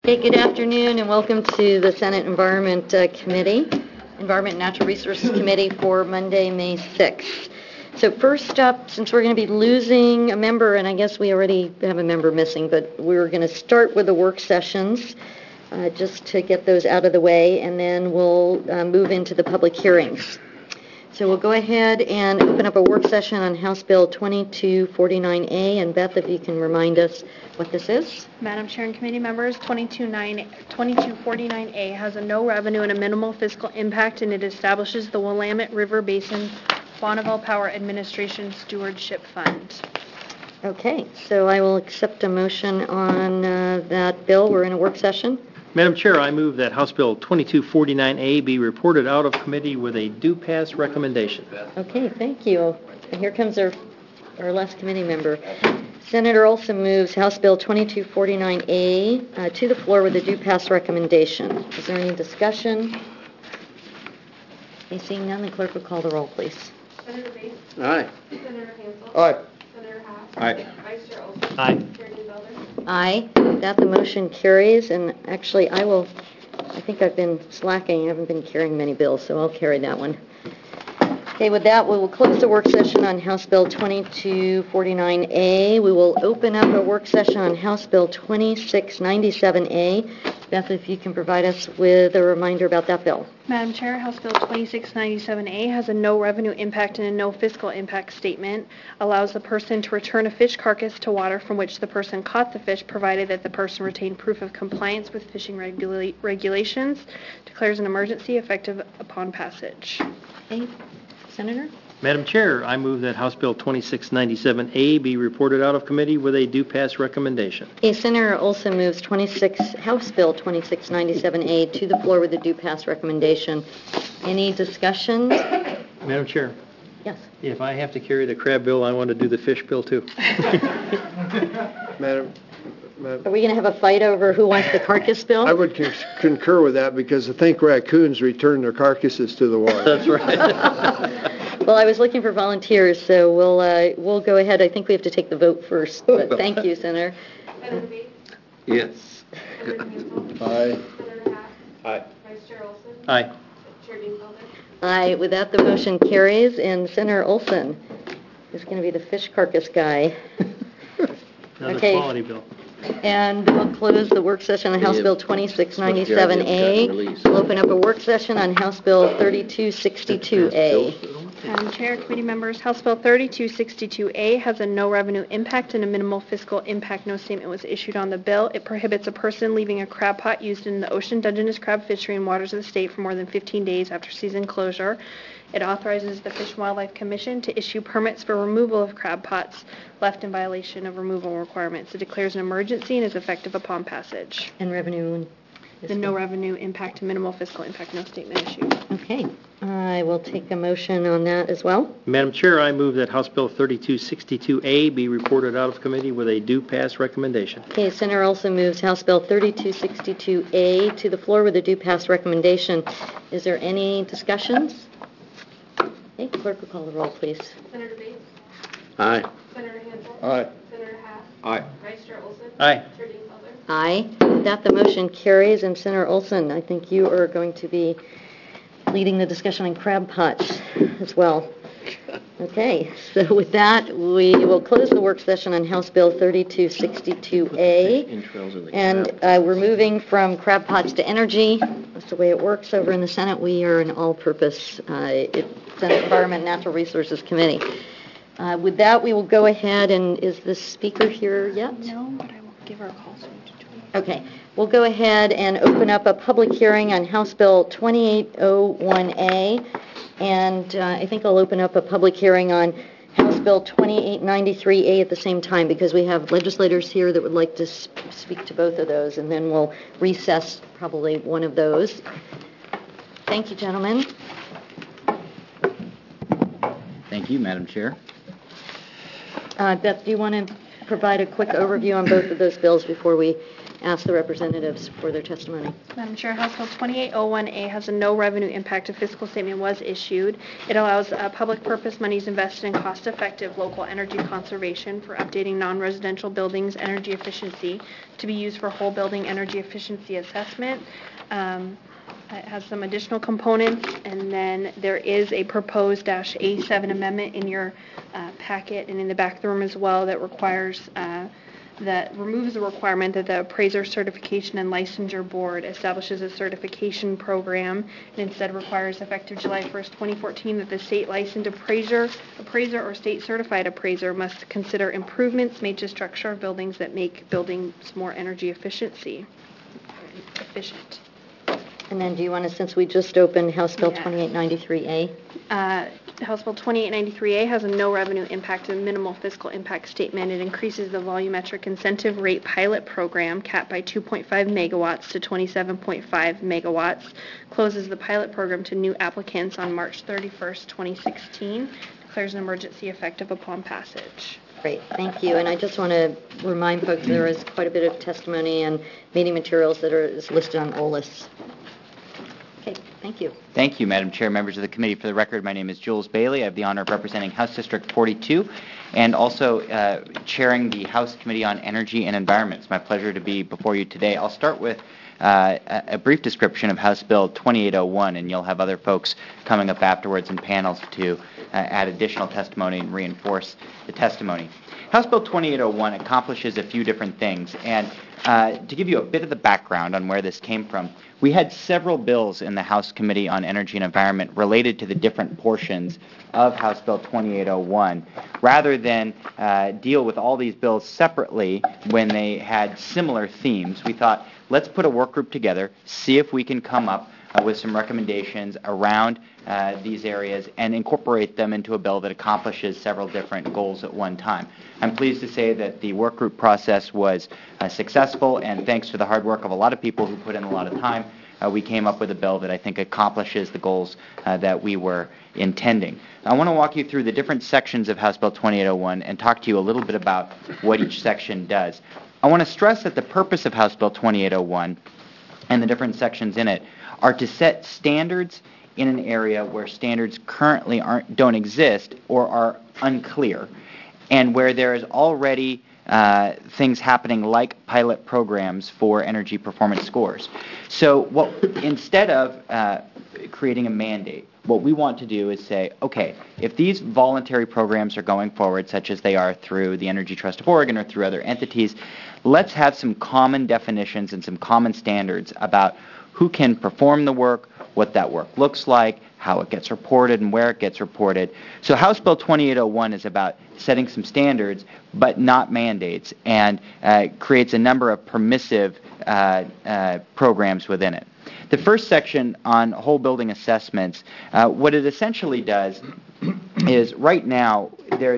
Okay, good afternoon and welcome to the Senate Environment Environment and Natural Resources Committee for Monday, May 6th. So first up, since we're going to be losing a member, and I guess we already have a member missing, but we're going to start with the work sessions just to get those out of the way, and then we'll move into the public hearings. So we'll go ahead and open up a work session on House Bill 2249A, and Beth, if you can remind us what this is. Madam Chair and committee members, 2249A has a no revenue and a minimal fiscal impact, and it establishes the Willamette River Basin Bonneville Power Administration Stewardship Fund. Okay, so I will accept a motion on that bill. We're in a work session. Madam Chair, I move that House Bill 2249A be reported out of committee with a due pass recommendation. Okay, thank you. And here comes our last committee member. Senator Olson moves House Bill 2249A to the floor with a due pass recommendation. Is there any discussion? Okay, seeing none, the clerk will call the roll, please. Senator Bates? Aye. Senator Hansel? Aye. Senator Haas? Aye. Vice Chair Olson? Aye. Chair Felder? Aye. With that, the motion carries, and actually I think I've been slacking. I haven't been carrying many bills, so I'll carry that one. Okay, with that, we will close the work session on House Bill 2249A. We will open up a work session on House Bill 2697A. Beth, if you can provide us with a reminder about that bill. Madam Chair, House Bill 2697A has a no revenue impact and a no fiscal impact statement, allows the person to return a fish carcass to water from which the person caught the fish, provided that the person retain proof of compliance with fishing regulations, declares an emergency effective upon passage. Okay. Senator? Madam Chair, I move that House Bill 2697A be reported out of committee with a due pass recommendation. Okay, Senator Olson moves House Bill 2697A to the floor with a due pass recommendation. Any discussion? Madam Chair, Yes. if I have to carry the crab bill, I want to do the fish bill too. Madam, Are we going to have a fight over who wants the carcass bill? I would concur with that because I think raccoons return their carcasses to the water. That's right. Well, I was looking for volunteers, so we'll go ahead. I think we have to take the vote first, but thank you, Senator. Senator Bates? Yes. Senator Hansel? Aye. Senator Haas? Aye. Vice Chair Olson? Aye. Chair Felder? Aye. With that, the motion carries, and Senator Olson is going to be the fish carcass guy. Another Okay. quality bill. And we'll close the work session on House Bill 2697A. We'll open up a work session on House Bill 3262A. Madam Chair, committee members, House Bill 3262A has a no revenue impact and a minimal fiscal impact. No statement was issued on the bill. It prohibits a person leaving a crab pot used in the ocean Dungeness crab fishery in waters of the state for more than 15 days after season closure. It authorizes the Fish and Wildlife Commission to issue permits for removal of crab pots left in violation of removal requirements. It declares an emergency and is effective upon passage. And revenue. The no revenue impact and minimal fiscal impact, no statement issued. Okay. I will take a motion on that as well. Madam Chair, I move that House Bill 3262A be reported out of committee with a due pass recommendation. Okay, Senator Olson moves House Bill 3262A to the floor with a due pass recommendation. Is there any discussions? Okay, clerk will call the roll, please. Senator Bates? Aye. Senator Hansel? Aye. Senator Haas? Aye. Vice Chair Olson? Aye. Chair Felder? Aye. With that, the motion carries, and Senator Olson, I think you are going to be leading the discussion on crab pots as well. Okay, so with that, we will close the work session on House Bill 3262A, and we're moving from crab pots to energy. That's the way it works over in the Senate. We are an all-purpose Senate Environment and Natural Resources Committee. With that, we will go ahead, and is the speaker here yet? No, but I will give her a call soon. Okay. We'll go ahead and open up a public hearing on House Bill 2801A, and I think I'll open up a public hearing on House Bill 2893A at the same time because we have legislators here that would like to speak to both of those, and then we'll recess probably one of those. Thank you, gentlemen. Thank you, Madam Chair. Beth, do you want to provide a quick overview on both of those bills before we ask the representatives for their testimony? Madam Chair, House Bill 2801A has a no revenue impact. A fiscal statement was issued. It allows public purpose monies invested in cost-effective local energy conservation for updating non-residential buildings' energy efficiency to be used for whole building energy efficiency assessment. It has some additional components, and then there is a proposed -A7 amendment in your packet and in the back of the room as well that requires that removes the requirement that the Appraiser Certification and Licensure Board establishes a certification program and instead requires effective July 1st, 2014 that the state licensed appraiser or state certified appraiser must consider improvements made to structure of buildings that make buildings more energy efficient. And then do you want to, since we just opened House Bill Yeah. 2893A? House Bill 2893A has a no revenue impact and minimal fiscal impact statement. It increases the volumetric incentive rate pilot program capped by 2.5 megawatts to 27.5 megawatts, closes the pilot program to new applicants on March 31st, 2016, declares an emergency effective upon passage. Great, thank you. And I just want to remind folks there is quite a bit of testimony and meeting materials that is listed on OLIS. Okay, thank you. Thank you, Madam Chair, members of the committee. For the record, my name is Jules Bailey. I have the honor of representing House District 42 and also chairing the House Committee on Energy and Environment. It's my pleasure to be before you today. I'll start with a brief description of House Bill 2801, and you'll have other folks coming up afterwards in panels to add additional testimony and reinforce the testimony. House Bill 2801 accomplishes a few different things, and to give you a bit of the background on where this came from, we had several bills in the House Committee on Energy and Environment related to the different portions of House Bill 2801. Rather than deal with all these bills separately when they had similar themes, we thought, let's put a work group together, see if we can come up with some recommendations around these areas and incorporate them into a bill that accomplishes several different goals at one time. I'm pleased to say that the work group process was successful, and thanks to the hard work of a lot of people who put in a lot of time, we came up with a bill that I think accomplishes the goals that we were intending. I want to walk you through the different sections of House Bill 2801 and talk to you a little bit about what each section does. I want to stress that the purpose of House Bill 2801 and the different sections in it are to set standards in an area where standards currently don't exist or are unclear, and where there is already things happening like pilot programs for energy performance scores. So instead of creating a mandate, what we want to do is say, okay, if these voluntary programs are going forward, such as they are through the Energy Trust of Oregon or through other entities, let's have some common definitions and some common standards about who can perform the work, what that work looks like, how it gets reported, and where it gets reported. So House Bill 2801 is about setting some standards, but not mandates, and creates a number of permissive programs within it. The first section on whole building assessments, what it essentially does is right now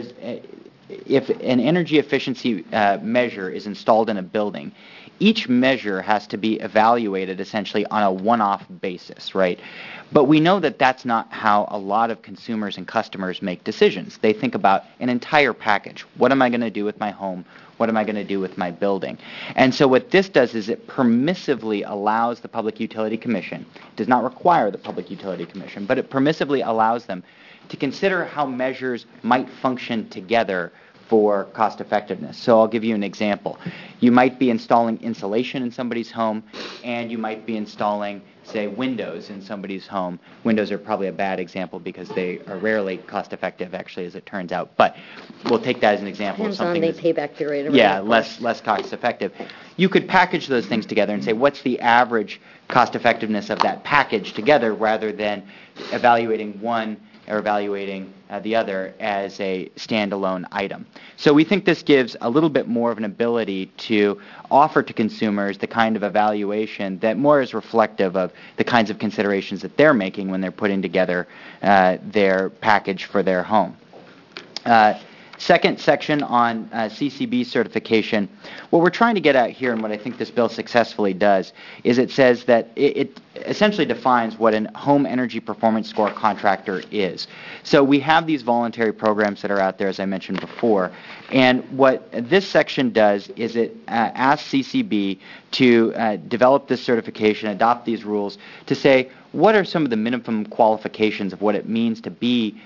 if an energy efficiency measure is installed in a building, each measure has to be evaluated essentially on a one-off basis, right? But we know that that's not how a lot of consumers and customers make decisions. They think about an entire package. What am I going to do with my home? What am I going to do with my building? And so what this does is it permissively allows the Public Utility Commission, it does not require the Public Utility Commission, but it permissively allows them to consider how measures might function together for cost effectiveness. So I'll give you an example. You might be installing insulation in somebody's home, and you might be installing, say, windows in somebody's home. Windows are probably a bad example because they are rarely cost effective, actually, as it turns out. But we'll take that as an example of something Depends on the payback period. Yeah, less cost effective. You could package those things together and say, what's the average cost effectiveness of that package together, rather than evaluating one or evaluating the other as a standalone item. So we think this gives a little bit more of an ability to offer to consumers the kind of evaluation that more is reflective of the kinds of considerations that they're making when they're putting together their package for their home. Second section on CCB certification. What we're trying to get at here, and what I think this bill successfully does, is it says that it essentially defines what a home energy performance score contractor is. So we have these voluntary programs that are out there, as I mentioned before, and what this section does is it asks CCB to develop this certification, adopt these rules, to say what are some of the minimum qualifications of what it means to be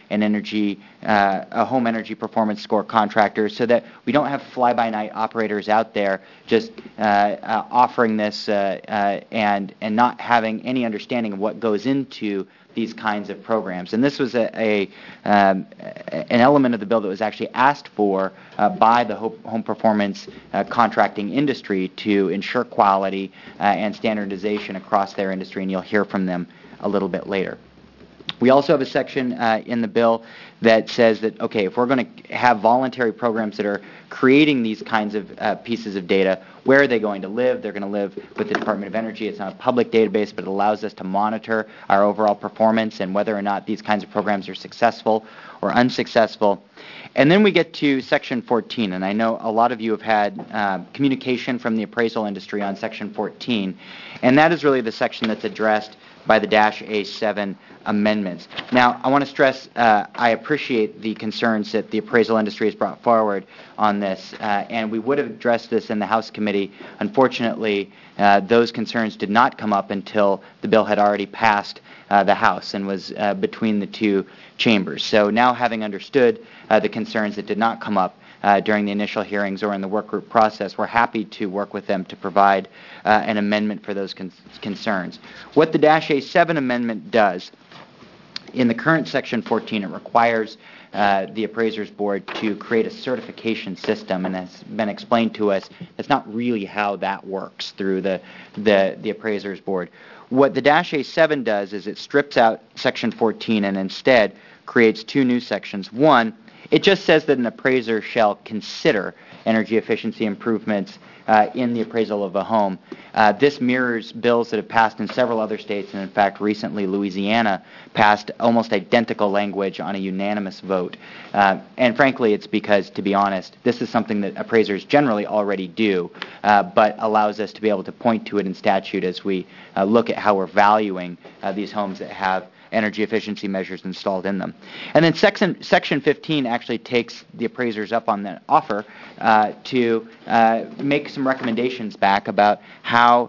a home energy performance score contractor, so that we don't have fly-by-night operators out there just offering this and not having any understanding of what goes into these kinds of programs. And this was an element of the bill that was actually asked for by the home performance contracting industry to ensure quality and standardization across their industry, and you'll hear from them a little bit later. We also have a section in the bill that says that, okay, if we're going to have voluntary programs that are creating these kinds of pieces of data, where are they going to live? They're going to live with the Department of Energy. It's not a public database, but it allows us to monitor our overall performance and whether or not these kinds of programs are successful or unsuccessful. And then we get to Section 14, and I know a lot of you have had communication from the appraisal industry on Section 14, and that is really the section that's addressed by the -A7 amendments. Now, I want to stress I appreciate the concerns that the appraisal industry has brought forward on this, and we would have addressed this in the House committee. Unfortunately, those concerns did not come up until the bill had already passed the House and was between the two chambers. So now, having understood the concerns that did not come up during the initial hearings or in the work group process, we're happy to work with them to provide an amendment for those concerns. What the -A7 amendment does, in the current Section 14, it requires the Appraisers Board to create a certification system, and it's been explained to us that's not really how that works through the Appraisers Board. What the -A7 does is it strips out Section 14 and instead creates two new sections. One, it just says that an appraiser shall consider energy efficiency improvements in the appraisal of a home. This mirrors bills that have passed in several other states, and in fact recently Louisiana passed almost identical language on a unanimous vote. And frankly, it's because, to be honest, this is something that appraisers generally already do, but allows us to be able to point to it in statute as we look at how we're valuing these homes that have energy efficiency measures installed in them. And then Section 15 actually takes the appraisers up on that offer to make some recommendations back about how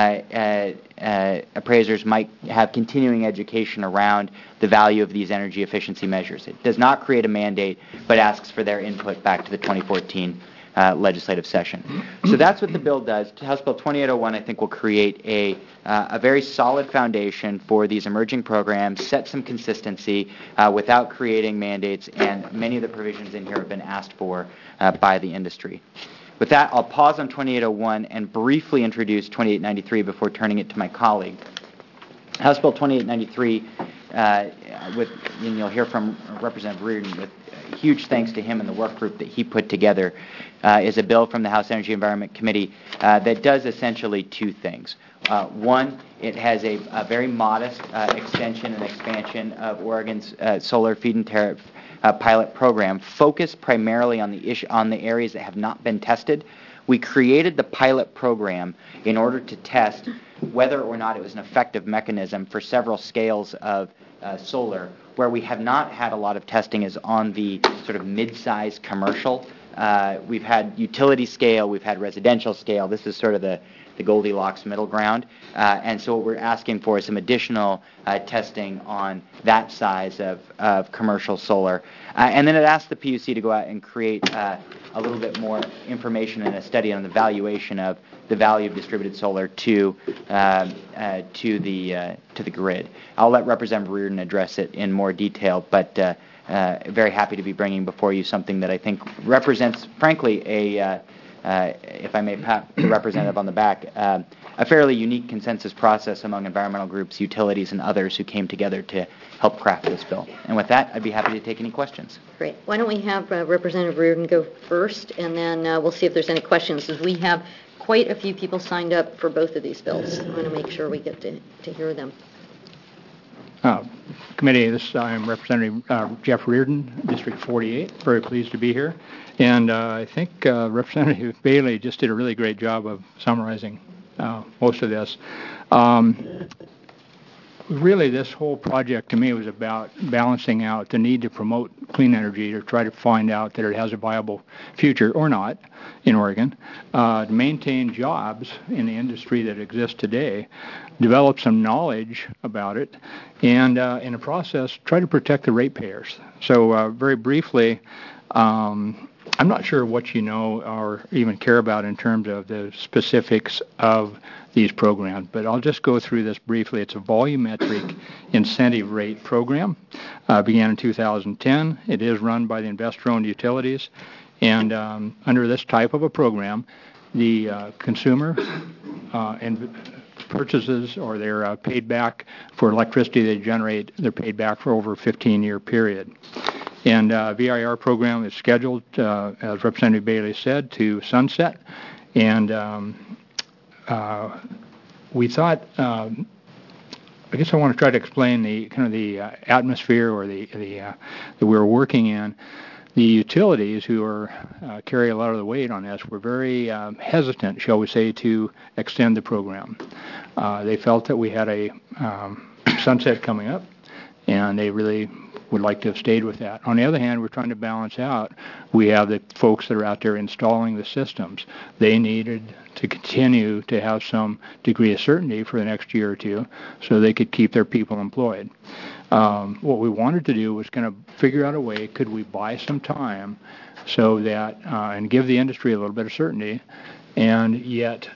appraisers might have continuing education around the value of these energy efficiency measures. It does not create a mandate, but asks for their input back to the 2014 legislative session. So that's what the bill does. House Bill 2801, I think, will create a very solid foundation for these emerging programs, set some consistency without creating mandates, and many of the provisions in here have been asked for by the industry. With that, I'll pause on 2801 and briefly introduce 2893 before turning it to my colleague. House Bill 2893, and you'll hear from Representative Reardon, with huge thanks to him and the work group that he put together, is a bill from the House Energy Environment Committee that does essentially two things. One, it has a very modest extension and expansion of Oregon's solar feed-in tariff pilot program, focused primarily on the areas that have not been tested. We created the pilot program in order to test whether or not it was an effective mechanism for several scales of solar. Where we have not had a lot of testing is on the sort of mid-size commercial. We've had utility scale, we've had residential scale. This is sort of the Goldilocks middle ground. And so what we're asking for is some additional testing on that size of commercial solar. And then it asks the PUC to go out and create a little bit more information and a study on the valuation of the value of distributed solar to the grid. I'll let Representative Reardon address it in more detail, but very happy to be bringing before you something that I think represents, frankly, if I may pat the representative on the back, a fairly unique consensus process among environmental groups, utilities, and others who came together to help craft this bill. And with that, I'd be happy to take any questions. Great. Why don't we have Representative Reardon go first, and then we'll see if there's any questions, as we have quite a few people signed up for both of these bills. I want to make sure we get to hear them. Committee. I'm Representative Jeff Reardon, District 48. Very pleased to be here. And I think Representative Bailey just did a really great job of summarizing most of this. Really, this whole project to me was about balancing out the need to promote clean energy, to try to find out that it has a viable future or not in Oregon, to maintain jobs in the industry that exists today, develop some knowledge about it, and in the process, try to protect the ratepayers. So very briefly, I'm not sure what you know or even care about in terms of the specifics of these programs, but I'll just go through this briefly. It's a volumetric incentive rate program. Began in 2010. It is run by the investor-owned utilities, and under this type of a program, the consumer and purchases or they're paid back for electricity they generate. They're paid back for over a 15-year period. And VIR program is scheduled, as Representative Bailey said, to sunset. And we thought, I guess I want to try to explain the kind of the atmosphere or the that we were working in. The utilities, who are carry a lot of the weight on this, were very hesitant, shall we say, to extend the program. They felt that we had a sunset coming up, and they really would like to have stayed with that. On the other hand, we're trying to balance out. We have the folks that are out there installing the systems. They needed to continue to have some degree of certainty for the next year or two so they could keep their people employed. What we wanted to do was kind of figure out a way, could we buy some time so that, and give the industry a little bit of certainty, and yet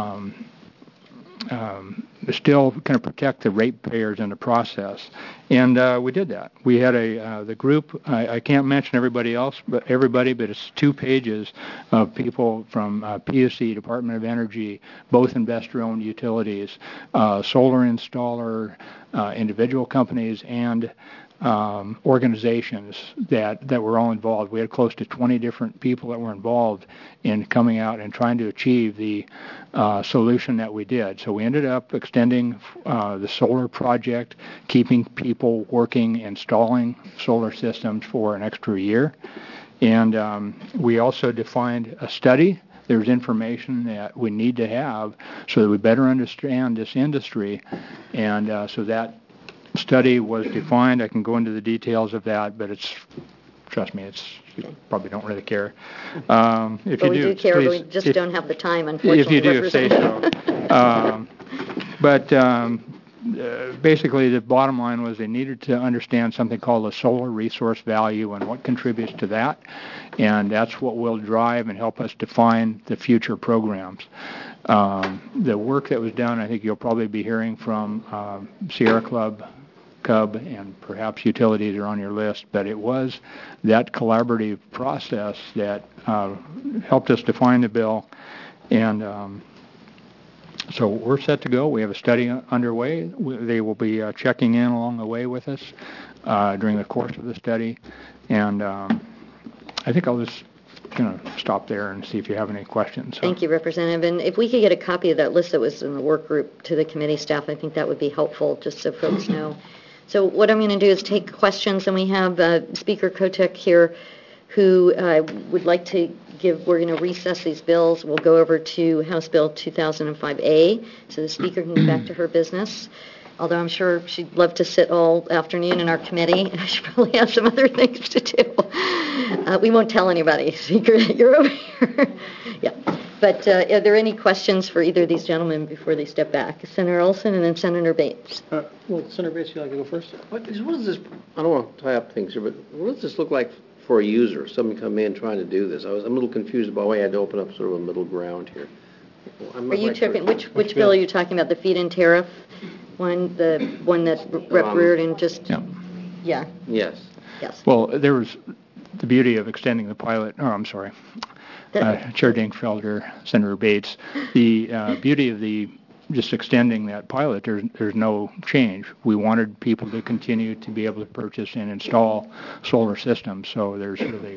still kind of protect the ratepayers in the process. And we did that. We had the group, I can't mention everybody, but it's 2 pages of people from PUC, Department of Energy, both investor-owned utilities, solar installer, individual companies, and organizations that were all involved. We had close to 20 different people that were involved in coming out and trying to achieve the solution that we did. So we ended up extending the solar project, keeping people working, installing solar systems for an extra year. And we also defined a study. There's information that we need to have so that we better understand this industry. And so that study was defined. I can go into the details of that, but trust me, you probably don't really care. If Well, you we do care, but we please, just don't have the time, unfortunately. If you do, say so. But basically, the bottom line was they needed to understand something called a solar resource value and what contributes to that, and that's what will drive and help us define the future programs. The work that was done, I think you'll probably be hearing from Sierra Club, Cub, and perhaps utilities are on your list, but it was that collaborative process that helped us define the bill. And so we're set to go. We have a study underway. They will be checking in along the way with us during the course of the study. And I think I'll just stop there and see if you have any questions. Thank you, Representative. And if we could get a copy of that list that was in the work group to the committee staff, I think that would be helpful, just so folks know. So what I'm going to do is take questions, and we have Speaker Kotek here who would like to we're going to recess these bills. We'll go over to House Bill 2005A, so the Speaker can get back to her business. Although I'm sure she'd love to sit all afternoon in our committee. She probably has some other things to do. We won't tell anybody, Speaker, that you're over here. Yeah. But are there any questions for either of these gentlemen before they step back? Senator Olson and then Senator Bates. Well, Senator Bates, you'd like to go first? What is this? I don't want to tie up things here, but what does this look like for a user, someone coming in trying to do this? I'm a little confused about why I had to open up sort of a middle ground here. Are you tripping? Which bill are you talking about? The feed-in tariff one, the one that Rep. Reardon just... Yeah. Yes. Yes. Well, there was the beauty of extending the pilot. Oh, I'm sorry. Chair Dinkfelder, Senator Bates, the beauty of just extending that pilot, there's no change. We wanted people to continue to be able to purchase and install solar systems, so there's really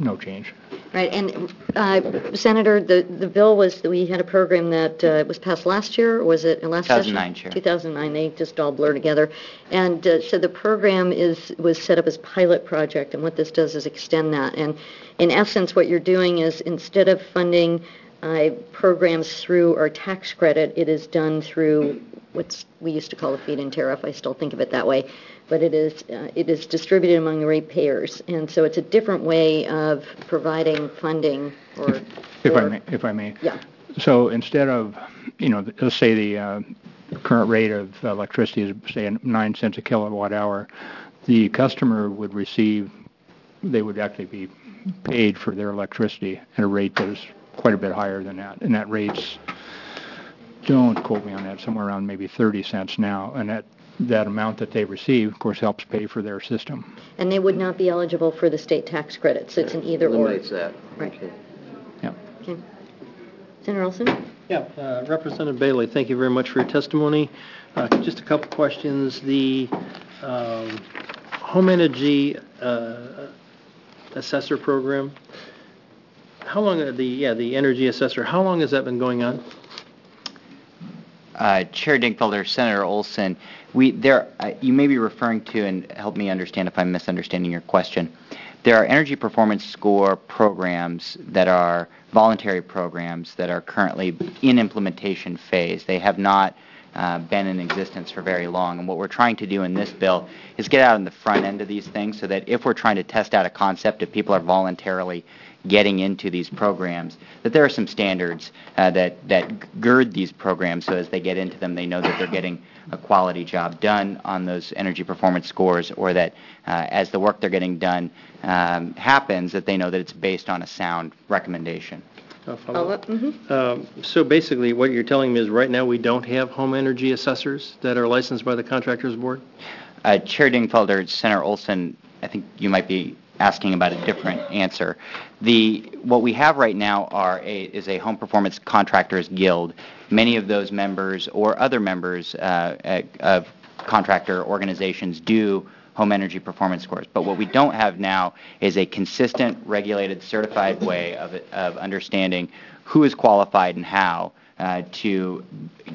no change. Right, and Senator, the bill we had a program that was passed last year, or was it last session? 2009, Chair. 2009, they just all blur together. And so the program was set up as pilot project, and what this does is extend that. And in essence, what you're doing is instead of funding programs through our tax credit, it is done through we used to call a feed-in tariff. I still think of it that way. But it is distributed among the ratepayers, and so it's a different way of providing funding. If I may. Yeah. So instead of, let's say the current rate of electricity is, say, 9 cents a kilowatt hour, the customer would they would actually be paid for their electricity at a rate that is quite a bit higher than that. And that rate's, don't quote me on that, somewhere around maybe 30 cents now, and that amount that they receive, of course, helps pay for their system. And they would not be eligible for the state tax credit, so it's an either or. Eliminates that. Right. Okay. Yeah. Okay. Senator Olson? Yeah, Representative Bailey, thank you very much for your testimony. Just a couple questions. The home energy assessor program, how long, the energy assessor, how long has that been going on? Chair Dingfelder, Senator Olson, you may be referring to, and help me understand if I'm misunderstanding your question, there are energy performance score programs that are voluntary programs that are currently in implementation phase. They have not been in existence for very long, and what we're trying to do in this bill is get out on the front end of these things so that if we're trying to test out a concept, if people are voluntarily getting into these programs, that there are some standards that gird these programs so as they get into them, they know that they're getting a quality job done on those energy performance scores, or that as the work they're getting done happens, that they know that it's based on a sound recommendation. So basically what you're telling me is right now we don't have home energy assessors that are licensed by the Contractors Board? Chair Dingfelder, Senator Olson, I think you might be asking about a different answer. What we have right now is a Home Performance Contractors Guild. Many of those members or other members of contractor organizations do home energy performance scores. But what we don't have now is a consistent, regulated, certified way of understanding who is qualified and how to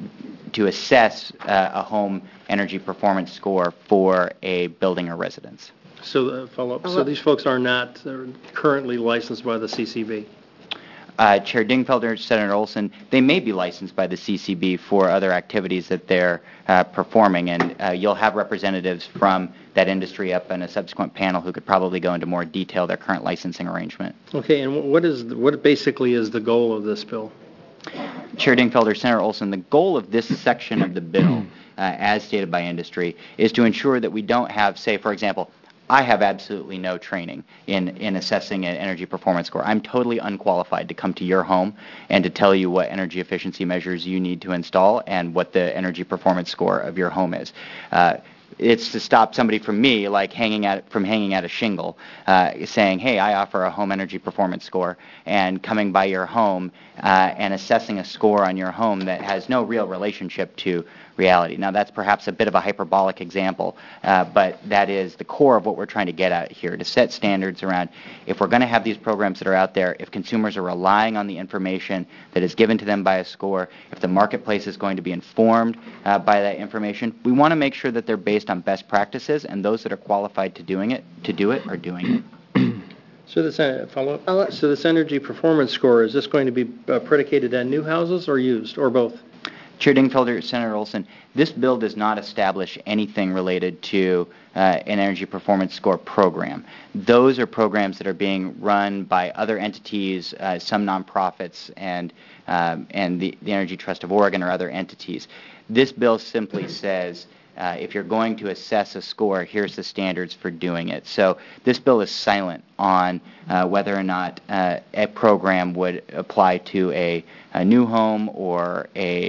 assess a home energy performance score for a building or residence. So follow-up. So these folks are not currently licensed by the CCB? Chair Dingfelder, Senator Olson, they may be licensed by the CCB for other activities that they're performing, and you'll have representatives from that industry up in a subsequent panel who could probably go into more detail their current licensing arrangement. Okay, and what basically is the goal of this bill? Chair Dingfelder, Senator Olson, the goal of this section of the bill, as stated by industry, is to ensure that we don't have, say, for example, I have absolutely no training in assessing an energy performance score. I'm totally unqualified to come to your home and to tell you what energy efficiency measures you need to install and what the energy performance score of your home is. It's to stop somebody from me, like hanging out a shingle, saying, hey, I offer a home energy performance score, and coming by your home and assessing a score on your home that has no real relationship to reality. Now, that's perhaps a bit of a hyperbolic example, but that is the core of what we're trying to get at here, to set standards around if we're going to have these programs that are out there, if consumers are relying on the information that is given to them by a score, if the marketplace is going to be informed by that information, we want to make sure that they're based on best practices, and those that are qualified to do it are doing it. So this energy performance score, is this going to be predicated on new houses or used, or both? Chair Dingfelder, Senator Olson, this bill does not establish anything related to an energy performance score program. Those are programs that are being run by other entities, some nonprofits, and the Energy Trust of Oregon or other entities. This bill simply says, if you're going to assess a score, here's the standards for doing it. So this bill is silent on whether or not a program would apply to a new home or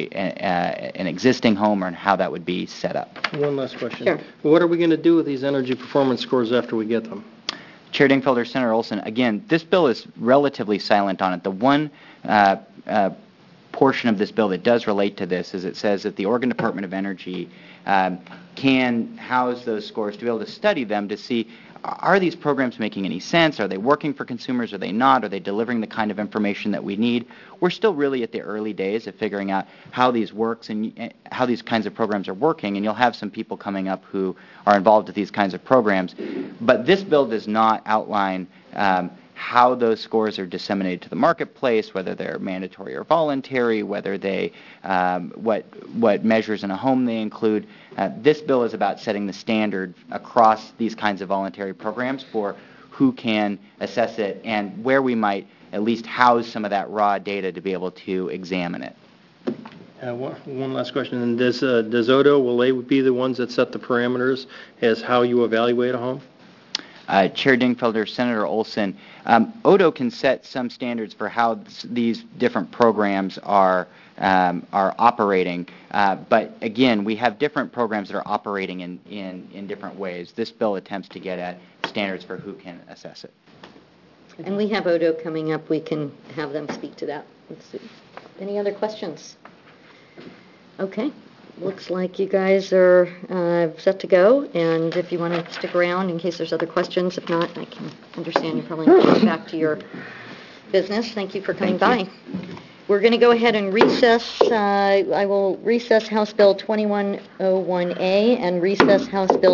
an existing home, or how that would be set up. One last question. Sure. What are we going to do with these energy performance scores after we get them? Chair Dingfelder, Senator Olson, again, this bill is relatively silent on it. The one portion of this bill that does relate to this is it says that the Oregon Department of Energy can house those scores to be able to study them to see, are these programs making any sense? Are they working for consumers? Are they not? Are they delivering the kind of information that we need? We're still really at the early days of figuring out how these works and how these kinds of programs are working, and you'll have some people coming up who are involved with these kinds of programs. But this bill does not outline how those scores are disseminated to the marketplace, whether they're mandatory or voluntary, whether they what measures in a home they include. This bill is about setting the standard across these kinds of voluntary programs for who can assess it and where we might at least house some of that raw data to be able to examine it. One last question. And does ODO, will they be the ones that set the parameters as how you evaluate a home? Chair Dingfelder, Senator Olson, ODO can set some standards for how these different programs are operating. But again, we have different programs that are operating in different ways. This bill attempts to get at standards for who can assess it. And we have ODO coming up. We can have them speak to that. Let's see. Any other questions? Okay. Looks like you guys are set to go. And if you want to stick around in case there's other questions. If not, I can understand you probably need to get back to your business. Thank you for coming by. We're going to go ahead and recess. I will recess House Bill 2101A and recess House Bill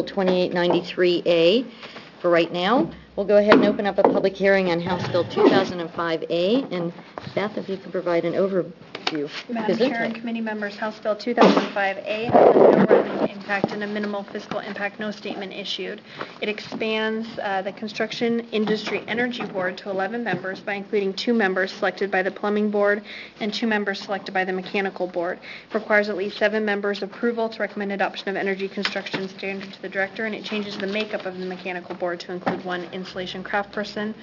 2893A for right now. We'll go ahead and open up a public hearing on House Bill 2005A. And Beth, if you can provide an overview. Madam Chair and committee members, House Bill 2005A has a no revenue impact and a minimal fiscal impact, no statement issued. It expands the Construction Industry Energy Board to 11 members by including 2 members selected by the Plumbing Board and 2 members selected by the Mechanical Board. It requires at least 7 members' approval to recommend adoption of energy construction standard to the director, and it changes the makeup of the Mechanical Board to include 1 installation craft person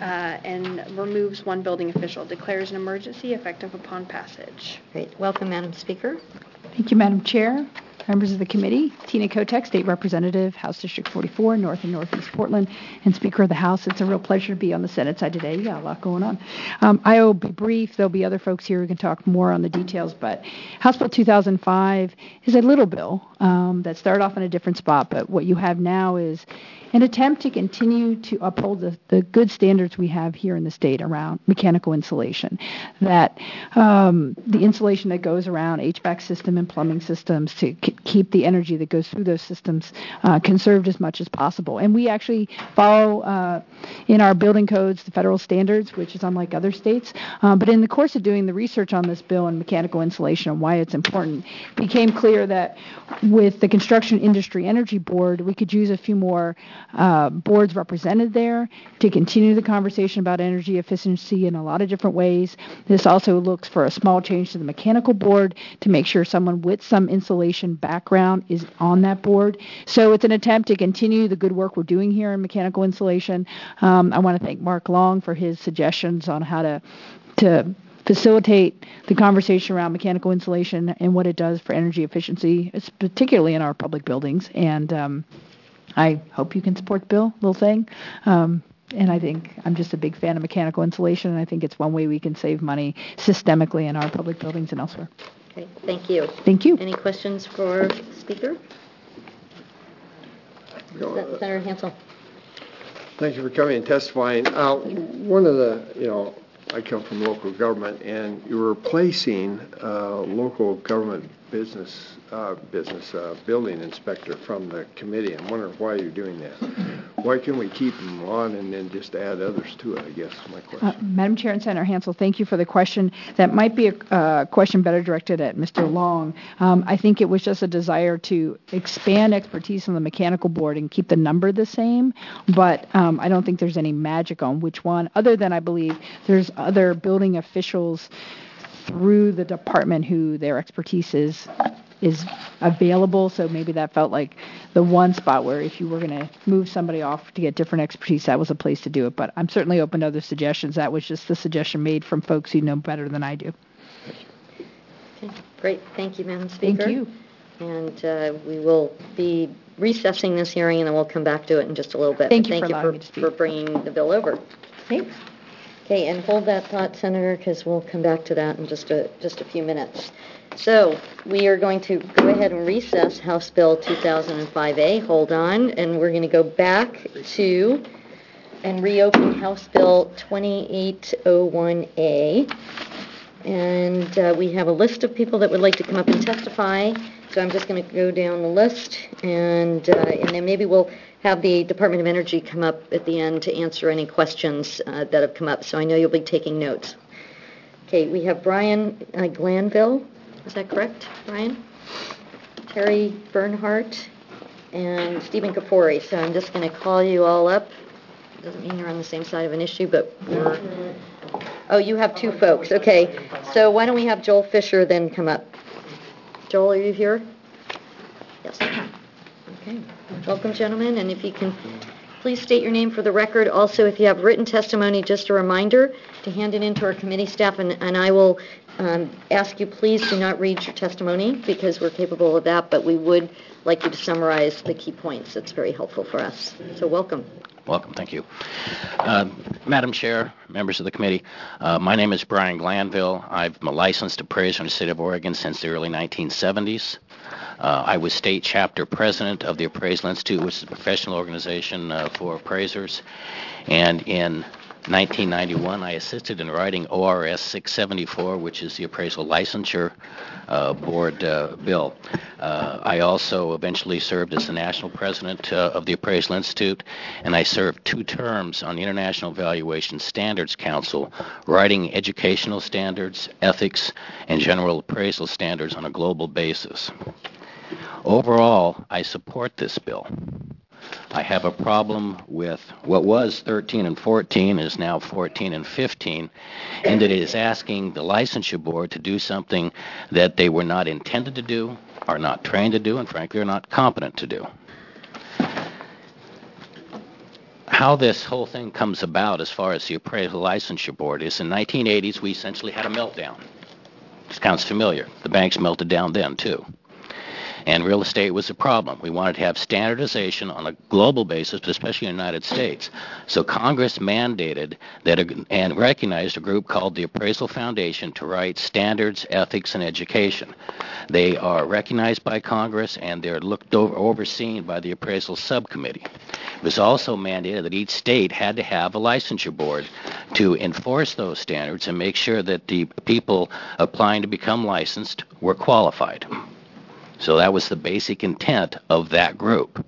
and removes 1 building official. Declares an emergency effective upon passage. Great. Welcome, Madam Speaker. Thank you, Madam Chair, members of the committee. Tina Kotek, State Representative, House District 44, North and Northeast Portland, and Speaker of the House. It's a real pleasure to be on the Senate side today. You got a lot going on. I will be brief. There'll be other folks here who can talk more on the details, but House Bill 2005 is a little bill that started off in a different spot, but what you have now is an attempt to continue to uphold the good standards we have here in the state around mechanical insulation, that the insulation that goes around HVAC system and plumbing systems to keep the energy that goes through those systems conserved as much as possible. And we actually follow in our building codes the federal standards, which is unlike other states. But in the course of doing the research on this bill and mechanical insulation and why it's important, it became clear that with the Construction Industry Energy Board, we could use a few more boards represented there to continue the conversation about energy efficiency in a lot of different ways. This also looks for a small change to the Mechanical Board to make sure someone with some insulation background is on that board. So it's an attempt to continue the good work we're doing here in mechanical insulation. I want to thank Mark Long for his suggestions on how to facilitate the conversation around mechanical insulation and what it does for energy efficiency, particularly in our public buildings. And I hope you can support the bill, little thing. And I think I'm just a big fan of mechanical insulation, and I think it's one way we can save money systemically in our public buildings and elsewhere. Okay, thank you. Thank you. Any questions for the Speaker? Senator Hansel. Thank you for coming and testifying. One of the, I come from local government, and you're replacing local government business building inspector from the committee. I'm wondering why you're doing that. Why can't we keep them on and then just add others to it, I guess, is my question. Madam Chair and Senator Hansel, thank you for the question. That might be a question better directed at Mr. Long. I think it was just a desire to expand expertise on the Mechanical Board and keep the number the same, but I don't think there's any magic on which one, other than I believe there's other building officials through the department who their expertise is available, so maybe that felt like the one spot where if you were going to move somebody off to get different expertise, that was a place to do it. But I'm certainly open to other suggestions. That was just the suggestion made from folks who know better than I do. Okay, great. Thank you, Madam Speaker. Thank you. And we will be recessing this hearing, and then we'll come back to it in just a little bit. Thank you for allowing me to speak. For bringing the bill over. Thanks. Okay, and hold that thought, Senator, because we'll come back to that in just a few minutes. So we are going to go ahead and recess House Bill 2005A. Hold on, and we're going to go back to and reopen House Bill 2801A. And we have a list of people that would like to come up and testify. So I'm just going to go down the list, and then maybe we'll have the Department of Energy come up at the end to answer any questions that have come up. So I know you'll be taking notes. Okay, we have Brian Glanville. Is that correct, Brian? Terry Bernhardt and Stephen Kapori. So I'm just going to call you all up. Doesn't mean you're on the same side of an issue, but we're... Oh, you have two folks. Okay, so why don't we have Joel Fisher then come up? Joel, are you here? Yes. Okay. Welcome, gentlemen, and if you can please state your name for the record. Also, if you have written testimony, just a reminder to hand it in to our committee staff, and I will ask you please do not read your testimony because we're capable of that, but we would like you to summarize the key points. It's very helpful for us. So welcome. Welcome. Thank you. Madam Chair, members of the committee, my name is Brian Glanville. I'm a licensed appraiser in the state of Oregon since the early 1970s. I was state chapter president of the Appraisal Institute, which is a professional organization for appraisers. And in 1991, I assisted in writing ORS 674, which is the Appraisal Licensure Board bill. I also eventually served as the national president of the Appraisal Institute, and I served 2 terms on the International Valuation Standards Council, writing educational standards, ethics, and general appraisal standards on a global basis. Overall, I support this bill. I have a problem with what was 13 and 14 is now 14 and 15, in that it is asking the licensure board to do something that they were not intended to do, are not trained to do, and frankly are not competent to do. How this whole thing comes about as far as the appraisal licensure board is in the 1980s we essentially had a meltdown. This sounds familiar. The banks melted down then too. And real estate was a problem. We wanted to have standardization on a global basis, especially in the United States. So Congress mandated that and recognized a group called the Appraisal Foundation to write standards, ethics, and education. They are recognized by Congress, and they're overseen by the Appraisal Subcommittee. It was also mandated that each state had to have a licensure board to enforce those standards and make sure that the people applying to become licensed were qualified. So that was the basic intent of that group.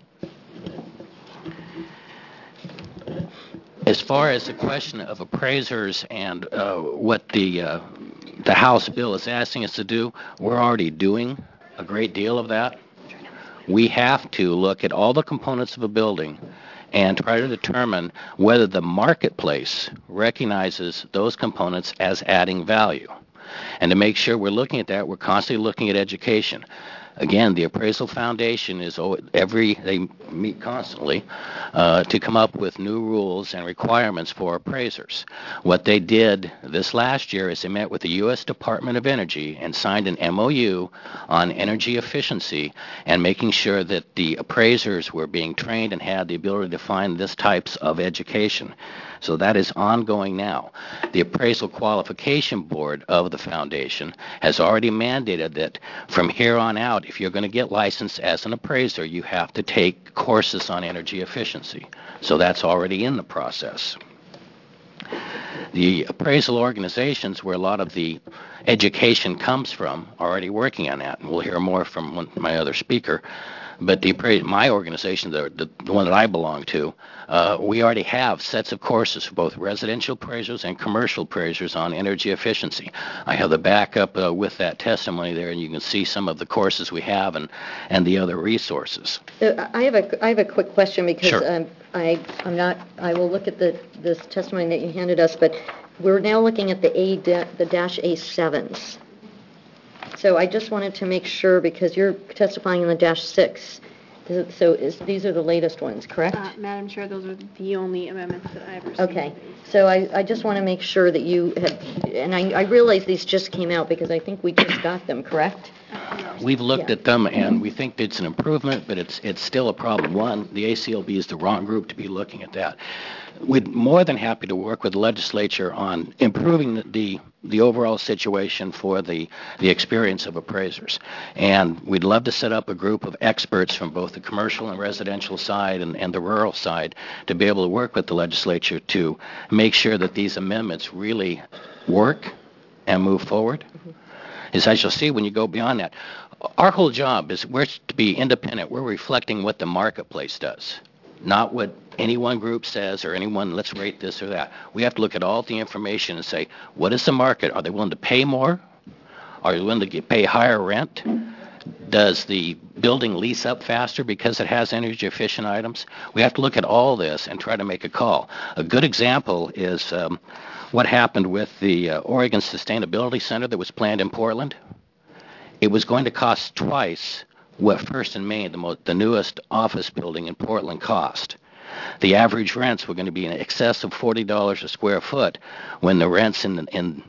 As far as the question of appraisers and what the House bill is asking us to do, we're already doing a great deal of that. We have to look at all the components of a building and try to determine whether the marketplace recognizes those components as adding value. And to make sure we're looking at that, we're constantly looking at education. Again, the Appraisal Foundation they meet constantly to come up with new rules and requirements for appraisers. What they did this last year is they met with the U.S. Department of Energy and signed an MOU on energy efficiency and making sure that the appraisers were being trained and had the ability to find this types of education. So that is ongoing now. The Appraisal Qualification Board of the Foundation has already mandated that from here on out, if you're going to get licensed as an appraiser, you have to take courses on energy efficiency. So that's already in the process. The appraisal organizations where a lot of the education comes from are already working on that, and we'll hear more from my other speaker. But my organization, the one that I belong to, we already have sets of courses for both residential appraisers and commercial appraisers on energy efficiency. I have the backup with that testimony there, and you can see some of the courses we have and the other resources. I have a quick question because Sure. I will look at this testimony that you handed us, but we're now looking at the dash A7s. So I just wanted to make sure, because you're testifying in the dash 6, these are the latest ones, correct? Madam Chair, those are the only amendments that I've received. Okay, so I just want to make sure that you have, and I realize these just came out because I think we just got them, correct? We've looked Yeah. at them, and we think it's an improvement, but it's still a problem. One, the ACLB is the wrong group to be looking at that. We're more than happy to work with the legislature on improving the overall situation for the experience of appraisers. And we'd love to set up a group of experts from both the commercial and residential side and the rural side to be able to work with the legislature to make sure that these amendments really work and move forward. As you'll see when you go beyond that, our whole job is we're to be independent. We're reflecting what the marketplace does, not what any one group says or anyone, let's rate this or that. We have to look at all the information and say, what is the market? Are they willing to pay more? Are they willing to pay higher rent? Does the building lease up faster because it has energy efficient items? We have to look at all this and try to make a call. A good example is what happened with the Oregon Sustainability Center that was planned in Portland. It was going to cost twice what First and Main, the newest office building in Portland, cost. The average rents were going to be in excess of $40 a square foot when the rents in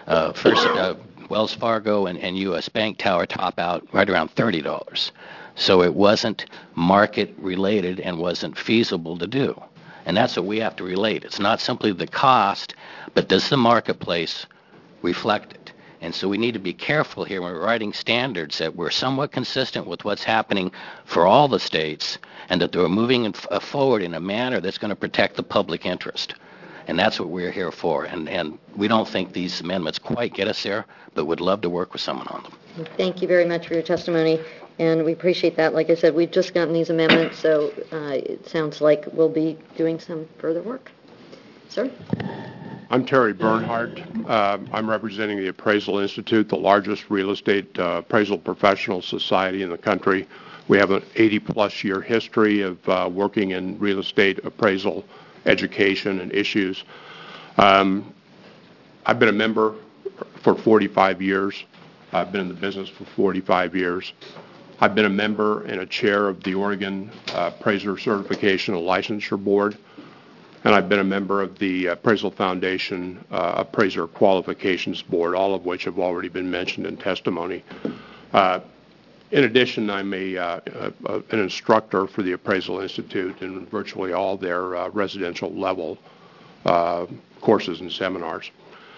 Wells Fargo and U.S. Bank Tower top out right around $30. So it wasn't market related and wasn't feasible to do. And that's what we have to relate. It's not simply the cost, but does the marketplace reflect it? And so we need to be careful here when we're writing standards that we're somewhat consistent with what's happening for all the states and that they're moving forward in a manner that's going to protect the public interest. And that's what we're here for. And we don't think these amendments quite get us there, but would love to work with someone on them. Thank you very much for your testimony, and we appreciate that. Like I said, we've just gotten these amendments, so it sounds like we'll be doing some further work. Sir? I'm Terry Bernhardt. I'm representing the Appraisal Institute, the largest real estate appraisal professional society in the country. We have an 80-plus year history of working in real estate appraisal, education, and issues. I've been a member for 45 years. I've been in the business for 45 years. I've been a member and a chair of the Oregon Appraiser Certification and Licensure Board, and I've been a member of the Appraisal Foundation Appraiser Qualifications Board, all of which have already been mentioned in testimony. In addition, I'm an instructor for the Appraisal Institute in virtually all their residential level courses and seminars.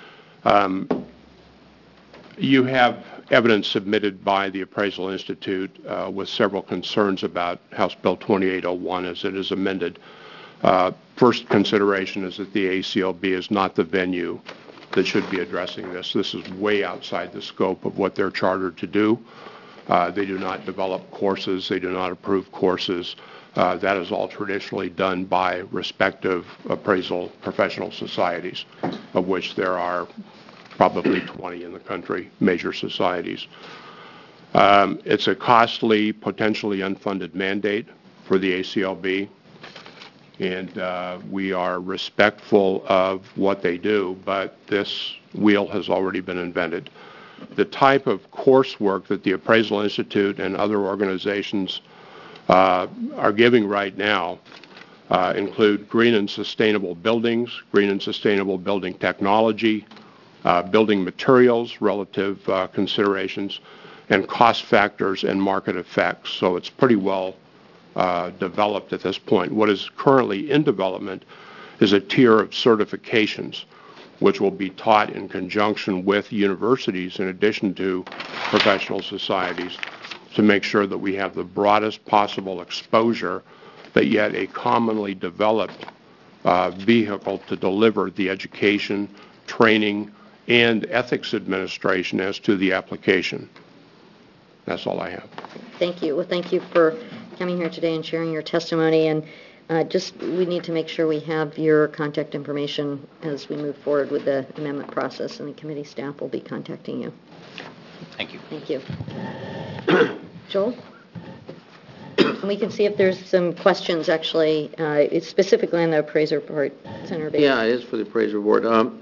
You have evidence submitted by the Appraisal Institute with several concerns about House Bill 2801 as it is amended. First consideration is that the ACLB is not the venue that should be addressing this. This is way outside the scope of what they're chartered to do. They do not develop courses. They do not approve courses. That is all traditionally done by respective appraisal professional societies, of which there are probably 20 in the country, major societies. It's a costly, potentially unfunded mandate for the ACLB, and we are respectful of what they do, but this wheel has already been invented. The type of coursework that the Appraisal Institute and other organizations are giving right now include green and sustainable buildings, green and sustainable building technology, building materials, relative considerations, and cost factors and market effects. So it's pretty well developed at this point. What is currently in development is a tier of certifications which will be taught in conjunction with universities in addition to professional societies to make sure that we have the broadest possible exposure, but yet a commonly developed vehicle to deliver the education, training, and ethics administration as to the application. That's all I have. Thank you. Well, thank you for coming here today and sharing your testimony. And we need to make sure we have your contact information as we move forward with the amendment process, and the committee staff will be contacting you. Thank you. Thank you. Joel? And we can see if there's some questions, actually. It's specifically on the appraiser part, Senator Bailey. Yeah, it is for the appraiser board.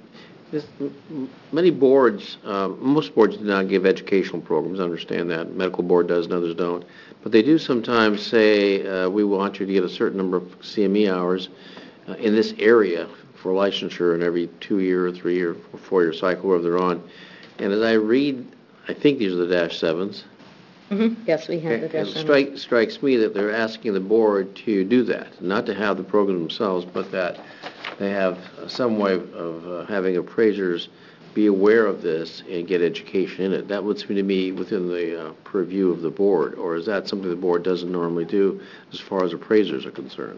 Many boards, most boards do not give educational programs, I understand that. Medical board does and others don't. But they do sometimes say, we want you to get a certain number of CME hours in this area for licensure in every 2-year, 3-year, or 4-year cycle, wherever they're on. And as I read, I think these are the -7s, Yes, we have It addressed that. strikes me that they're asking the board to do that, not to have the program themselves, but that they have some way of having appraisers be aware of this and get education in it. That would seem to me within the purview of the board, or is that something the board doesn't normally do as far as appraisers are concerned?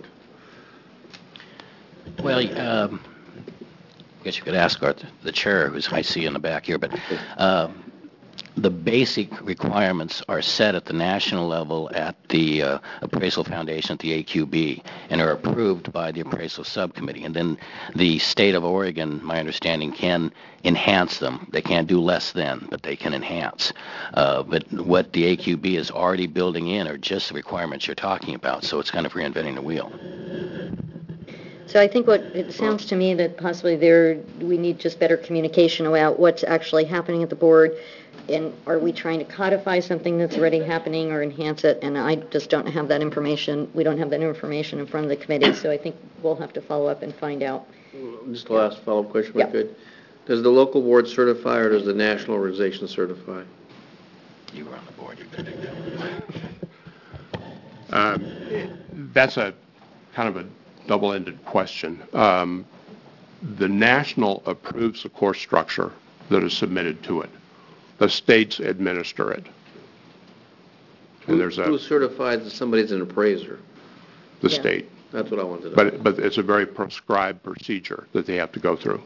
Well, I guess you could ask the chair, who's I see in the back here, but the basic requirements are set at the national level at the Appraisal Foundation, at the AQB, and are approved by the Appraisal Subcommittee. And then the state of Oregon, my understanding, can enhance them. They can't do less than, but they can enhance. But what the AQB is already building in are just the requirements you're talking about, so it's kind of reinventing the wheel. So I think it sounds to me that possibly we need just better communication about what's actually happening at the board, and are we trying to codify something that's already happening or enhance it? And I just don't have that information. We don't have that information in front of the committee, so I think we'll have to follow up and find out. Just the last follow-up question, if Yeah. I could. Does the local board certify, or does the national organization certify? You were on the board. You better do that. That's a kind of a double-ended question. The national approves the course structure that is submitted to it. The states administer it. And there's Who certifies that somebody's an appraiser? the Yeah. state. That's what I wanted to know. But it's a very prescribed procedure that they have to go through.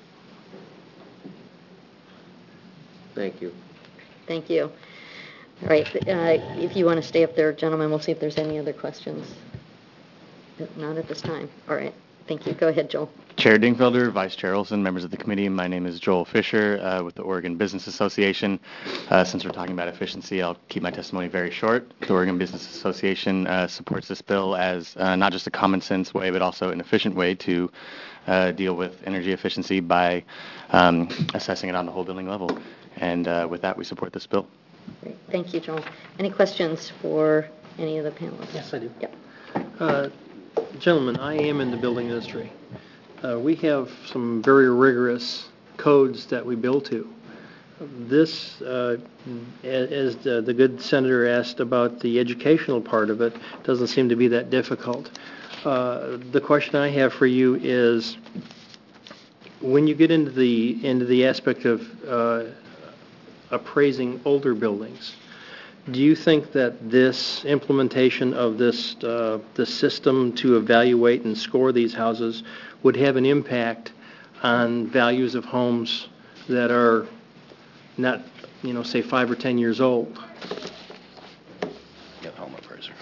Thank you. Thank you. All right, if you want to stay up there, gentlemen, we'll see if there's any other questions. Not at this time. All right, thank you. Go ahead, Joel. Chair Dingfelder, Vice Chair Olson, members of the committee, my name is Joel Fisher with the Oregon Business Association. Since we're talking about efficiency, I'll keep my testimony very short. The Oregon Business Association supports this bill as not just a common sense way, but also an efficient way to deal with energy efficiency by assessing it on the whole building level. And with that, we support this bill. Great. Thank you, Joel. Any questions for any of the panelists? Yes, I do. Yep. Gentlemen, I am in the building industry. We have some very rigorous codes that we build to. This, as the good senator asked about the educational part of it, doesn't seem to be that difficult. The question I have for you is, when you get into the aspect of appraising older buildings, do you think that this implementation of this the system to evaluate and score these houses would have an impact on values of homes that are not, say 5 or 10 years old? Get home appraiser.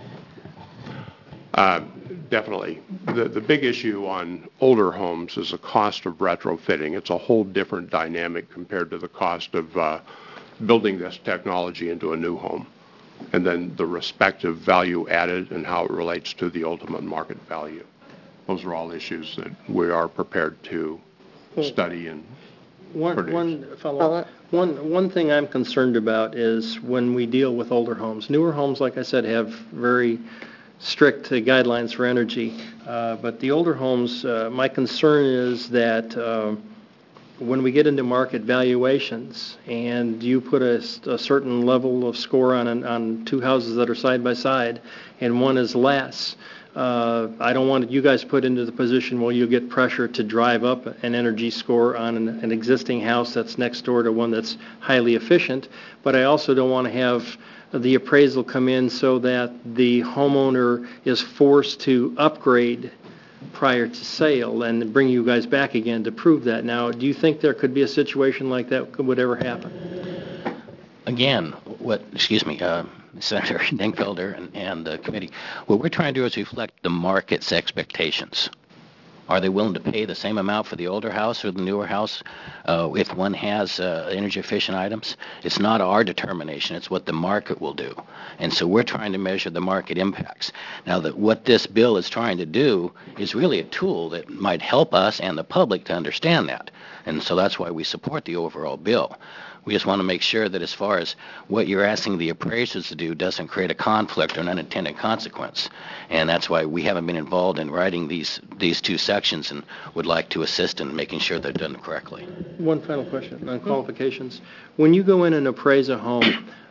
Definitely. The big issue on older homes is the cost of retrofitting. It's a whole different dynamic compared to the cost of building this technology into a new home, and then the respective value added and how it relates to the ultimate market value. Those are all issues that we are prepared to study and produce. One follow-up. One thing I'm concerned about is when we deal with older homes. Newer homes, like I said, have very strict guidelines for energy, but the older homes, my concern is that when we get into market valuations and you put a certain level of score on two houses that are side by side and one is less, I don't want you guys put into the position where you'll get pressure to drive up an energy score on an existing house that's next door to one that's highly efficient, but I also don't want to have the appraisal come in so that the homeowner is forced to upgrade prior to sale and bring you guys back again to prove that. Now, do you think there could be a situation like that would ever happen? Again, Senator Dingfelder and the committee, what we're trying to do is reflect the market's expectations. Are they willing to pay the same amount for the older house or the newer house if one has energy-efficient items? It's not our determination. It's what the market will do. And so we're trying to measure the market impacts. Now, what this bill is trying to do is really a tool that might help us and the public to understand that. And so that's why we support the overall bill. We just want to make sure that as far as what you're asking the appraisers to do doesn't create a conflict or an unintended consequence. And that's why we haven't been involved in writing these two sections and would like to assist in making sure they're done correctly. One final question on qualifications. When you go in and appraise a home,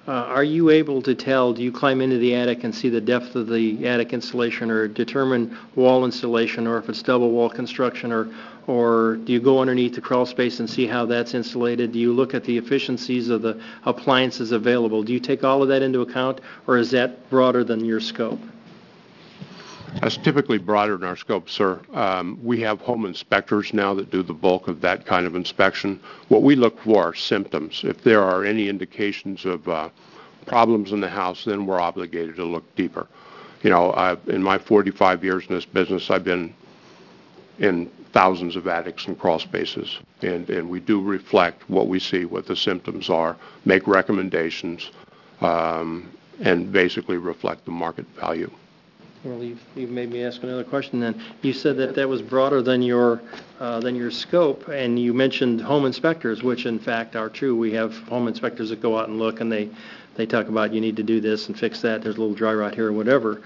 Are you able to tell, do you climb into the attic and see the depth of the attic insulation or determine wall insulation or if it's double wall construction or do you go underneath the crawl space and see how that's insulated? Do you look at the efficiencies of the appliances available? Do you take all of that into account or is that broader than your scope? That's typically broader than our scope, sir. We have home inspectors now that do the bulk of that kind of inspection. What we look for are symptoms. If there are any indications of problems in the house, then we're obligated to look deeper. You know, in my 45 years in this business, I've been in thousands of attics and crawl spaces, and we do reflect what we see, what the symptoms are, make recommendations, and basically reflect the market value. Well, you've made me ask another question then. You said that was broader than your scope, and you mentioned home inspectors, which in fact are true. We have home inspectors that go out and look, and they talk about you need to do this and fix that. There's a little dry rot here or whatever.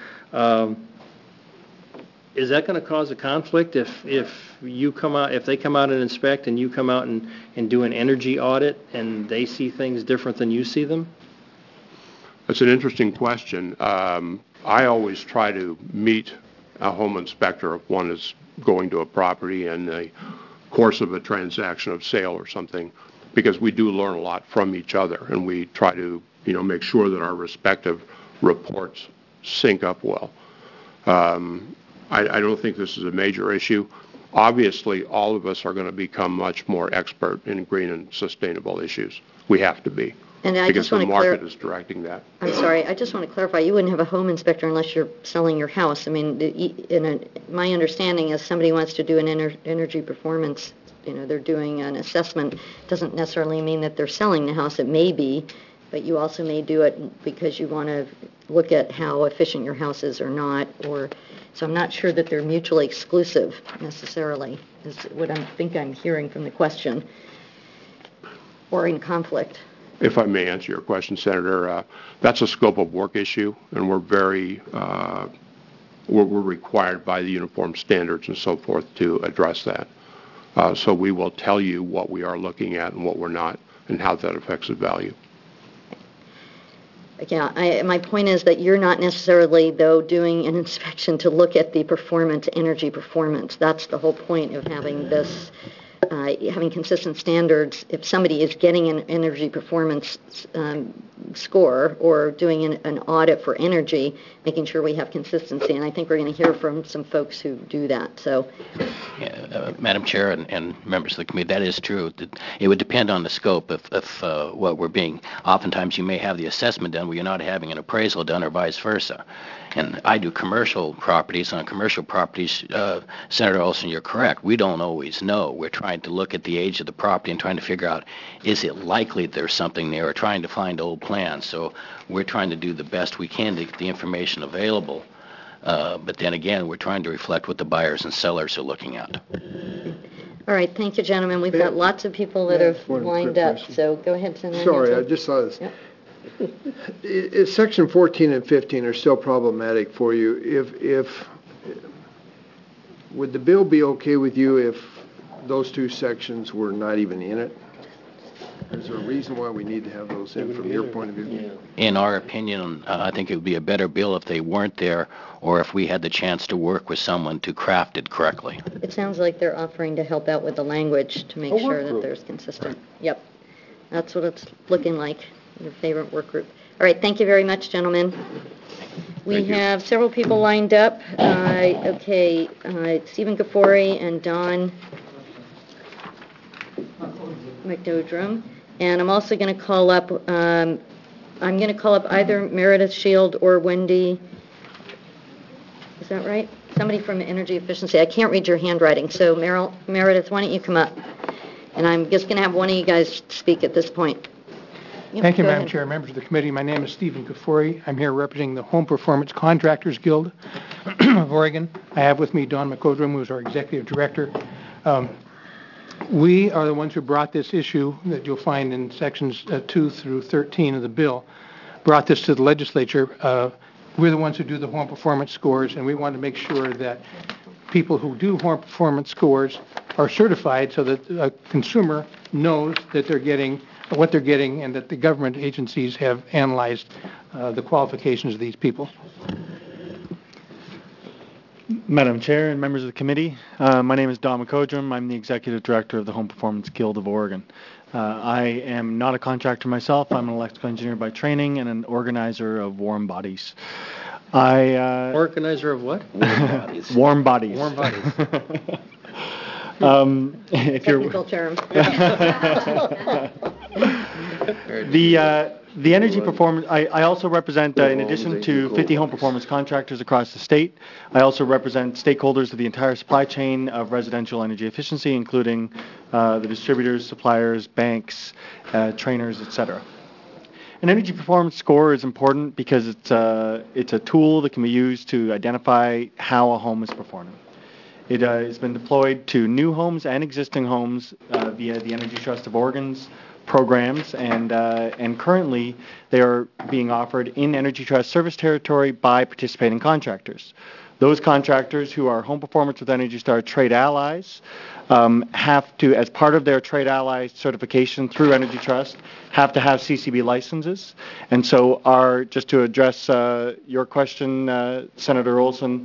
Is that going to cause a conflict if they come out and inspect, and you come out and do an energy audit, and they see things different than you see them? That's an interesting question. I always try to meet a home inspector if one is going to a property in the course of a transaction of sale or something, because we do learn a lot from each other, and we try to, make sure that our respective reports sync up well. I don't think this is a major issue. Obviously, all of us are going to become much more expert in green and sustainable issues. We have to be. And I because just want the to market is directing that. I'm sorry, I just want to clarify, you wouldn't have a home inspector unless you're selling your house. I mean, my understanding is somebody wants to do an energy performance, they're doing an assessment, doesn't necessarily mean that they're selling the house. It may be, but you also may do it because you want to look at how efficient your house is or not, so I'm not sure that they're mutually exclusive necessarily, is what I think I'm hearing from the question, or in conflict. If I may answer your question, Senator, that's a scope of work issue, and we're required by the uniform standards and so forth to address that. So we will tell you what we are looking at and what we're not, and how that affects the value. Yeah, my point is that you're not necessarily, though, doing an inspection to look at the energy performance. That's the whole point of having this. Having consistent standards. If somebody is getting an energy performance score or doing an audit for energy, making sure we have consistency. And I think we're going to hear from some folks who do that. So, Madam Chair and members of the committee, that is true. It would depend on the scope of what we're being. Oftentimes you may have the assessment done where you're not having an appraisal done or vice versa. And I do commercial properties. On commercial properties, Senator Olson, you're correct. We don't always know. We're trying to look at the age of the property and trying to figure out, is it likely there's something there, or trying to find old plans. So we're trying to do the best we can to get the information available. But then again, we're trying to reflect what the buyers and sellers are looking at. All right. Thank you, gentlemen. We've got lots of people that have lined up. So go ahead, Senator. Sorry, I just saw this. Yep. Section 14 and 15 are still problematic for you. If would the bill be okay with you if those two sections were not even in it? Is there a reason why we need to have those in from your point of view? In our opinion, I think it would be a better bill if they weren't there, or if we had the chance to work with someone to craft it correctly. It sounds like they're offering to help out with the language to make sure that there's consistent. Yep. That's what it's looking like, your favorite work group. All right, thank you very much, gentlemen. We have several people lined up. Stephen Gafori and Don McDodrum. And I'm also going to call up, either Meredith Shield or Wendy. Is that right? Somebody from Energy Efficiency. I can't read your handwriting. So Meredith, why don't you come up? And I'm just going to have one of you guys speak at this point. Yep, thank you, Madam Chair, members of the committee. My name is Stephen Gafori. I'm here representing the Home Performance Contractors Guild of Oregon. I have with me Don McCodrum, who is our executive director. We are the ones who brought this issue that you'll find in sections 2 through 13 of the bill, brought this to the legislature. We're the ones who do the home performance scores, and we want to make sure that people who do home performance scores are certified so that a consumer knows that they're getting what they're getting and that the government agencies have analyzed the qualifications of these people. Madam Chair and members of the committee, my name is Don McCodrum. I'm the Executive Director of the Home Performance Guild of Oregon. I am not a contractor myself. I'm an electrical engineer by training and an organizer of warm bodies. Organizer of what? Warm bodies. Warm bodies. If you're Technical term. The energy performance, I also represent, in addition to 50 home performance contractors across the state, I also represent stakeholders of the entire supply chain of residential energy efficiency, including the distributors, suppliers, banks, trainers, etc. An energy performance score is important because it's a tool that can be used to identify how a home is performing. It has been deployed to new homes and existing homes via the Energy Trust of Oregon's programs, and currently they are being offered in Energy Trust service territory by participating contractors. Those contractors who are Home Performance with Energy Star trade allies have to, as part of their trade ally certification through Energy Trust, have to have CCB licenses. And so just to address your question, Senator Olson,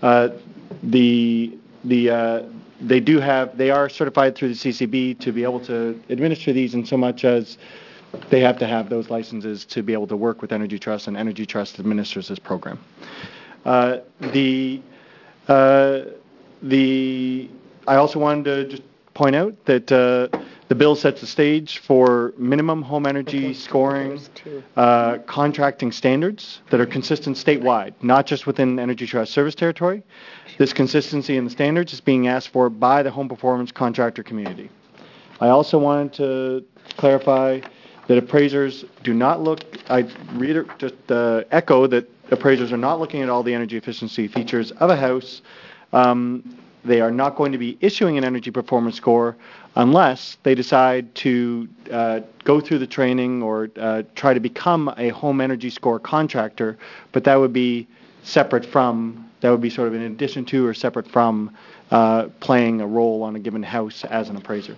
they are certified through the CCB to be able to administer these, in so much as they have to have those licenses to be able to work with Energy Trust, and Energy Trust administers this program. I also wanted to just point out that the bill sets the stage for minimum home energy scoring contracting standards that are consistent statewide, not just within Energy Trust service territory. This consistency in the standards is being asked for by the home performance contractor community. I also wanted to clarify that appraisers do not look, echo that appraisers are not looking at all the energy efficiency features of a house. They are not going to be issuing an energy performance score unless they decide to go through the training or try to become a home energy score contractor, but that would be separate from, that would be sort of in addition to or separate from playing a role on a given house as an appraiser.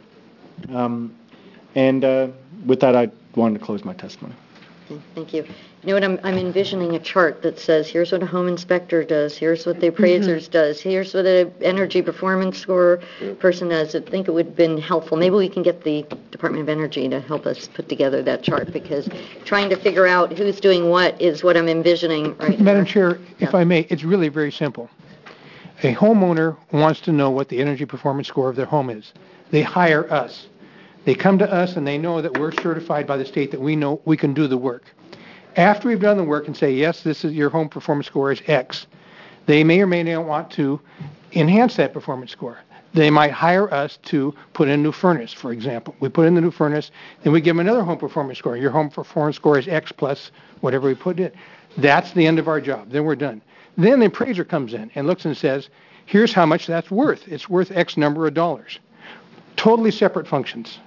With that, I wanted to close my testimony. Thank you. You know what, I'm envisioning a chart that says, here's what a home inspector does, here's what the appraisers does, here's what an energy performance score person does. I think it would have been helpful. Maybe we can get the Department of Energy to help us put together that chart, because trying to figure out who's doing what is what I'm envisioning right now. Madam Chair, if I may, it's really very simple. A homeowner wants to know what the energy performance score of their home is. They hire us. They come to us and they know that we're certified by the state, that we know we can do the work. After we've done the work and say, yes, this is your home performance score is X, they may or may not want to enhance that performance score. They might hire us to put in a new furnace, for example. We put in the new furnace, then we give them another home performance score. Your home performance score is X plus whatever we put in. That's the end of our job. Then we're done. Then the appraiser comes in and looks and says, here's how much that's worth. It's worth X number of dollars. Totally separate functions.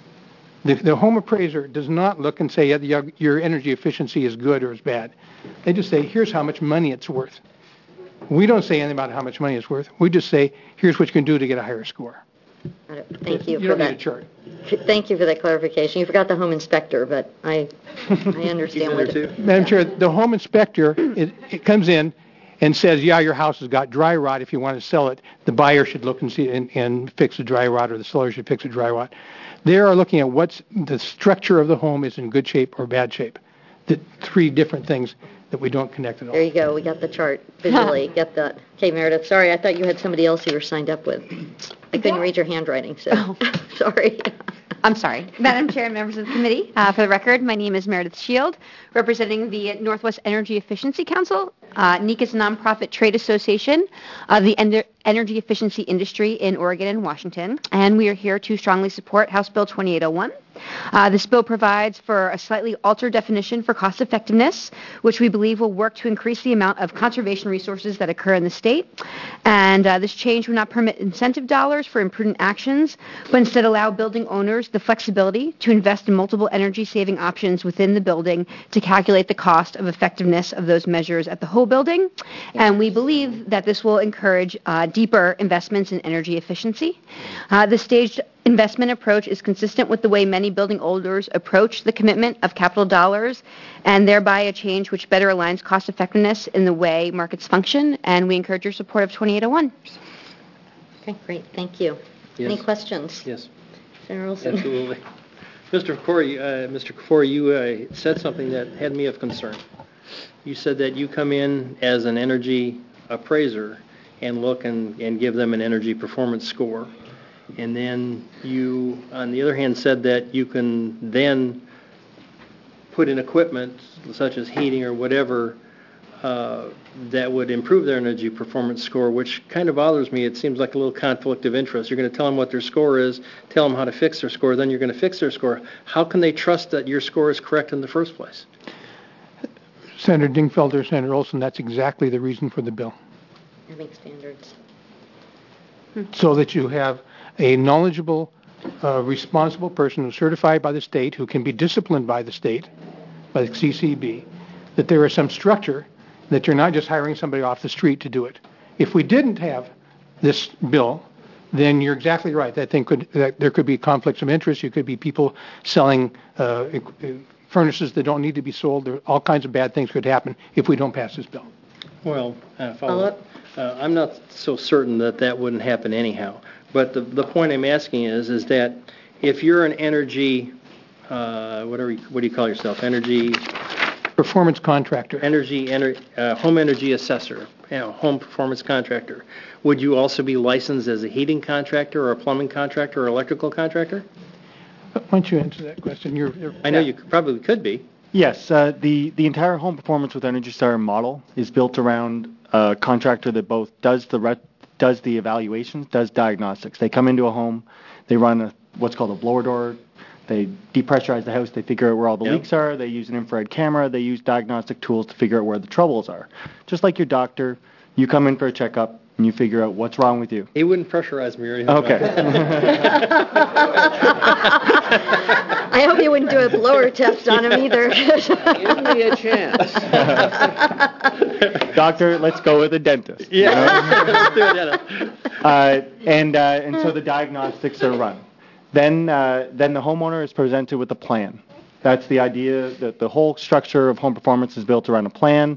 The home appraiser does not look and say, yeah, your energy efficiency is good or is bad. They just say, here's how much money it's worth. We don't say anything about how much money it's worth. We just say, here's what you can do to get a higher score. Thank you for that. You don't need a chart. Thank you for that clarification. You forgot the home inspector, but I understand what it... Madam Chair, the home inspector, it comes in and says, yeah, your house has got dry rot. If you want to sell it, the buyer should look and see and fix the dry rot, or the seller should fix the dry rot. They are looking at what's the structure of the home is in good shape or bad shape. The three different things that we don't connect at all. There you go. We got the chart visually. Get that. Okay, Meredith, sorry. I thought you had somebody else you were signed up with. I couldn't read your handwriting, so sorry. I'm sorry. Madam Chair and members of the committee, for the record, my name is Meredith Shield, representing the Northwest Energy Efficiency Council. NEEC is a nonprofit trade association of the energy efficiency industry in Oregon and Washington, and we are here to strongly support House Bill 2801. This bill provides for a slightly altered definition for cost effectiveness, which we believe will work to increase the amount of conservation resources that occur in the state. And this change will not permit incentive dollars for imprudent actions, but instead allow building owners the flexibility to invest in multiple energy-saving options within the building to calculate the cost of effectiveness of those measures at the whole building. And we believe that this will encourage deeper investments in energy efficiency. The staged investment approach is consistent with the way many building owners approach the commitment of capital dollars, and thereby a change which better aligns cost effectiveness in the way markets function, and we encourage your support of 2801. Okay, great, thank you. Yes. Any questions? Yes. Senator Olson? Absolutely. Mr. Kafori, you said something that had me of concern. You said that you come in as an energy appraiser and look and give them an energy performance score. And then you, on the other hand, said that you can then put in equipment such as heating or whatever that would improve their energy performance score, which kind of bothers me. It seems like a little conflict of interest. You're going to tell them what their score is, tell them how to fix their score, then you're going to fix their score. How can they trust that your score is correct in the first place? Senator Dingfelder, Senator Olson, that's exactly the reason for the bill. Having standards. So that you have a knowledgeable, responsible person who's certified by the state, who can be disciplined by the state, by the CCB, that there is some structure, that you're not just hiring somebody off the street to do it. If we didn't have this bill, then you're exactly right. That there could be conflicts of interest. You could be people selling furnaces that don't need to be sold. All kinds of bad things could happen if we don't pass this bill. Well, follow-up. I'm not so certain that wouldn't happen anyhow. But the point I'm asking is that if you're an energy, what do you call yourself? Energy performance contractor. Home energy assessor, home performance contractor. Would you also be licensed as a heating contractor or a plumbing contractor or electrical contractor? Why don't you answer that question? I know you probably could be. Yes, the entire Home Performance with Energy Star model is built around a contractor that both does the evaluations, does diagnostics. They come into a home, they run what's called a blower door. They depressurize the house. They figure out where all the leaks are. They use an infrared camera. They use diagnostic tools to figure out where the troubles are. Just like your doctor, you come in for a checkup and you figure out what's wrong with you. He wouldn't pressurize me or anything. Okay. I hope you wouldn't do a blower test on him either. Give me a chance. Doctor, let's go with a dentist. Yeah. Let's do it. And so the diagnostics are run. Then the homeowner is presented with a plan. That's the idea, that the whole structure of home performance is built around a plan.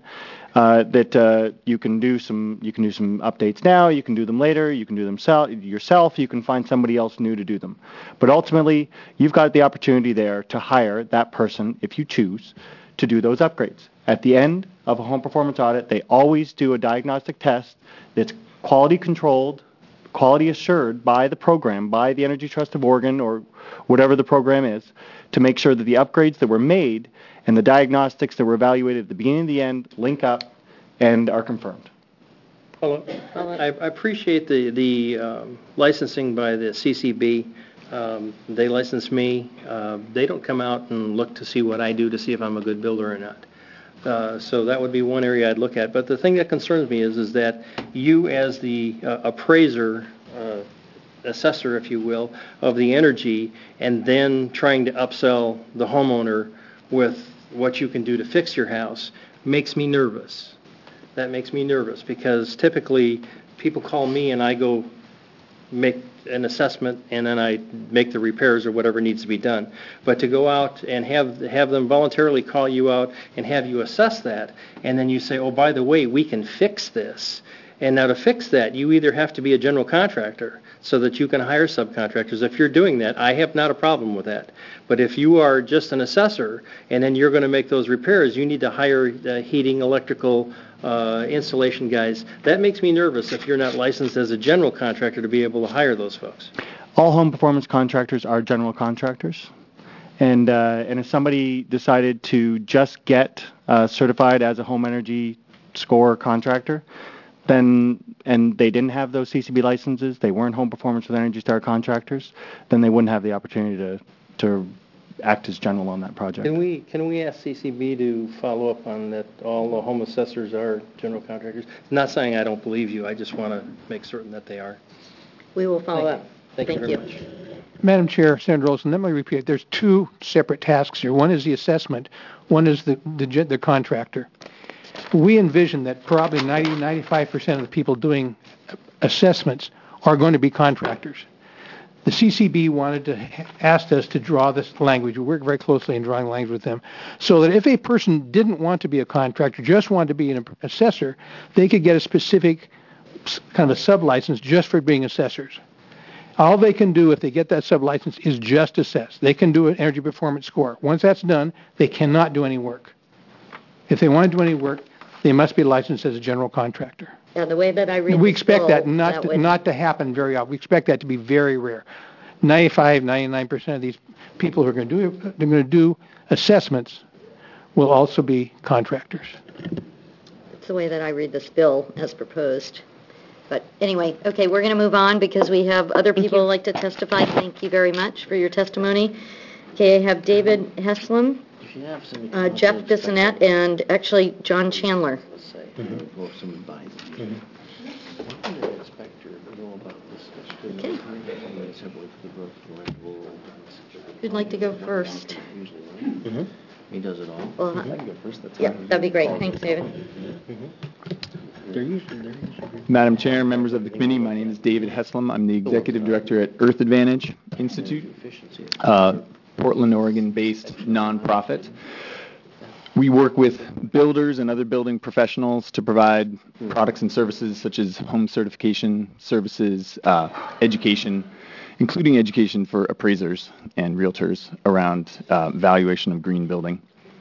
That you can do some updates now, you can do them later, you can do them yourself, you can find somebody else new to do them. But ultimately, you've got the opportunity there to hire that person, if you choose, to do those upgrades. At the end of a home performance audit, they always do a diagnostic test that's quality controlled, quality assured by the program, by the Energy Trust of Oregon or whatever the program is, to make sure that the upgrades that were made and the diagnostics that were evaluated at the beginning and the end link up and are confirmed. Well, I appreciate the licensing by the CCB. They license me. They don't come out and look to see what I do to see if I'm a good builder or not. So that would be one area I'd look at. But the thing that concerns me is that you, as the appraiser, assessor, if you will, of the energy, and then trying to upsell the homeowner with what you can do to fix your house, makes me nervous. That makes me nervous because typically people call me and I go make an assessment and then I make the repairs or whatever needs to be done. But to go out and have them voluntarily call you out and have you assess that, and then you say, oh, by the way, we can fix this. And now to fix that, you either have to be a general contractor so that you can hire subcontractors. If you're doing that, I have not a problem with that. But if you are just an assessor and then you're going to make those repairs, you need to hire heating, electrical, installation guys. That makes me nervous if you're not licensed as a general contractor to be able to hire those folks. All home performance contractors are general contractors. And if somebody decided to just get certified as a home energy score contractor, and they didn't have those CCB licenses, they weren't home performance with Energy Star contractors, then they wouldn't have the opportunity to act as general on that project. Can we ask CCB to follow up on that? All the home assessors are general contractors. I'm not saying I don't believe you. I just want to make certain that they are. We will follow up. Thank you very much. Madam Chair, Senator Olson, let me repeat. There's two separate tasks here. One is the assessment. One is the contractor. We envision that probably 95% of the people doing assessments are going to be contractors. The CCB asked us to draw this language. We worked very closely in drawing language with them, so that if a person didn't want to be a contractor, just wanted to be an assessor, they could get a specific kind of a sub-license just for being assessors. All they can do if they get that sub-license is just assess. They can do an energy performance score. Once that's done, they cannot do any work. If they want to do any work, they must be licensed as a general contractor. Yeah, the way that I read We this expect bill, that not to happen very often. We expect that to be very rare. 99% of these people who are going to do assessments will also be contractors. It's the way that I read this bill as proposed. But anyway, okay, we're going to move on because we have other people who like to testify. Thank you very much for your testimony. Okay, I have David Heslem, Jeff Bissonette, and actually John Chandler. Okay. Who'd like to go first? He does it all. Well, I can go first. That's yeah, fine. that'd be great. Thanks, David. Madam Chair, members of the committee, my name is David Heslem. I'm the Executive Director at Earth Advantage Institute, Portland, Oregon-based nonprofit. We work with builders and other building professionals to provide products and services such as home certification services, education, including education for appraisers and realtors around valuation of green building.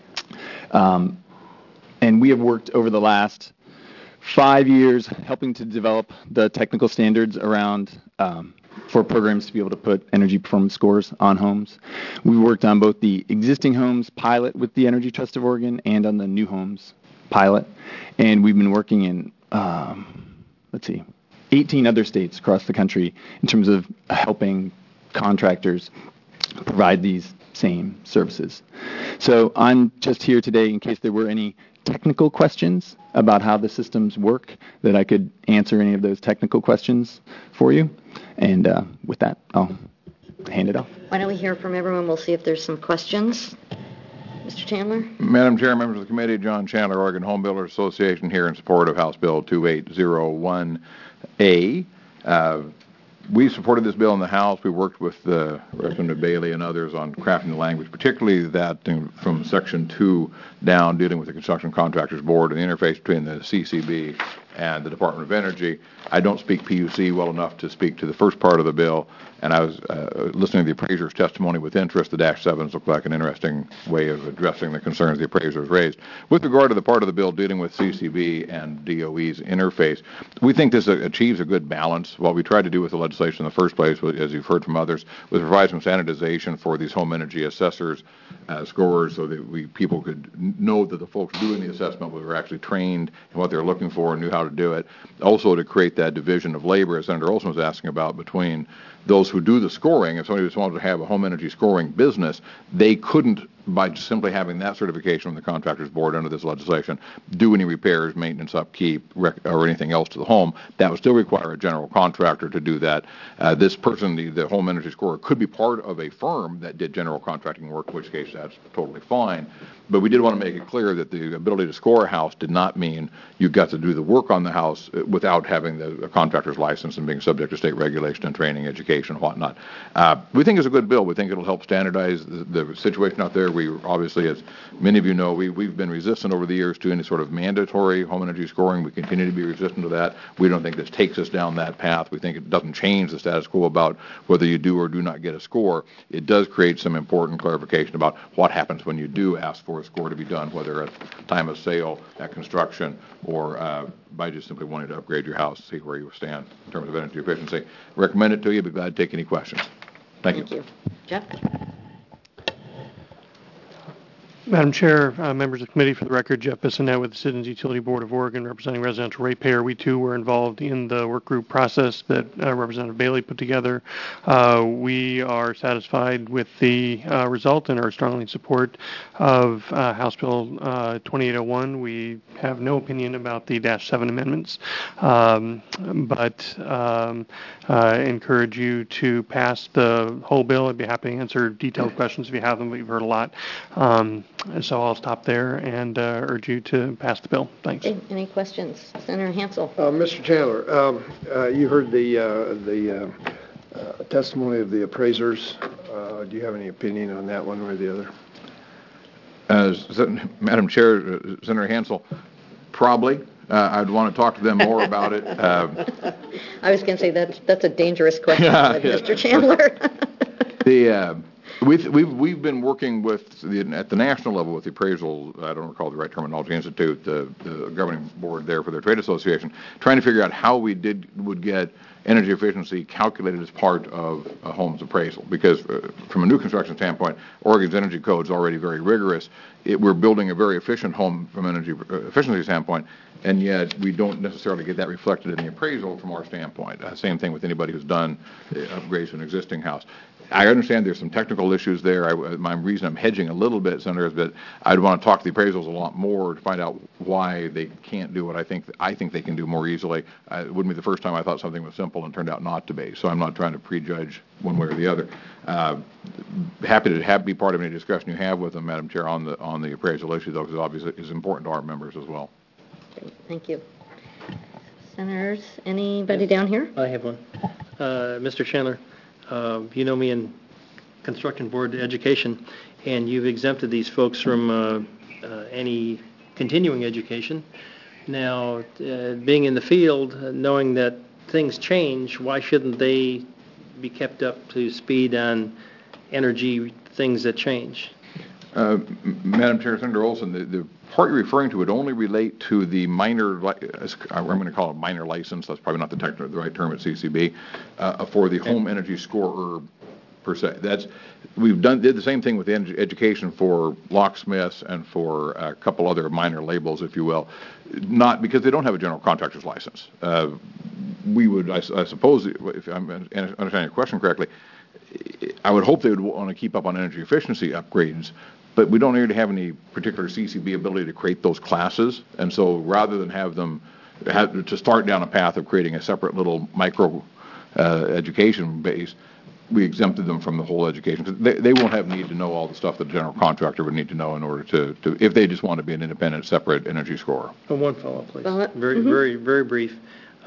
And we have worked over the last 5 years helping to develop the technical standards around for programs to be able to put energy performance scores on homes. We worked on both the existing homes pilot with the Energy Trust of Oregon and on the new homes pilot. And we've been working in, 18 other states across the country in terms of helping contractors provide these same services. So I'm just here today in case there were any technical questions about how the systems work, that I could answer any of those technical questions for you. And with that, I'll hand it off. Why don't we hear from everyone? We'll see if there's some questions. Mr. Chandler? Madam Chair, members of the committee, John Chandler, Oregon Home Builders Association, here in support of House Bill 2801A. We supported this bill in the House. We worked with Representative Bailey and others on crafting the language, particularly that from Section 2 down, dealing with the Construction Contractors Board and the interface between the CCB and the Department of Energy. I don't speak PUC well enough to speak to the first part of the bill, and I was listening to the appraiser's testimony with interest. The Dash 7s look like an interesting way of addressing the concerns the appraisers raised. With regard to the part of the bill dealing with CCB and DOE's interface, we think this achieves a good balance. What we tried to do with the legislation in the first place, as you've heard from others, was provide some standardization for these home energy assessors, scorers, so that people could know that the folks doing the assessment were actually trained in what they were looking for and knew how to do it. Also to create that division of labor, as Senator Olson was asking about, between those who do the scoring. If somebody just wanted to have a home energy scoring business, they couldn't, by just simply having that certification from the Contractors Board under this legislation, do any repairs, maintenance, upkeep, or anything else to the home. That would still require a general contractor to do that. This person, the home energy scorer, could be part of a firm that did general contracting work, in which case that's totally fine. But we did want to make it clear that the ability to score a house did not mean you got to do the work on the house without having the contractor's license and being subject to state regulation and training, education, and whatnot. We think it's a good bill. We think it'll help standardize the situation out there. We obviously, as many of you know, we've been resistant over the years to any sort of mandatory home energy scoring. We continue to be resistant to that. We don't think this takes us down that path. We think it doesn't change the status quo about whether you do or do not get a score. It does create some important clarification about what happens when you do ask for a score to be done, whether at time of sale, at construction, or by just simply wanting to upgrade your house, see where you stand in terms of energy efficiency. Recommend it to you. Be glad to take any questions. Thank you. Jeff? Madam Chair, members of the committee, for the record, Jeff Bissonette with the Citizens Utility Board of Oregon, representing residential ratepayer. We, too, were involved in the work group process that Representative Bailey put together. We are satisfied with the result and are strongly in support of House Bill 2801. We have no opinion about the Dash 7 amendments, but encourage you to pass the whole bill. I'd be happy to answer detailed questions if you have them. We've heard a lot. So I'll stop there and urge you to pass the bill. Thanks. Okay. Any questions? Senator Hansel. Mr. Chandler, you heard the testimony of the appraisers. Do you have any opinion on that one way or the other? Madam Chair, Senator Hansel, probably. I'd want to talk to them more about it. I was going to say that's a dangerous question, Mr. Chandler. We've been working with at the national level with the appraisal, I don't recall the right terminology, institute, the governing board there for their trade association, trying to figure out how we would get energy efficiency calculated as part of a home's appraisal. Because from a new construction standpoint, Oregon's energy code is already very rigorous. We're building a very efficient home from an energy efficiency standpoint, and yet we don't necessarily get that reflected in the appraisal from our standpoint. Same thing with anybody who's done upgrades to an existing house. I understand there's some technical issues there. My reason I'm hedging a little bit, Senator, is that I'd want to talk to the appraisals a lot more to find out why they can't do what I think they can do more easily. It wouldn't be the first time I thought something was simple and turned out not to be. So I'm not trying to prejudge one way or the other. Happy to be part of any discussion you have with them, Madam Chair, on the appraisal issue, though, because obviously it is important to our members as well. Great. Thank you. Senators, anybody down here? I have one. Mr. Chandler, you know me in construction board education, and you've exempted these folks from any continuing education. Now, being in the field, knowing that things change, why shouldn't they be kept up to speed on energy things that change? Madam Chair, Senator Olson, the part you're referring to would only relate to the minor, I'm going to call it minor license, that's probably not the right term at CCB, for the home energy scorer per se. Did the same thing with the education for locksmiths and for a couple other minor labels, if you will, not because they don't have a general contractor's license. We would, I suppose, if I'm understanding your question correctly, I would hope they would want to keep up on energy efficiency upgrades, but we don't need to have any particular CCB ability to create those classes. And so rather than have them to start down a path of creating a separate little micro education base, we exempted them from the whole education. They won't have need to know all the stuff that a general contractor would need to know in order to if they just want to be an independent, separate energy scorer. One follow-up, please. Very brief.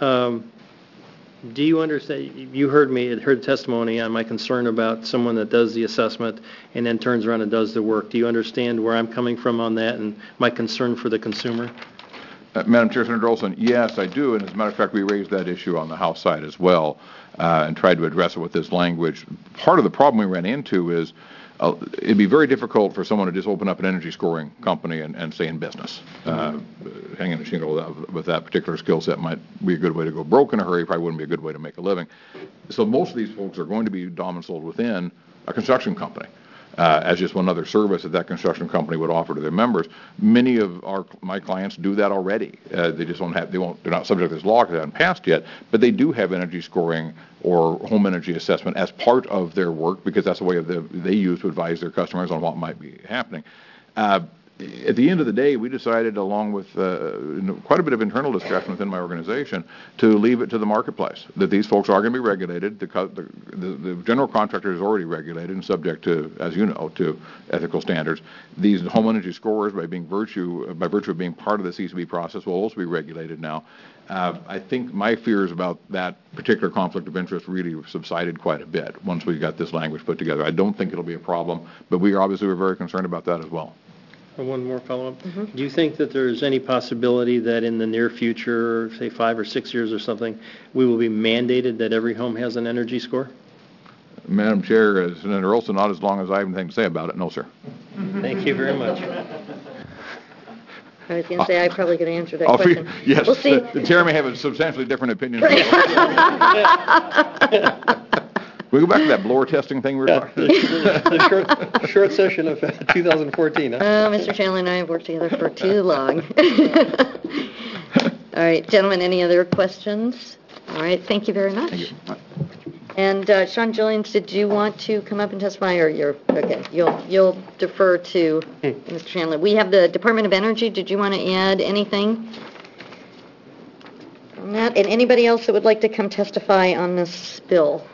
Do you understand, you heard testimony on my concern about someone that does the assessment and then turns around and does the work. Do you understand where I'm coming from on that and my concern for the consumer? Madam Chair, Senator Olson, yes, I do. And as a matter of fact, we raised that issue on the House side as well and tried to address it with this language. Part of the problem we ran into is it'd be very difficult for someone to just open up an energy scoring company and stay in business. Hanging a shingle with that particular skill set might be a good way to go broke in a hurry, probably wouldn't be a good way to make a living. So most of these folks are going to be domiciled within a construction company as just one other service that construction company would offer to their members. Many of my clients do that already. They just they're not subject to this law because they haven't passed yet, but they do have energy scoring or home energy assessment as part of their work because that's the way they use to advise their customers on what might be happening. At the end of the day, we decided, along with quite a bit of internal discussion within my organization, to leave it to the marketplace, that these folks are going to be regulated. The general contractor is already regulated and subject to, as you know, to ethical standards. These home energy scorers, by virtue of being part of the CCB process, will also be regulated now. I think my fears about that particular conflict of interest really subsided quite a bit once we got this language put together. I don't think it'll be a problem, but we're very concerned about that as well. One more follow-up. Do you think that there's any possibility that in the near future, say 5 or 6 years or something, we will be mandated that every home has an energy score? Madam Chair, Senator Olson, not as long as I have anything to say about it, no, sir. Thank you very much. I was going to say, I'm probably going to answer that question. Yes, we'll see. The chair may have a substantially different opinion. We go back to that blower testing thing we were talking about? The short session of 2014. Huh? Mr. Chandler and I have worked together for too long. All right, gentlemen, any other questions? All right, thank you very much. Thank you. And Sean Jillians, did you want to come up and testify, or you're okay? You'll defer to Mr. Chandler. We have the Department of Energy. Did you want to add anything on that? And anybody else that would like to come testify on this bill?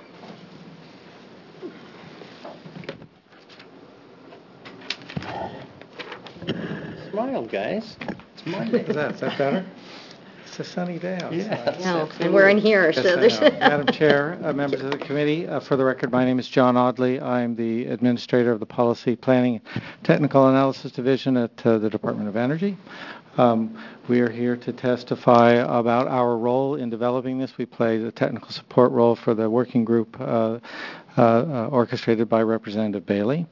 Smile, guys. It's Monday. Is that better? It's a sunny day outside. Yes. No, and we're in here, Yes, so I there's... know. Madam Chair, members of the committee, for the record, my name is John Audley. I'm the administrator of the Policy Planning Technical Analysis Division at the Department of Energy. We are here to testify about our role in developing this. We play the technical support role for the working group orchestrated by Representative Bailey.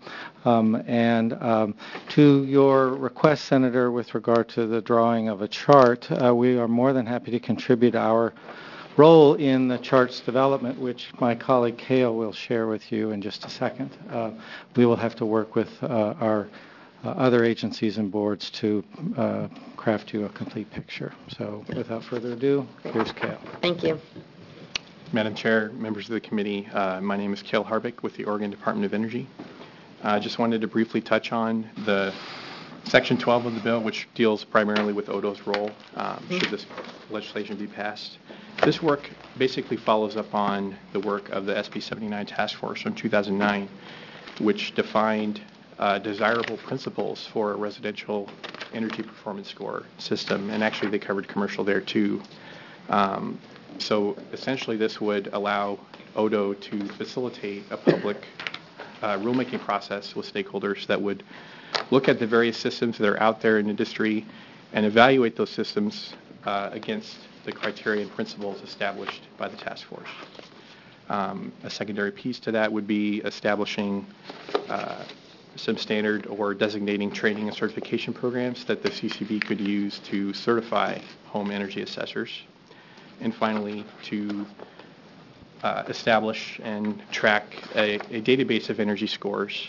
To your request, Senator, with regard to the drawing of a chart, we are more than happy to contribute our role in the chart's development, which my colleague Cale will share with you in just a second. We will have to work with our other agencies and boards to craft you a complete picture. So without further ado, here's Cale. Thank you. Madam Chair, members of the committee, my name is Cale Harbick with the Oregon Department of Energy. I just wanted to briefly touch on the Section 12 of the bill, which deals primarily with ODO's role should this legislation be passed. This work basically follows up on the work of the SB 79 Task Force from 2009, which defined desirable principles for a residential energy performance score system, and actually they covered commercial there too. So essentially this would allow ODO to facilitate a public rulemaking process with stakeholders that would look at the various systems that are out there in industry and evaluate those systems against the criteria and principles established by the task force. A secondary piece to that would be establishing some standard or designating training and certification programs that the CCB could use to certify home energy assessors. And finally, to establish and track a database of energy scores.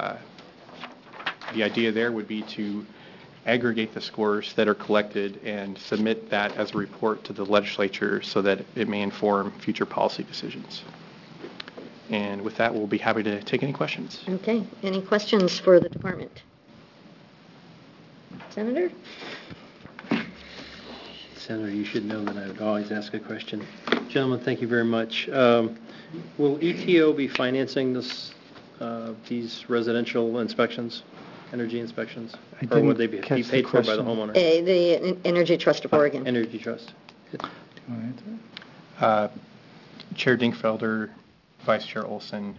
The idea there would be to aggregate the scores that are collected and submit that as a report to the legislature so that it may inform future policy decisions. And with that, we'll be happy to take any questions. Okay. Any questions for the department? Senator? Senator, you should know that I would always ask a question. Gentlemen, thank you very much. Will ETO be financing these residential inspections, energy inspections? Or would they be paid for by the homeowner? The Energy Trust of Oregon. Energy Trust. Chair Dinkfelder, Vice Chair Olson,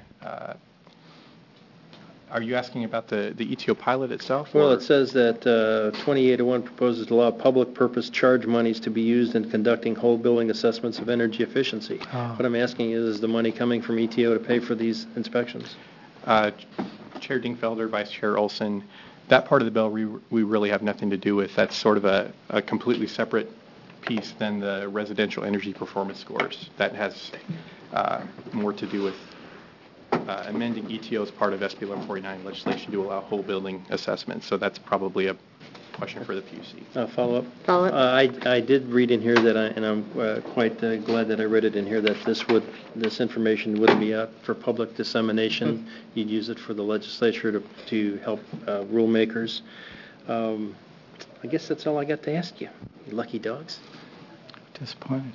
are you asking about the ETO pilot itself? Well, it says that 2801 proposes to allow public purpose charge monies to be used in conducting whole building assessments of energy efficiency. What I'm asking is the money coming from ETO to pay for these inspections? Chair Dinkfelder, Vice Chair Olson, that part of the bill we really have nothing to do with. That's sort of a completely separate piece than the residential energy performance scores. That has more to do with amending ETO as part of SB 1149 legislation to allow whole building assessments. So that's probably a question for the PUC. Follow-up? I did read in here that, and I'm quite glad that I read it in here, that this information wouldn't be out for public dissemination. You'd use it for the legislature to help rulemakers. I guess that's all I got to ask you. You lucky dogs. Disappointed.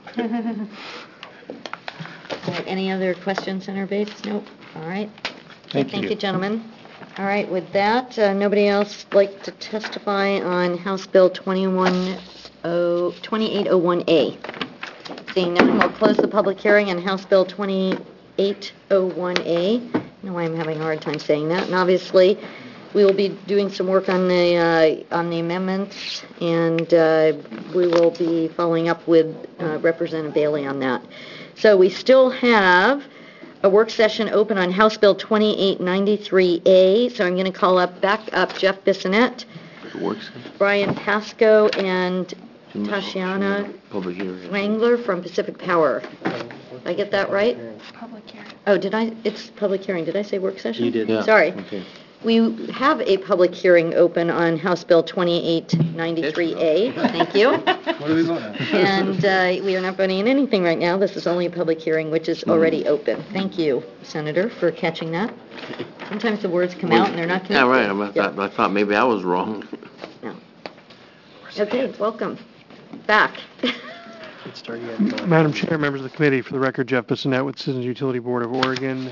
All right, any other questions, Senator Bates? Nope. All right. Thank you. Thank you, gentlemen. All right, with that, nobody else like to testify on House Bill 2801A? Seeing none, we'll close the public hearing on House Bill 2801A. I know I'm having a hard time saying that. And obviously, we will be doing some work on the amendments, and we will be following up with Representative Bailey on that. So we still have a work session open on House Bill 2893A. So I'm going to call back up Jeff Bissonette, Brian Pasco, and Tashiana Wrangler from Pacific Power. Did I get that right? Public hearing. Oh, did I? It's public hearing. Did I say work session? You did. Yeah. Sorry. Okay. We have a public hearing open on House Bill 2893A. Thank you. What are we voting on? And we are not voting on anything right now. This is only a public hearing, which is already open. Thank you, Senator, for catching that. Sometimes the words come out and they're not connected. Yeah, right. I thought maybe I was wrong. No. Okay, welcome back. Good start yet. Madam Chair, members of the committee, for the record, Jeff Bissonette with Citizens Utility Board of Oregon.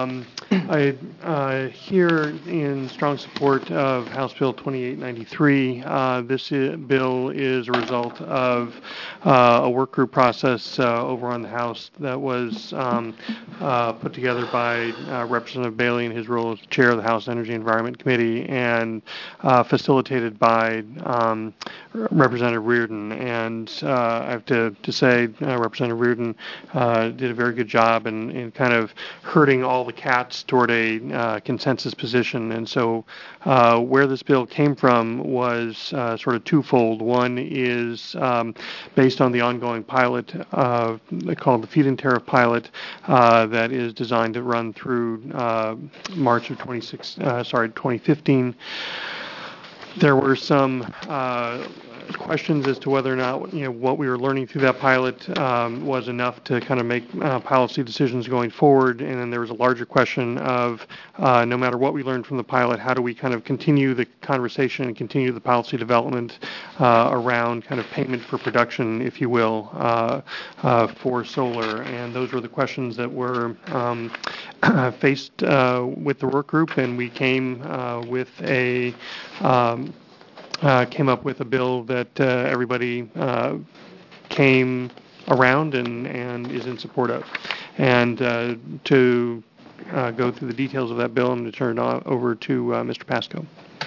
I here in strong support of House Bill 2893. This bill is a result of a work group process over on the House that was put together by Representative Bailey in his role as chair of the House Energy and Environment Committee and facilitated by Representative Reardon. And I have to say Representative Reardon did a very good job in kind of herding all the cats toward a consensus position. And so where this bill came from was sort of twofold. One is based on the ongoing pilot called the feed-in tariff pilot that is designed to run through March of 2015. There were some questions as to whether or not what we were learning through that pilot was enough to kind of make policy decisions going forward. And then there was a larger question of no matter what we learned from the pilot, how do we kind of continue the conversation and continue the policy development around kind of payment for production, if you will, for solar. And those were the questions that were faced with the work group, and we came with a came up with a bill that everybody came around and is in support of. And to go through the details of that bill, I'm going to turn it over to Mr. Pasco.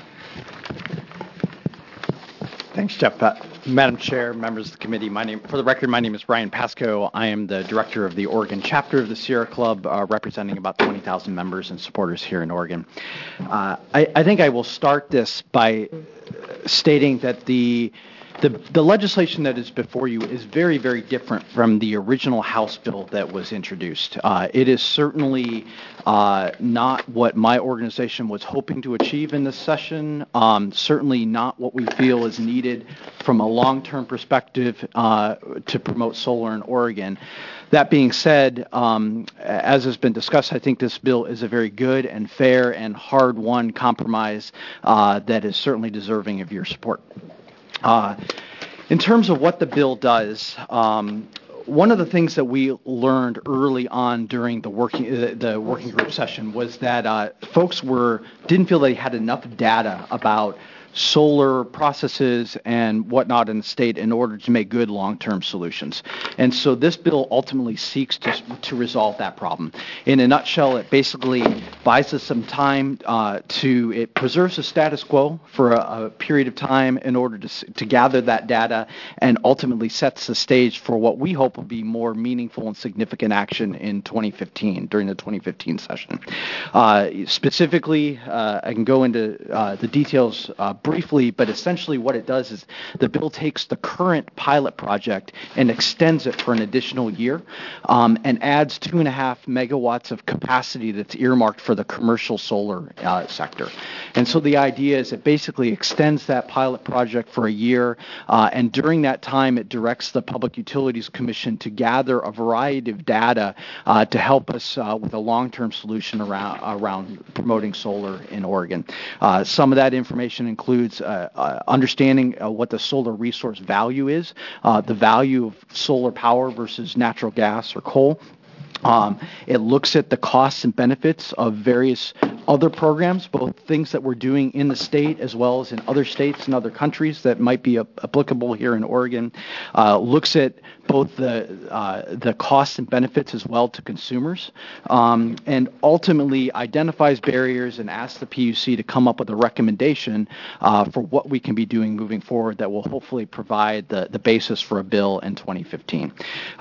Thanks, Jeff. Madam Chair, members of the committee, for the record, my name is Brian Pasco. I am the director of the Oregon chapter of the Sierra Club, representing about 20,000 members and supporters here in Oregon. I think I will start this by stating that the legislation that is before you is very, very different from the original House bill that was introduced. It is certainly not what my organization was hoping to achieve in this session, certainly not what we feel is needed from a long-term perspective to promote solar in Oregon. That being said, as has been discussed, I think this bill is a very good and fair and hard-won compromise that is certainly deserving of your support. In terms of what the bill does, one of the things that we learned early on during the working group session was that folks didn't feel they had enough data about solar processes and whatnot in the state in order to make good long-term solutions. And so this bill ultimately seeks to resolve that problem. In a nutshell, it basically buys us some time it preserves the status quo for a period of time in order to gather that data and ultimately sets the stage for what we hope will be more meaningful and significant action in 2015, during the 2015 session. Specifically, I can go into the details briefly, but essentially what it does is the bill takes the current pilot project and extends it for an additional year and adds 2.5 megawatts of capacity that's earmarked for the commercial solar sector. And so the idea is it basically extends that pilot project for a year, and during that time it directs the Public Utilities Commission to gather a variety of data to help us with a long-term solution around promoting solar in Oregon. Some of that information includes understanding what the solar resource value is, the value of solar power versus natural gas or coal. It looks at the costs and benefits of various other programs, both things that we're doing in the state as well as in other states and other countries that might be applicable here in Oregon. Looks at both the costs and benefits as well to consumers, and ultimately identifies barriers and asks the PUC to come up with a recommendation for what we can be doing moving forward that will hopefully provide the basis for a bill in 2015.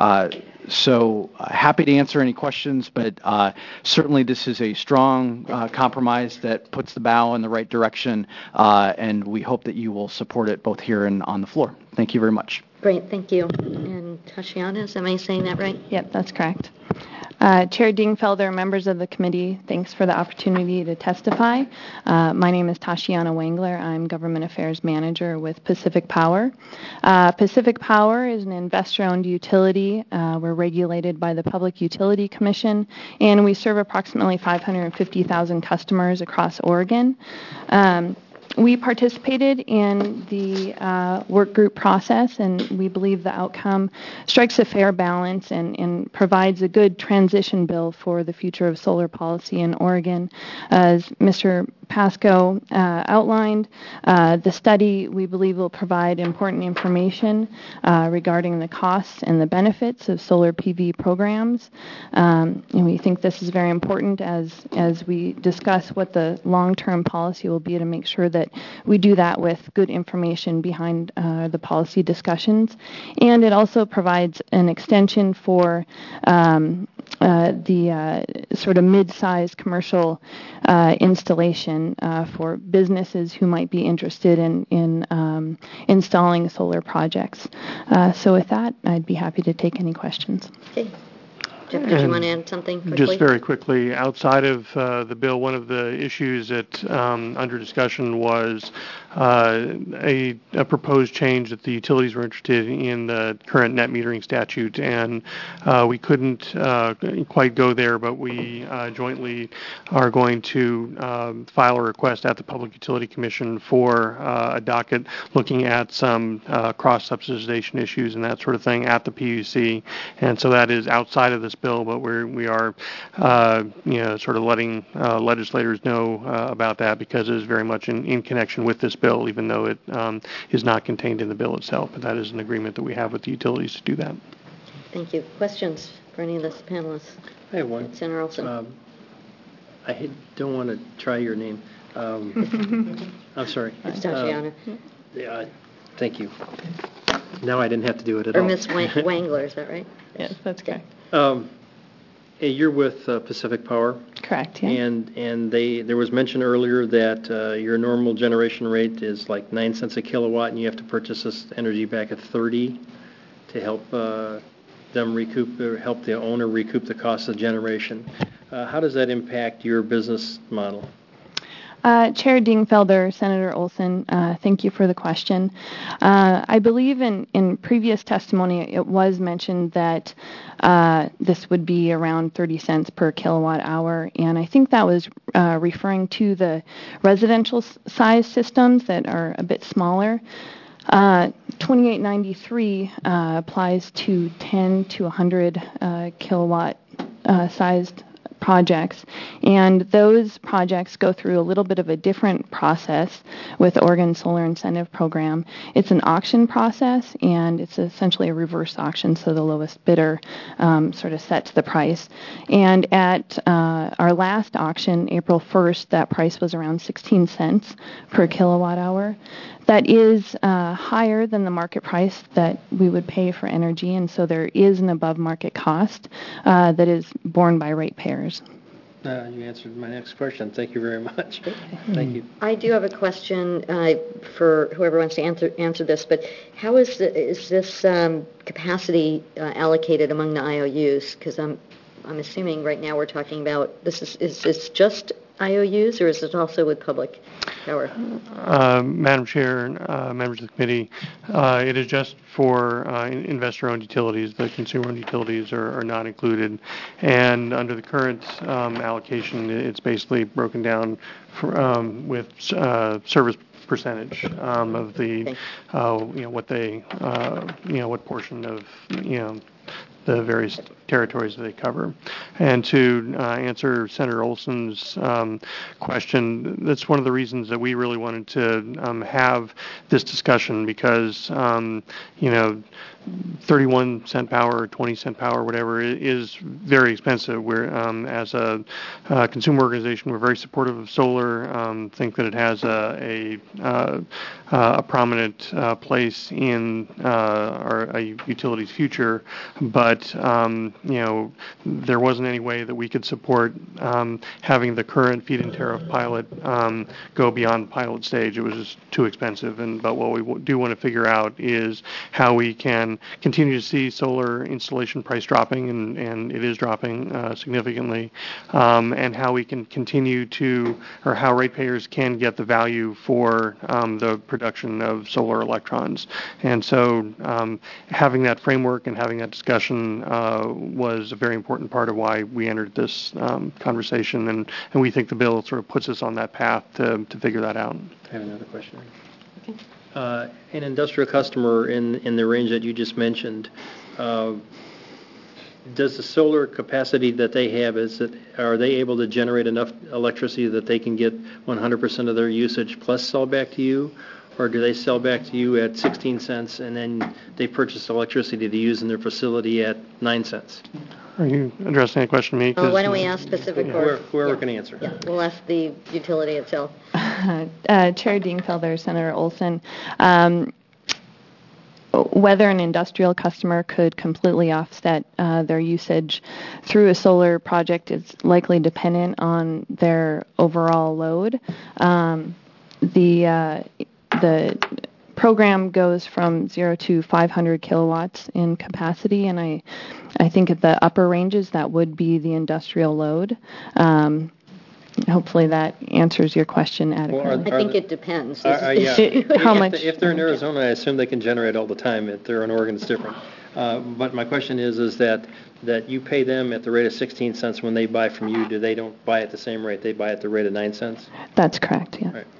So happy to answer any questions, but certainly this is a strong compromise that puts the bow in the right direction, and we hope that you will support it both here and on the floor. Thank you very much. Great, thank you. And Tashiana, am I saying that right? Yep, that's correct. Chair Dingfelder, members of the committee, thanks for the opportunity to testify. My name is Tashiana Wangler. I'm Government Affairs Manager with Pacific Power. Pacific Power is an investor-owned utility. We're regulated by the Public Utility Commission, and we serve approximately 550,000 customers across Oregon. We participated in the work group process, and we believe the outcome strikes a fair balance and provides a good transition bill for the future of solar policy in Oregon. As Mr. Pasco outlined, the study, we believe, will provide important information regarding the costs and the benefits of solar PV programs. And we think this is very important as we discuss what the long-term policy will be to make sure that we do that with good information behind the policy discussions. And it also provides an extension for the sort of mid-sized commercial installation for businesses who might be interested in installing solar projects. So with that, I'd be happy to take any questions. Okay. Jeff, did you want to add something quickly? Just very quickly, outside of the bill, one of the issues that under discussion was a proposed change that the utilities were interested in the current net metering statute, and we couldn't quite go there, but we jointly are going to file a request at the Public Utility Commission for a docket looking at some cross-subsidization issues and that sort of thing at the PUC, and so that is outside of this bill, but we are sort of letting legislators know about that because it is very much in connection with this bill, even though it is not contained in the bill itself. But that is an agreement that we have with the utilities to do that. Thank you. Questions for any of the panelists? I have one. Senator Olson. I don't want to try your name. I'm sorry. It's Tatiana. Yeah, thank you. Now I didn't have to do it at all. Or Miss Wangler, is that right? Yes, that's correct. You're with Pacific Power. Correct, yeah. And there was mention earlier that your normal generation rate is like 9 cents a kilowatt, and you have to purchase this energy back at 30 to help them recoup, or help the owner recoup the cost of generation. How does that impact your business model? Chair Dingfelder, Senator Olson, thank you for the question. I believe in previous testimony it was mentioned that this would be around 30 cents per kilowatt hour, and I think that was referring to the residential size systems that are a bit smaller. 2893 applies to 10 to 100 kilowatt sized projects, and those projects go through a little bit of a different process with Oregon Solar Incentive Program. It's an auction process, and it's essentially a reverse auction, so the lowest bidder sort of sets the price. And at our last auction, April 1st, that price was around 16 cents per kilowatt hour. That is higher than the market price that we would pay for energy, and so there is an above-market cost that is borne by ratepayers. You answered my next question. Thank you very much. Thank you. I do have a question for whoever wants to answer this, but how is this capacity allocated among the IOUs? Because I'm assuming right now we're talking about is this just IOUs, or is it also with public power? Madam Chair, members of the committee, it is just for investor-owned utilities. The consumer-owned utilities are not included. And under the current allocation, it's basically broken down with service percentage of the, what portion of, the various territories that they cover. And to answer Senator Olson's question, that's one of the reasons that we really wanted to have this discussion, because 31 cent power, 20 cent power, whatever, is very expensive. We're, as a consumer organization, we're very supportive of solar, think that it has a prominent place in our utility's future, but there wasn't any way that we could support having the current feed-in tariff pilot go beyond pilot stage. It was just too expensive. But what we do want to figure out is how we can and continue to see solar installation price dropping, and it is dropping significantly, and how we can continue to, or how ratepayers can get the value for the production of solar electrons. And so having that framework and having that discussion was a very important part of why we entered this conversation, and we think the bill sort of puts us on that path to figure that out. I have another question. An industrial customer in the range that you just mentioned, does the solar capacity that they have, are they able to generate enough electricity that they can get 100% of their usage plus sell back to you? Or do they sell back to you at 16 cents and then they purchase electricity to use in their facility at 9 cents? Are you addressing a question to me? Why don't we ask specific Whoever can answer. Yeah, we'll ask the utility itself. Chair Dingfelder, Senator Olson, whether an industrial customer could completely offset their usage through a solar project is likely dependent on their overall load. The program goes from 0 to 500 kilowatts in capacity, and I think at the upper ranges that would be the industrial load. Hopefully that answers your question adequately. I think it depends. How much? If they're in Arizona, I assume they can generate all the time. If they're in Oregon, it's different. But my question is that you pay them at the rate of 16 cents when they buy from you. They don't buy at the same rate. They buy at the rate of 9 cents? That's correct, yeah. Right.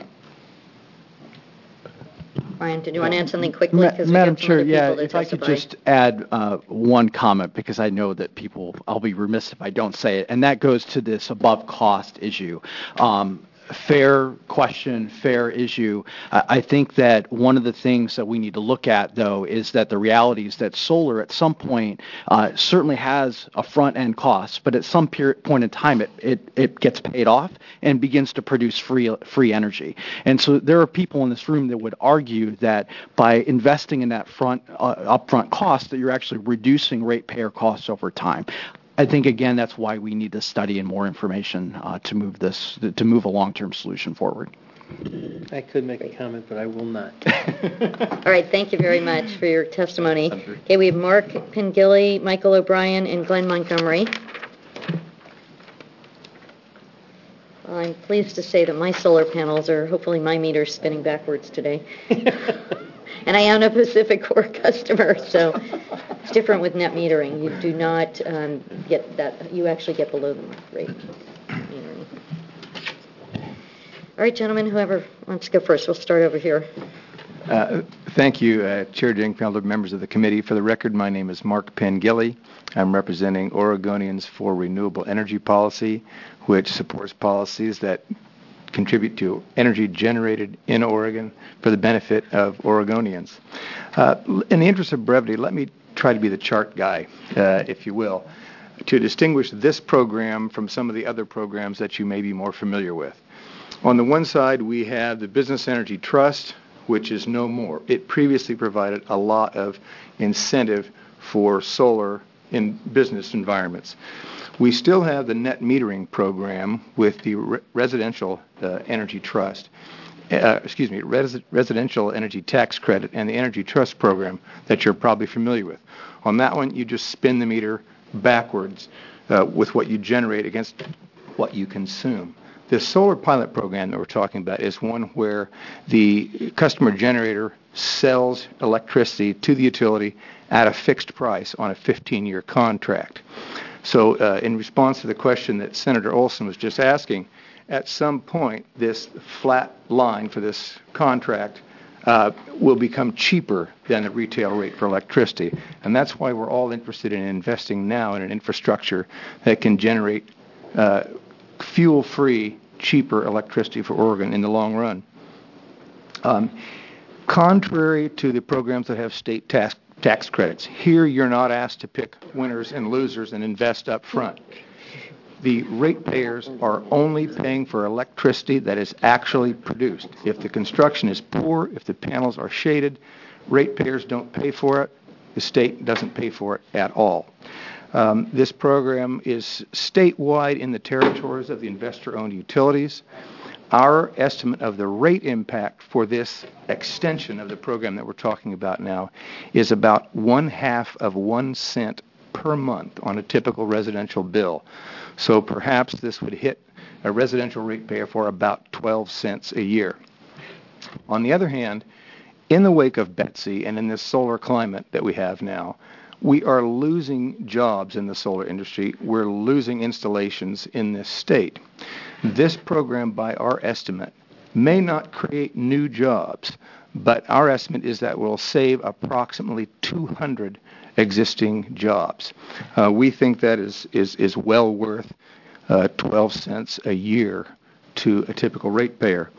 Brian, did you want to add something quickly? Madam Chair, if I could just add one comment, because I know that I'll be remiss if I don't say it, and that goes to this above cost issue. Fair question, fair issue. I think that one of the things that we need to look at, though, is that the reality is that solar at some point certainly has a front-end cost, but at some point in time it gets paid off and begins to produce free energy. And so there are people in this room that would argue that by investing in that upfront cost that you're actually reducing ratepayer costs over time. I think, again, that's why we need to study and more information to move a long-term solution forward. I could make a comment, but I will not. All right, thank you very much for your testimony. Okay, we have Mark Pengilly, Michael O'Brien, and Glenn Montgomery. Well, I'm pleased to say that my solar panels are, hopefully my meter's spinning backwards today. And I am a Pacific Core customer, so it's different with net metering. You do not get that. You actually get below the market rate metering. All right, gentlemen, whoever wants to go first, we'll start over here. Thank you, Chair Dingfelder, members of the committee. For the record, my name is Mark Pengilly. I'm representing Oregonians for Renewable Energy Policy, which supports policies that contribute to energy generated in Oregon for the benefit of Oregonians. In the interest of brevity, let me try to be the chart guy, if you will, to distinguish this program from some of the other programs that you may be more familiar with. On the one side, we have the Business Energy Trust, which is no more. It previously provided a lot of incentive for solar in business environments. We still have the net metering program with the Residential Energy Trust, Residential Energy Tax Credit and the Energy Trust program that you're probably familiar with. On that one, you just spin the meter backwards with what you generate against what you consume. The solar pilot program that we're talking about is one where the customer generator sells electricity to the utility at a fixed price on a 15-year contract. So in response to the question that Senator Olson was just asking, at some point this flat line for this contract will become cheaper than the retail rate for electricity. And that's why we're all interested in investing now in an infrastructure that can generate fuel-free, cheaper electricity for Oregon in the long run. Contrary to the programs that have state tax credits, here you're not asked to pick winners and losers and invest up front. The ratepayers are only paying for electricity that is actually produced. If the construction is poor, if the panels are shaded, ratepayers don't pay for it. The state doesn't pay for it at all. This program is statewide in the territories of the investor-owned utilities. our estimate of the rate impact for this extension of the program that we're talking about now is about 1/2 cent per month on a typical residential bill. So perhaps this would hit a residential ratepayer for about 12 cents a year. On the other hand, in the wake of Betsy and in this solar climate that we have now, we are losing jobs in the solar industry. We're losing installations in this state. This program, by our estimate, may not create new jobs, but our estimate is that will save approximately 200 existing jobs. We think that is well worth 12 cents a year to a typical ratepayer.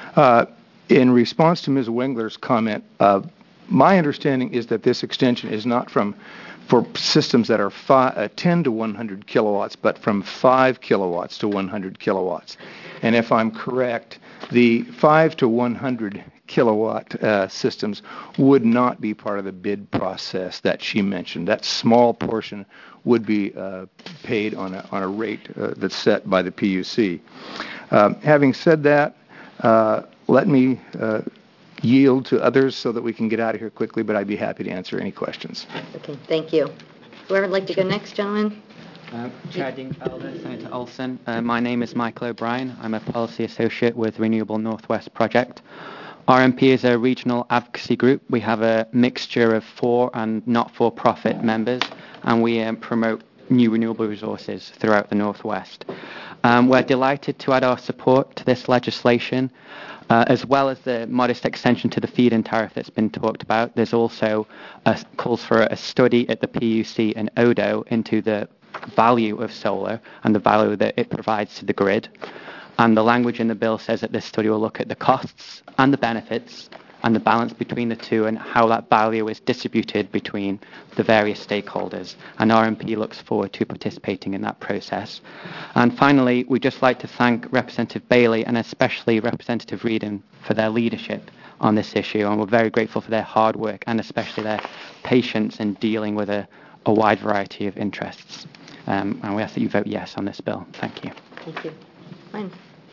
In response to Ms. Wengler's comment, my understanding is that this extension is not for systems that are 10 to 100 kilowatts, but from 5 kilowatts to 100 kilowatts. And if I'm correct, the 5 to 100 kilowatt systems would not be part of the bid process that she mentioned. That small portion would be paid on a rate that's set by the PUC. Having said that, let me yield to others so that we can get out of here quickly, but I'd be happy to answer any questions. Okay, thank you. Whoever would like to go next, gentlemen? Chair Dingfelder, Senator Olson. My name is Michael O'Brien. I'm a policy associate with Renewable Northwest Project. RMP is a regional advocacy group. We have a mixture of for and not-for-profit members, and we promote new renewable resources throughout the Northwest. We're delighted to add our support to this legislation, as well as the modest extension to the feed-in tariff that's been talked about. There's also calls for a study at the PUC and ODO into the value of solar and the value that it provides to the grid. And the language in the bill says that this study will look at the costs and the benefits and the balance between the two and how that value is distributed between the various stakeholders. And RMP looks forward to participating in that process. And finally, we'd just like to thank Representative Bailey and especially Representative Reardon for their leadership on this issue. And we're very grateful for their hard work and especially their patience in dealing with a wide variety of interests. And we ask that you vote yes on this bill. Thank you. Thank you. Fine.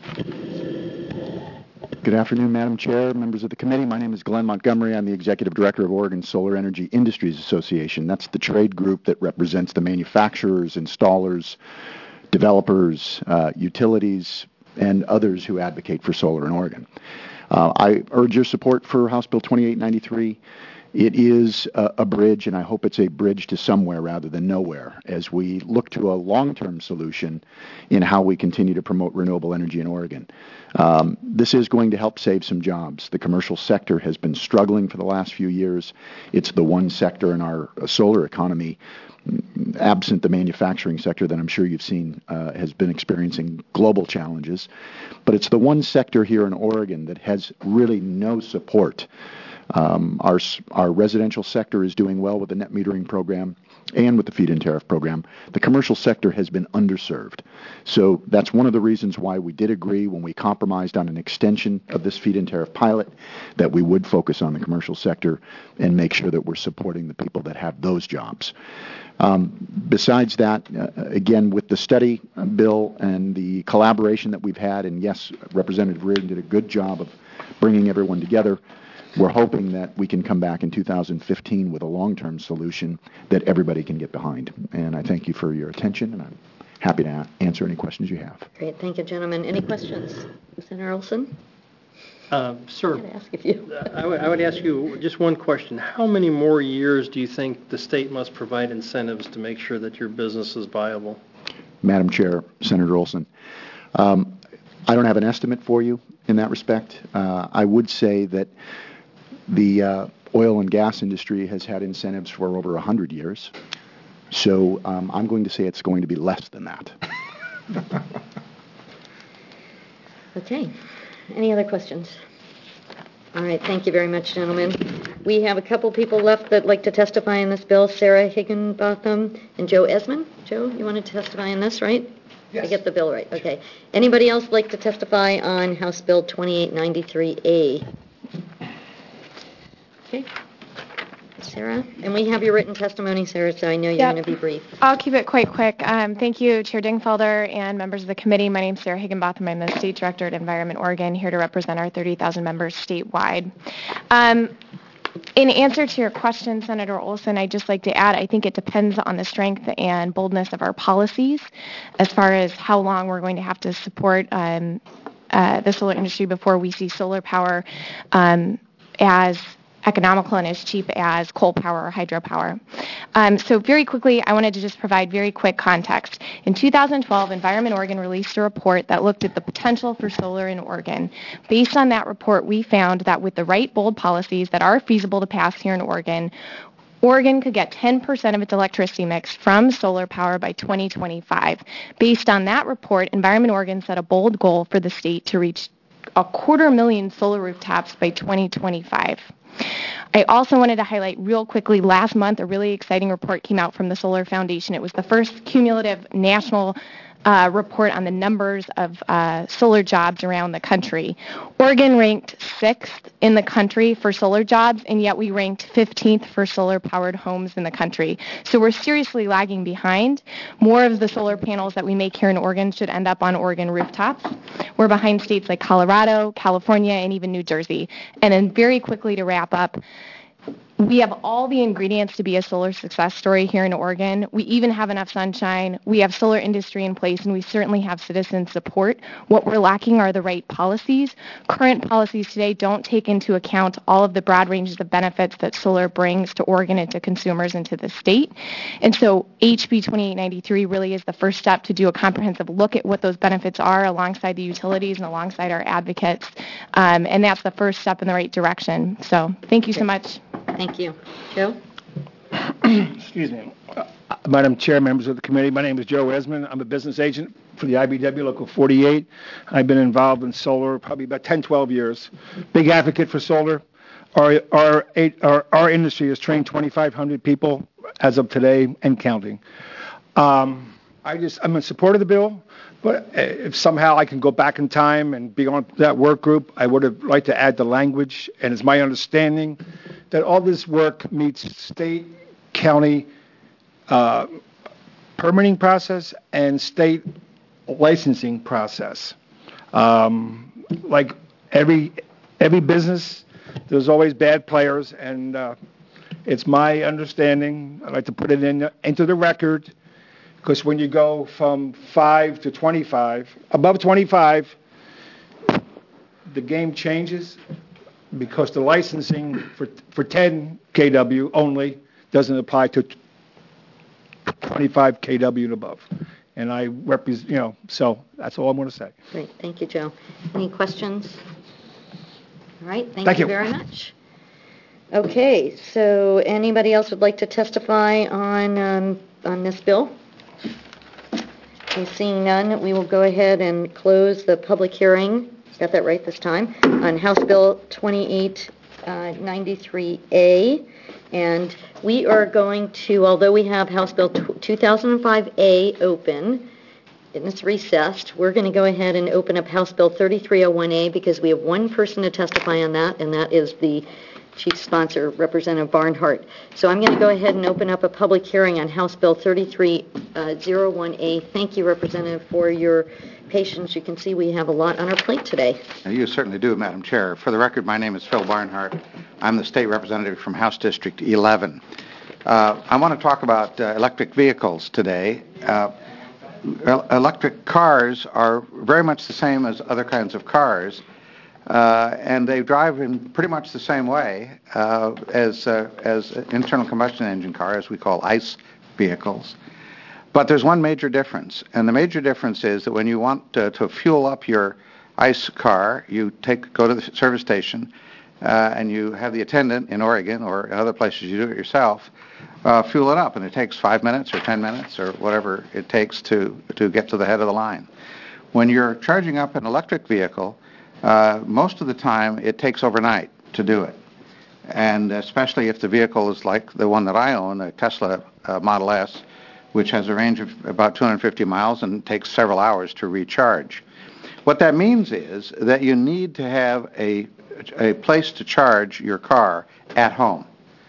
Good afternoon, Madam Chair, members of the committee. My name is Glenn Montgomery. I'm the Executive Director of Oregon Solar Energy Industries Association. That's the trade group that represents the manufacturers, installers, developers, utilities, and others who advocate for solar in Oregon. I urge your support for House Bill 2893. It is a bridge, and I hope it's a bridge to somewhere rather than nowhere, as we look to a long-term solution in how we continue to promote renewable energy in Oregon. This is going to help save some jobs. The commercial sector has been struggling for the last few years. It's the one sector in our solar economy, absent the manufacturing sector that I'm sure you've seen, has been experiencing global challenges. But it's the one sector here in Oregon that has really no support. Our residential sector is doing well with the net metering program and with the feed-in tariff program. The commercial sector has been underserved. So that's one of the reasons why we did agree when we compromised on an extension of this feed-in tariff pilot that we would focus on the commercial sector and make sure that we're supporting the people that have those jobs. Besides that, again, with the study bill and the collaboration that we've had, and yes, Representative Reardon did a good job of bringing everyone together, we're hoping that we can come back in 2015 with a long-term solution that everybody can get behind. And I thank you for your attention, and I'm happy to answer any questions you have. Great. Thank you, gentlemen. Any questions? Senator Olson? Sir, I'd ask if you... I would ask you just one question. How many more years do you think the state must provide incentives to make sure that your business is viable? Madam Chair, Senator Olson, I don't have an estimate for you in that respect. I would say that the oil and gas industry has had incentives for over 100 years. So I'm going to say it's going to be less than that. Okay. Any other questions? All right. Thank you very much, gentlemen. We have a couple people left that like to testify in this bill, Sarah Higginbotham and Joe Esmond. Joe, you wanted to testify in this, right? Yes. I get the bill right. Okay. Anybody else like to testify on House Bill 2893A? Okay. Sarah? And we have your written testimony, Sarah, so I know you're Yep. going to be brief. I'll keep it quite quick. Thank you, Chair Dingfelder and members of the committee. My name is Sarah Higginbotham. I'm the State Director at Environment Oregon, here to represent our 30,000 members statewide. In answer to your question, Senator Olson, I'd just like to add, I think it depends on the strength and boldness of our policies as far as how long we're going to have to support the solar industry before we see solar power as economical and as cheap as coal power or hydropower. So very quickly, I wanted to just provide very quick context. In 2012, Environment Oregon released a report that looked at the potential for solar in Oregon. Based on that report, we found that with the right bold policies that are feasible to pass here in Oregon, Oregon could get 10% of its electricity mix from solar power by 2025. Based on that report, Environment Oregon set a bold goal for the state to reach 250,000 solar rooftops by 2025. I also wanted to highlight real quickly, last month a really exciting report came out from the Solar Foundation. It was the first cumulative national report on the numbers of solar jobs around the country. Oregon ranked 6th in the country for solar jobs, and yet we ranked 15th for solar-powered homes in the country. So we're seriously lagging behind. More of the solar panels that we make here in Oregon should end up on Oregon rooftops. We're behind states like Colorado, California, and even New Jersey. And then very quickly to wrap up, we have all the ingredients to be a solar success story here in Oregon. We even have enough sunshine. We have solar industry in place, and we certainly have citizen support. What we're lacking are the right policies. Current policies today don't take into account all of the broad ranges of benefits that solar brings to Oregon and to consumers and to the state. And so HB 2893 really is the first step to do a comprehensive look at what those benefits are alongside the utilities and alongside our advocates. And that's the first step in the right direction. So thank you so much. Thank you. Joe? Excuse me. Madam Chair, members of the committee, my name is Joe Esmond. I'm a business agent for the IBEW Local 48. I've been involved in solar probably about 10, 12 years. Big advocate for solar. Our industry has trained 2,500 people as of today and counting. I'm in support of the bill, but if somehow I can go back in time and be on that work group, I would have liked to add the language, and it's my understanding that all this work meets state, county permitting process and state licensing process. Like every business, there's always bad players, and it's my understanding, I'd like to put it into the record, because when you go from 5 to 25, above 25, the game changes, because the licensing for 10 kW only doesn't apply to 25 kW and above. And I represent, so that's all I'm going to say. Great. Thank you, Joe. Any questions? All right. Thank you very much. Okay. So anybody else would like to testify on this bill? Okay, seeing none, we will go ahead and close the public hearing. Got that right this time, on House Bill 2893A. And we are going to, although we have House Bill 2005A open, and it's recessed, we're going to go ahead and open up House Bill 3301A because we have one person to testify on that, and that is the chief sponsor, Representative Barnhart. So I'm going to go ahead and open up a public hearing on House Bill 3301A. Thank you, Representative, for your patience. You can see we have a lot on our plate today. You certainly do, Madam Chair. For the record, my name is Phil Barnhart. I'm the state representative from House District 11. I want to talk about electric vehicles today. Electric cars are very much the same as other kinds of cars, and they drive in pretty much the same way as internal combustion engine cars, we call ICE vehicles. But there's one major difference, and the major difference is that when you want to fuel up your ICE car, you go to the service station, and you have the attendant in Oregon or in other places you do it yourself, fuel it up, and it takes 5 minutes or 10 minutes or whatever it takes to get to the head of the line. When you're charging up an electric vehicle, most of the time it takes overnight to do it, and especially if the vehicle is like the one that I own, a Tesla Model S, which has a range of about 250 miles and takes several hours to recharge. What that means is that you need to have a place to charge your car at home.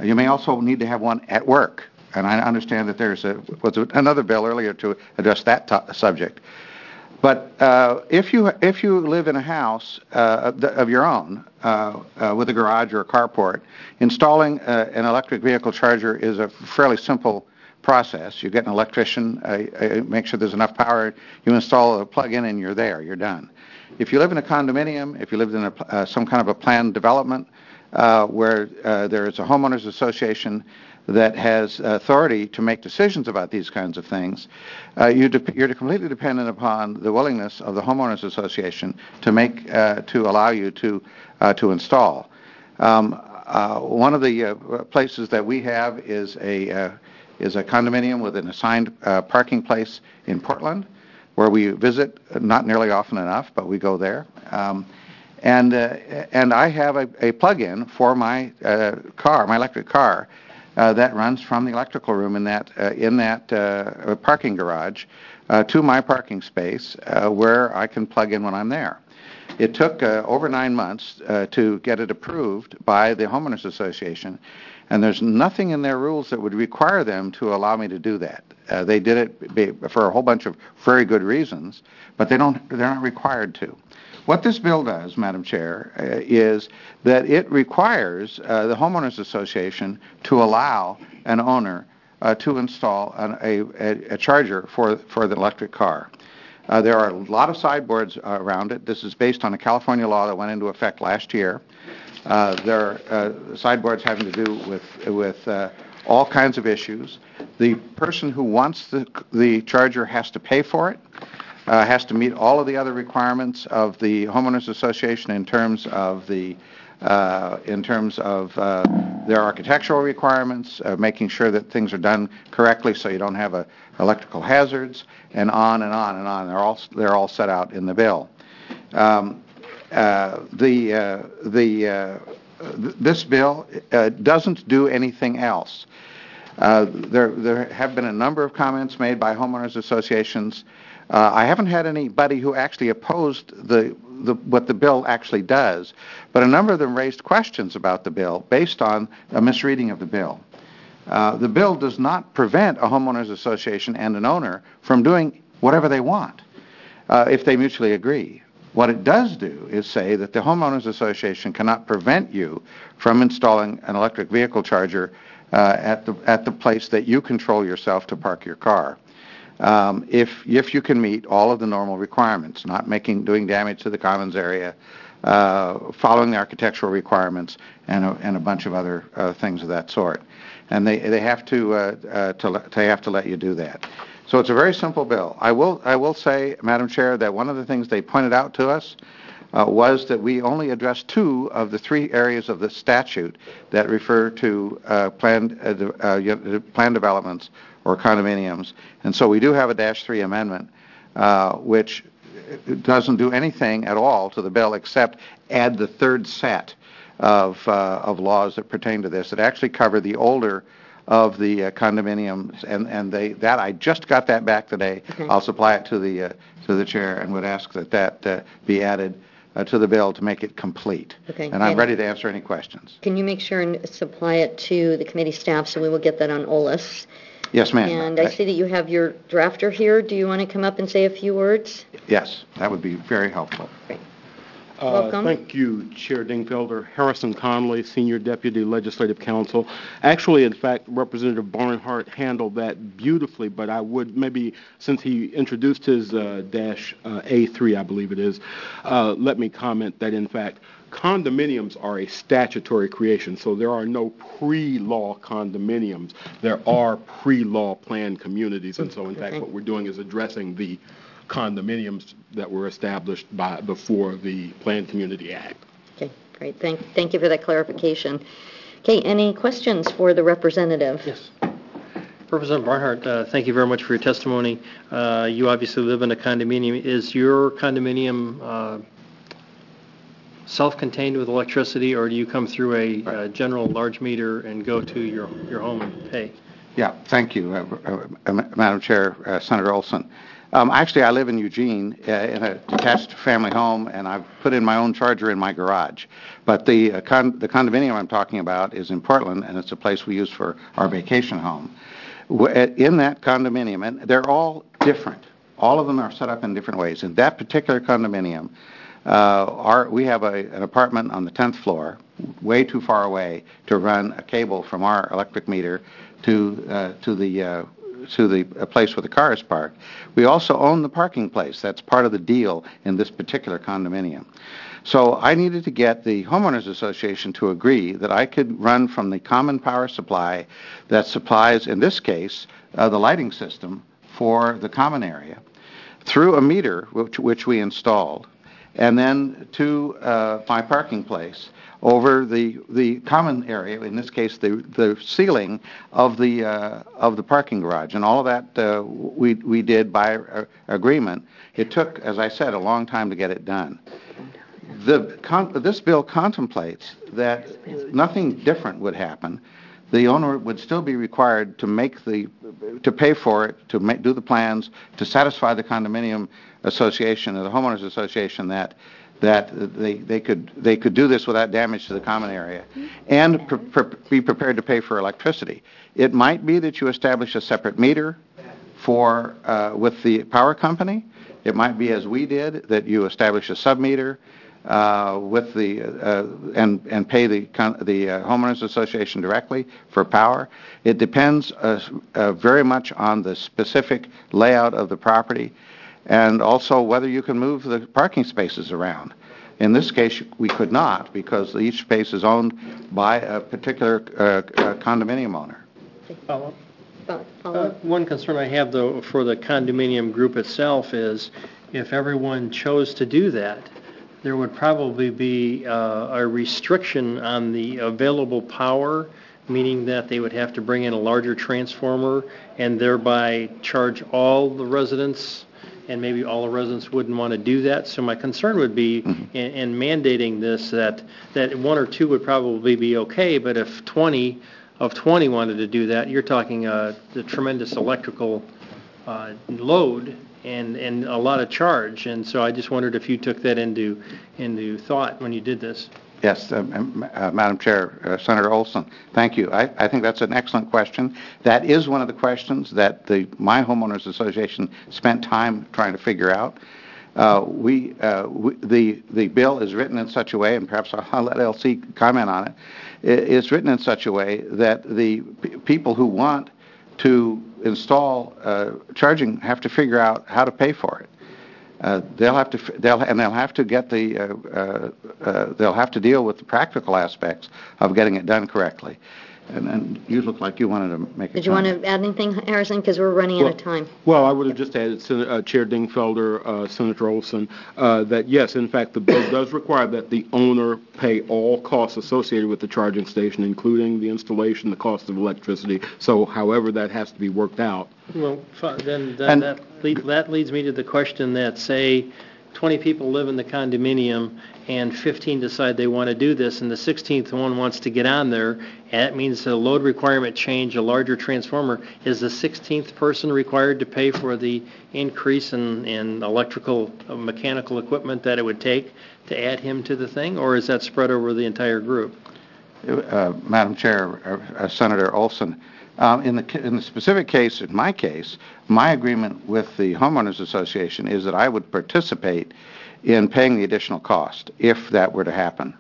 You may also need to have one at work. And I understand that was another bill earlier to address that subject. But if you live in a house of your own with a garage or a carport, installing an electric vehicle charger is a fairly simple process. You get an electrician, make sure there's enough power, you install a plug-in, and you're there. You're done. If you live in a condominium, if you lived in some kind of a planned development where there is a homeowners association that has authority to make decisions about these kinds of things, you're completely dependent upon the willingness of the homeowners association to allow you to install. One of the places that we have is a condominium with an assigned parking place in Portland, where we visit not nearly often enough, but we go there. And I have a plug-in for my my electric car. That runs from the electrical room in that parking garage to my parking space where I can plug in when I'm there. It took over 9 months to get it approved by the homeowners association, and there's nothing in their rules that would require them to allow me to do that. They did it for a whole bunch of very good reasons, but they're not required to. What this bill does, Madam Chair, is that it requires the homeowners association to allow an owner to install a charger for the electric car. There are a lot of sideboards around it. This is based on a California law that went into effect last year. There are sideboards having to do with all kinds of issues. The person who wants the charger has to pay for it. Has to meet all of the other requirements of the homeowners association in terms of their architectural requirements, making sure that things are done correctly so you don't have electrical hazards, and on and on and on. They're all set out in the bill. This bill doesn't do anything else. There have been a number of comments made by homeowners associations. I haven't had anybody who actually opposed what the bill actually does, but a number of them raised questions about the bill based on a misreading of the bill. The bill does not prevent a homeowners association and an owner from doing whatever they want if they mutually agree. What it does do is say that the homeowners association cannot prevent you from installing an electric vehicle charger at the place that you control yourself to park your car. If you can meet all of the normal requirements, not doing damage to the commons area, following the architectural requirements, and a bunch of other things of that sort, and they have to let you do that. So it's a very simple bill. I will say, Madam Chair, that one of the things they pointed out to us was that we only addressed 2 of the 3 areas of the statute that refer to planned developments or condominiums. And so we do have a -3 amendment, which doesn't do anything at all to the bill except add the 3rd set of laws that pertain to this. It actually covered the older of the condominiums, and that I just got that back today. Okay. I'll supply it to the chair and would ask that be added to the bill to make it complete. Okay. And I'm ready to answer any questions. Can you make sure and supply it to the committee staff so we will get that on OLS? Yes, ma'am. And I see that you have your drafter here. Do you want to come up and say a few words? Yes, that would be very helpful. Great. Welcome. Thank you, Chair Dingfelder. Harrison Conley, Senior Deputy Legislative Counsel. Actually, in fact, Representative Barnhart handled that beautifully, but I would maybe, since he introduced his -A3, I believe it is, let me comment that, in fact, condominiums are a statutory creation, so there are no pre-law condominiums. There are pre-law planned communities, and so, in fact, what we're doing is addressing the condominiums that were established before the Planned Community Act. Okay, great. Thank you for that clarification. Okay, any questions for the representative? Yes. Representative Barnhart, thank you very much for your testimony. You obviously live in a condominium. Is your condominium self-contained with electricity, or do you come through a general large meter and go to your home and pay? Yeah, thank you, Madam Chair, Senator Olson. Actually, I live in Eugene in a detached family home, and I've put in my own charger in my garage. But the condominium I'm talking about is in Portland, and it's a place we use for our vacation home. In that condominium, and they're all different. All of them are set up in different ways. In that particular condominium, we have an apartment on the 10th floor, way too far away to run a cable from our electric meter to the place where the car is parked. We also own the parking place. That's part of the deal in this particular condominium. So I needed to get the homeowners association to agree that I could run from the common power supply that supplies, in this case, the lighting system for the common area, through a meter which we installed, and then to my parking place over the common area, in this case the ceiling of the parking garage. And all of that we did by agreement. It took, as I said, a long time to get it done. This bill contemplates that nothing different would happen. The owner would still be required to pay for it, to do the plans, to satisfy the condominium association or the homeowners association that they could do this without damage to the common area, and be prepared to pay for electricity. It might be that you establish a separate meter with the power company. It might be, as we did, that you establish a sub-meter with and pay the homeowners association directly for power. It depends very much on the specific layout of the property, and also whether you can move the parking spaces around. In this case, we could not, because each space is owned by a particular condominium owner. One concern I have, though, for the condominium group itself is if everyone chose to do that, there would probably be a restriction on the available power, meaning that they would have to bring in a larger transformer and thereby charge all the residents, and maybe all the residents wouldn't want to do that. So my concern would be in mandating this that one or two would probably be okay, but if 20 wanted to do that, you're talking the tremendous electrical load and a lot of charge. And so I just wondered if you took that into thought when you did this. Yes, Madam Chair, Senator Olson, thank you. I think that's an excellent question. That is one of the questions that my homeowners association spent time trying to figure out. The bill is written in such a way, and perhaps I'll let LC comment on it. It's written in such a way that the people who want to install charging have to figure out how to pay for it. They'll have to deal with the practical aspects of getting it done correctly. And you look like you wanted to make a Did you want to add anything, Harrison? Because we're running out of time. Well, I would have just added, Chair Dingfelder, Senator Olson, that yes, in fact, the bill does require that the owner pay all costs associated with the charging station, including the installation, the cost of electricity. So however that has to be worked out. Well, then that leads me to the question that, say, 20 people live in the condominium and 15 decide they want to do this, and the 16th one wants to get on there, and that means a load requirement change, a larger transformer. Is the 16th person required to pay for the increase in electrical, mechanical equipment that it would take to add him to the thing, or is that spread over the entire group? Madam Chair, Senator Olson, in the specific case, in my case, my agreement with the homeowners association is that I would participate in paying the additional cost if that were to happen.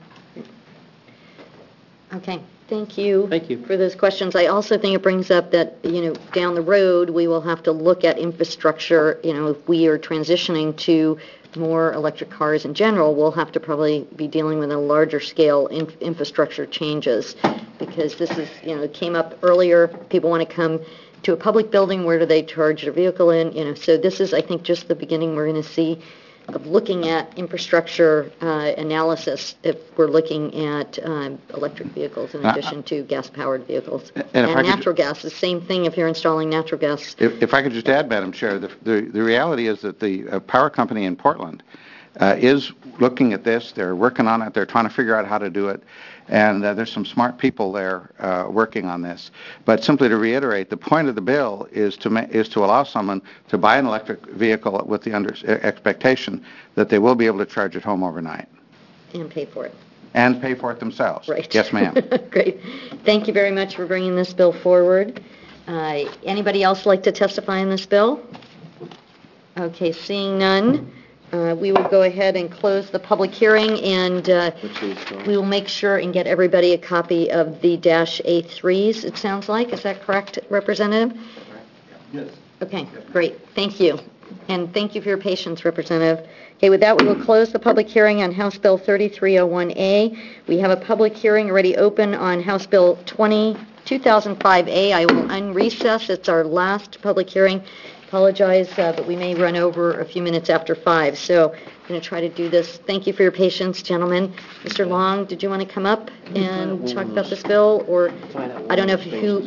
Okay. Thank you for those questions. I also think it brings up that, down the road, we will have to look at infrastructure. If we are transitioning to more electric cars in general, we'll have to probably be dealing with a larger scale infrastructure changes, because this is, it came up earlier. People want to come to a public building. Where do they charge their vehicle in? So this is, I think, just the beginning we're going to see of looking at infrastructure analysis if we're looking at electric vehicles in addition to gas-powered vehicles. And natural gas, the same thing if you're installing natural gas. If I could just add, Madam Chair, the reality is that the power company in Portland is looking at this. They're working on it. They're trying to figure out how to do it. And there's some smart people there working on this. But simply to reiterate, the point of the bill is to allow someone to buy an electric vehicle with the expectation that they will be able to charge at home overnight. And pay for it. And pay for it themselves. Right. Yes, ma'am. Great. Thank you very much for bringing this bill forward. Anybody else like to testify in this bill? Okay, seeing none, we will go ahead and close the public hearing, and we will make sure and get everybody a copy of the -A3s, it sounds like. Is that correct, Representative? Yes. Okay, great. Thank you. And thank you for your patience, Representative. Okay, with that, we will close the public hearing on House Bill 3301A. We have a public hearing already open on House Bill 2005A. I will unrecess. It's our last public hearing. Apologize, but we may run over a few minutes after 5. So I'm going to try to do this. Thank you for your patience, gentlemen. Mr. Long, did you want to come up and talk about this bill? Or I don't know if you...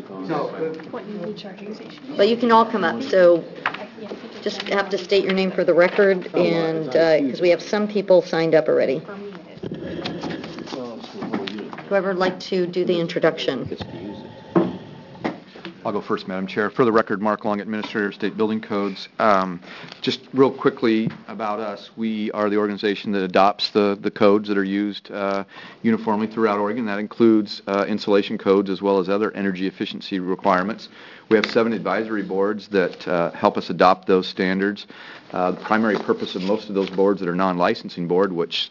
But you can all come up. So just have to state your name for the record, and because we have some people signed up already. Whoever would like to do the introduction. I'll go first, Madam Chair. For the record, Mark Long, Administrator of State Building Codes. Just real quickly about us, we are the organization that adopts the codes that are used uniformly throughout Oregon. That includes insulation codes as well as other energy efficiency requirements. We have 7 advisory boards that help us adopt those standards. The primary purpose of most of those boards that are non-licensing board, which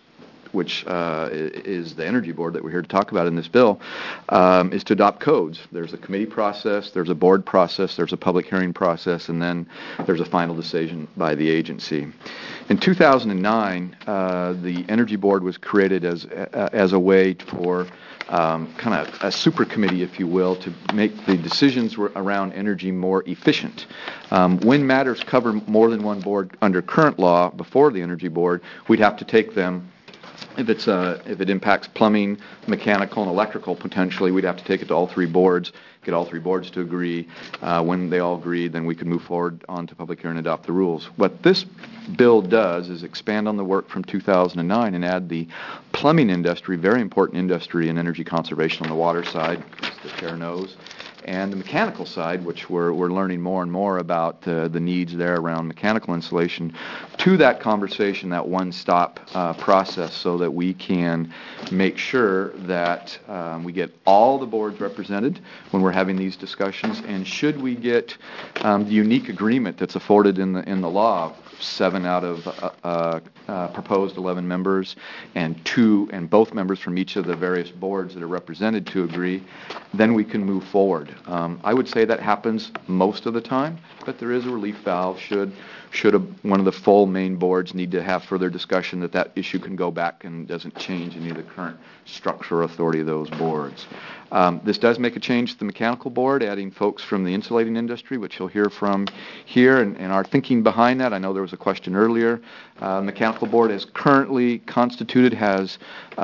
is the Energy Board that we're here to talk about in this bill, is to adopt codes. There's a committee process, there's a board process, there's a public hearing process, and then there's a final decision by the agency. In 2009, the Energy Board was created as a way for kind of a super committee, if you will, to make the decisions around energy more efficient. When matters cover more than one board under current law before the Energy Board, we'd have to take them. If it impacts plumbing, mechanical, and electrical, potentially, we'd have to take it to all 3 boards, get all 3 boards to agree. When they all agree, then we could move forward on to public hearing and adopt the rules. What this bill does is expand on the work from 2009 and add the plumbing industry, very important industry in energy conservation on the water side, as the chair knows, and the mechanical side, which we're learning more and more about the needs there around mechanical insulation, to that conversation, that one-stop process, so that we can make sure that we get all the boards represented when we're having these discussions. And should we get the unique agreement that's afforded in the law, 7 out of proposed 11 members and both members from each of the various boards that are represented to agree, then we can move forward. I would say that happens most of the time, but there is a relief valve should one of the full main boards need to have further discussion that issue can go back and doesn't change any of the current structure or authority of those boards. This does make a change to the mechanical board, adding folks from the insulating industry, which you'll hear from here, and our thinking behind that. I know there was a question earlier. Mechanical board is currently constituted, has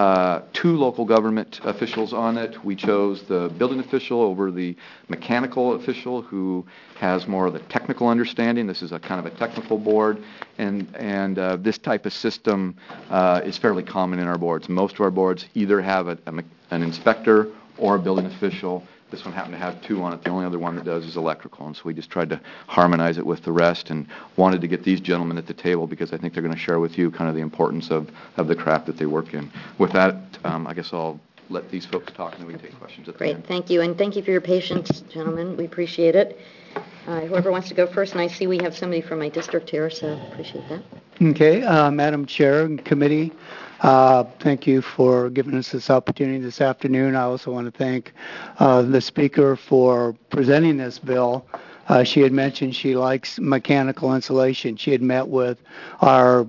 2 local government officials on it. We chose the building official over the mechanical official, who has more of the technical understanding. This is a kind of a technical board, and this type of system is fairly common in our boards. Most of our boards either have an inspector or a building official. This one happened to have 2 on it. The only other one that does is electrical, and so we just tried to harmonize it with the rest and wanted to get these gentlemen at the table because I think they're going to share with you kind of the importance of the craft that they work in. With that, I guess I'll let these folks talk and then we can take questions at the end. Great, thank you, and thank you for your patience, gentlemen. We appreciate it. Whoever wants to go first, and I see we have somebody from my district here, so appreciate that. Okay, Madam Chair and Committee, thank you for giving us this opportunity this afternoon. I also want to thank the Speaker for presenting this bill. She had mentioned she likes mechanical insulation. She had met with our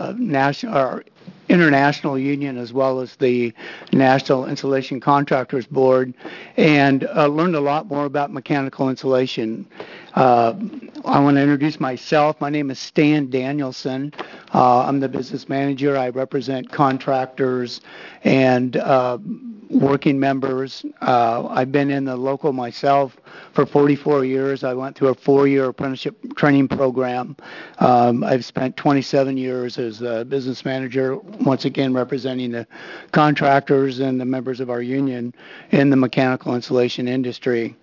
international union as well as the National Insulation Contractors Board, and learned a lot more about mechanical insulation. I want to introduce myself. My name is Stan Danielson. I'm the business manager. I represent contractors and working members. I've been in the local myself for 44 years. I went through a 4-year apprenticeship training program. I've spent 27 years as a business manager, once again representing the contractors and the members of our union in the mechanical insulation industry.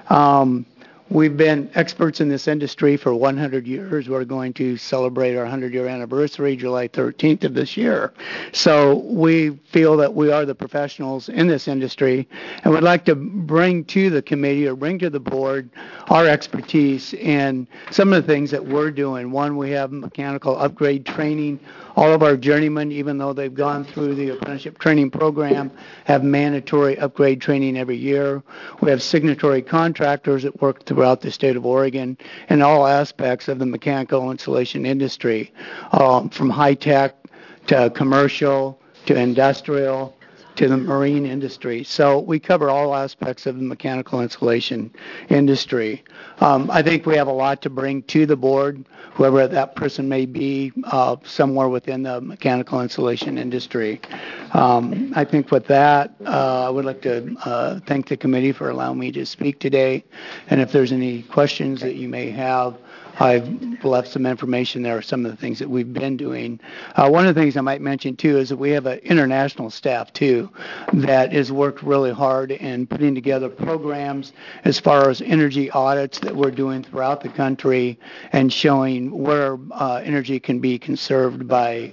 We've been experts in this industry for 100 years. We're going to celebrate our 100-year anniversary July 13th of this year. So we feel that we are the professionals in this industry and would like to bring to the committee or bring to the board our expertise in some of the things that we're doing. One, we have mechanical upgrade training. All of our journeymen, even though they've gone through the apprenticeship training program, have mandatory upgrade training every year. We have signatory contractors that work throughout the state of Oregon in all aspects of the mechanical insulation industry, from high-tech to commercial to industrial to the marine industry. So we cover all aspects of the mechanical insulation industry. I think we have a lot to bring to the board, whoever that person may be, somewhere within the mechanical insulation industry. I think with that, I would like to thank the committee for allowing me to speak today. And if there's any questions that you may have, I've left some information there, some of the things that we've been doing. One of the things I might mention, too, is that we have an international staff, too, that has worked really hard in putting together programs as far as energy audits that we're doing throughout the country and showing where energy can be conserved by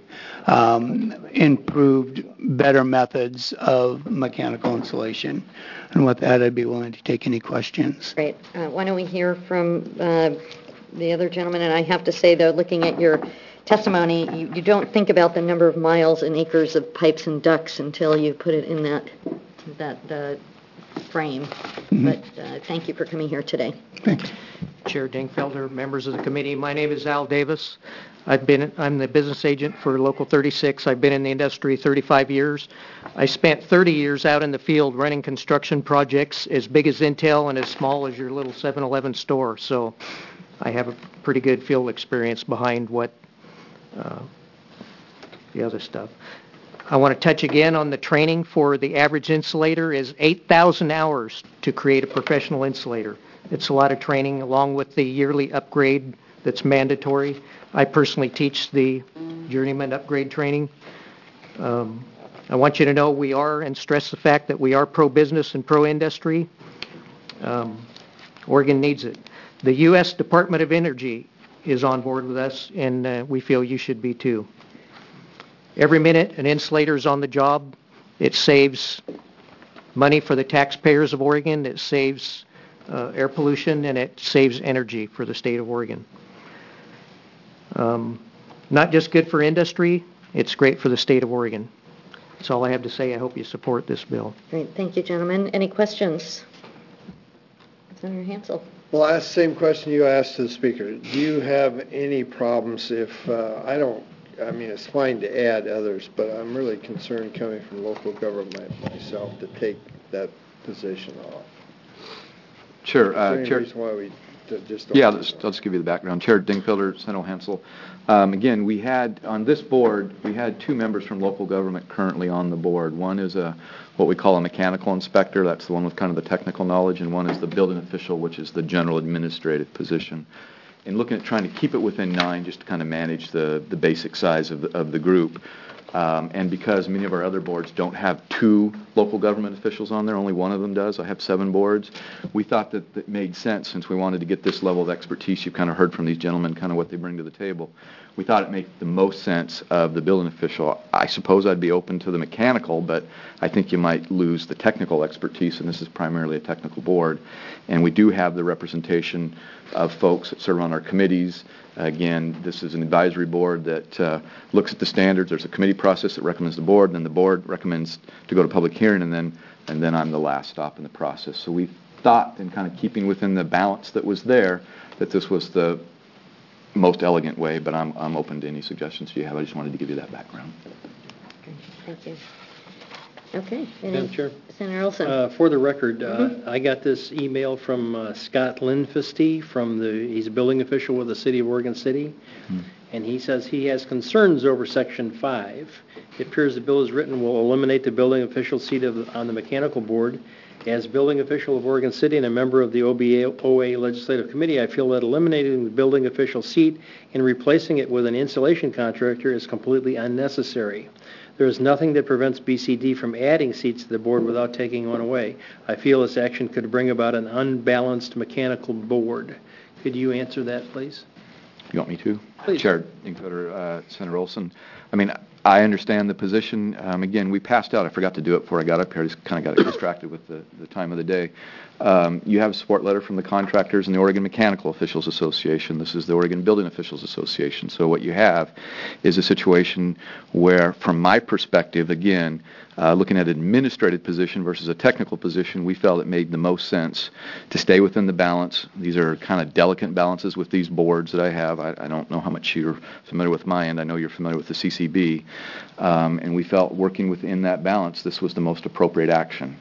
improved, better methods of mechanical insulation. And with that, I'd be willing to take any questions. Great. Why don't we hear from the other gentleman? And I have to say, though, looking at your testimony, you don't think about the number of miles and acres of pipes and ducts until you put it in that frame. Mm-hmm. But thank you for coming here today. Thanks. Chair Dingfelder, members of the committee, my name is Al Davis. I'm the business agent for Local 36. I've been in the industry 35 years. I spent 30 years out in the field running construction projects as big as Intel and as small as your little 7-Eleven store. So I have a pretty good field experience behind what the other stuff. I want to touch again on the training for the average insulator is 8,000 hours to create a professional insulator. It's a lot of training along with the yearly upgrade that's mandatory. I personally teach the journeyman upgrade training. I want you to know we are, and stress the fact that we are pro-business and pro-industry. Oregon needs it. The U.S. Department of Energy is on board with us, and we feel you should be too. Every minute an insulator is on the job, it saves money for the taxpayers of Oregon, it saves air pollution, and it saves energy for the state of Oregon. Not just good for industry, it's great for the state of Oregon. That's all I have to say. I hope you support this bill. Great. Thank you, gentlemen. Any questions? Senator Hansel. Well, I asked the same question you asked to the speaker. Do you have any problems if it's fine to add others, but I'm really concerned coming from local government myself to take that position off. Sure. Is there any Chair, reason why we just don't I'll just give you the background. Chair Dingfelder, Senator Hansel. Again, we had, on this board, we had 2 members from local government currently on the board. One is what we call a mechanical inspector, that's the one with kind of the technical knowledge, and one is the building official, which is the general administrative position. In looking at trying to keep it within 9, just to kind of manage the basic size of the group, and because many of our other boards don't have 2 local government officials on there, only one of them does. I have 7 boards. We thought that it made sense, since we wanted to get this level of expertise. You've kind of heard from these gentlemen kind of what they bring to the table. We thought it made the most sense of the building official. I suppose I'd be open to the mechanical, but I think you might lose the technical expertise, and this is primarily a technical board. And we do have the representation of folks that serve on our committees. Again, this is an advisory board that looks at the standards. There's a committee process that recommends the board, and then the board recommends to go to public hearing, and then I'm the last stop in the process. So we thought, in kind of keeping within the balance that was there, that this was the most elegant way, but I'm open to any suggestions you have. I just wanted to give you that background. Thank you. Okay. Madam Chair? Senator Olson. For the record, I got this email from Scott Lindfesty he's a building official with the City of Oregon City, and he says he has concerns over Section 5. It appears the bill as written will eliminate the building official seat on the mechanical board. As building official of Oregon City and a member of the OBA Legislative Committee, I feel that eliminating the building official seat and replacing it with an installation contractor is completely unnecessary. There is nothing that prevents BCD from adding seats to the board without taking one away. I feel this action could bring about an unbalanced mechanical board. Could you answer that, please? You want me to? Please. Chair Dingfelder, Senator Olson. I mean, I understand the position. Again, we passed out. I forgot to do it before I got up here. I just kind of got distracted with the time of the day. You have a support letter from the contractors and the Oregon Mechanical Officials Association. This is the Oregon Building Officials Association. So what you have is a situation where, from my perspective, again, looking at an administrative position versus a technical position, we felt it made the most sense to stay within the balance. These are kind of delicate balances with these boards that I have. I don't know how much you're familiar with my end. I know you're familiar with the CCB. And we felt working within that balance, this was the most appropriate action.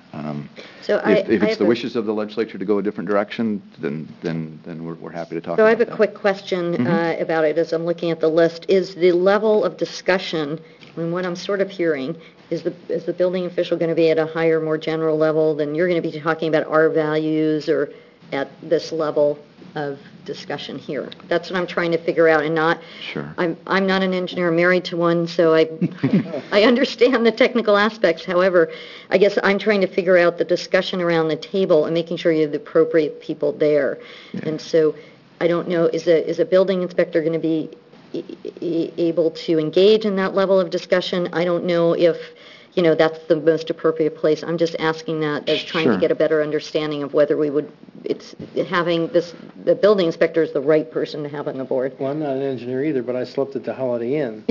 If it's the wishes of the legislature to go a different direction, then we're happy to talk about that. So I have a quick question about it as I'm looking at the list. Is the level of discussion, and what I'm sort of hearing, is the building official going to be at a higher, more general level than you're going to be talking about our values or at this level of discussion here? That's what I'm trying to figure out, and not. Sure. I'm not an engineer. I'm married to one, so I understand the technical aspects. However, I guess I'm trying to figure out the discussion around the table and making sure you have the appropriate people there. Yeah. And so I don't know, is a building inspector going to be able to engage in that level of discussion? I don't know if that's the most appropriate place. I'm just asking that as trying to get a better understanding of whether it's having the building inspector is the right person to have on the board. Well, I'm not an engineer either, but I slept at the Holiday Inn.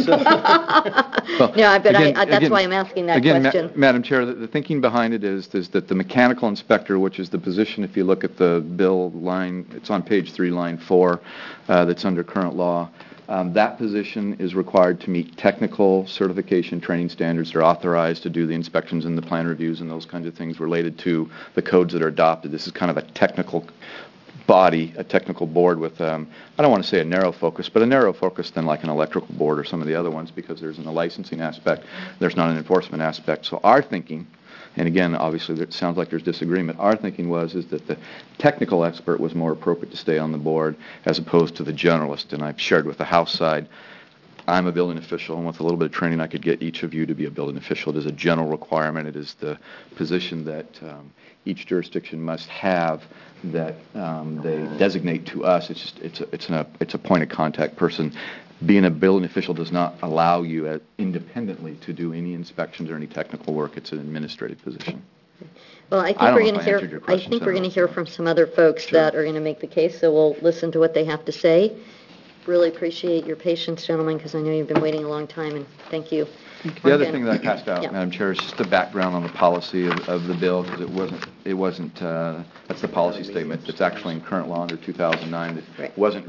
That's why I'm asking that question. Madam Chair, the thinking behind it is that the mechanical inspector, which is the position, if you look at the bill line, it's on page 3, line 4, that's under current law. That position is required to meet technical certification training standards. They're authorized to do the inspections and the plan reviews and those kinds of things related to the codes that are adopted. This is kind of a technical body, a technical board with, I don't want to say a narrow focus, but a narrow focus than like an electrical board or some of the other ones, because there's a licensing aspect, there's not an enforcement aspect. So our thinking, and again, obviously, it sounds like there's disagreement. Our thinking is that the technical expert was more appropriate to stay on the board as opposed to the generalist. And I've shared with the House side, I'm a building official, and with a little bit of training, I could get each of you to be a building official. It is a general requirement. It is the position that each jurisdiction must have that they designate to us. It's a point of contact person. Being a building official does not allow you independently to do any inspections or any technical work. It's an administrative position. Well, I think we're going to hear from some other folks that are going to make the case, so we'll listen to what they have to say. Really appreciate your patience, gentlemen, because I know you've been waiting a long time, and thank you. The other thing that I passed out, Madam Chair, is just the background on the policy of the bill, because it wasn't that's the policy statement that's actually in current law under 2009. It wasn't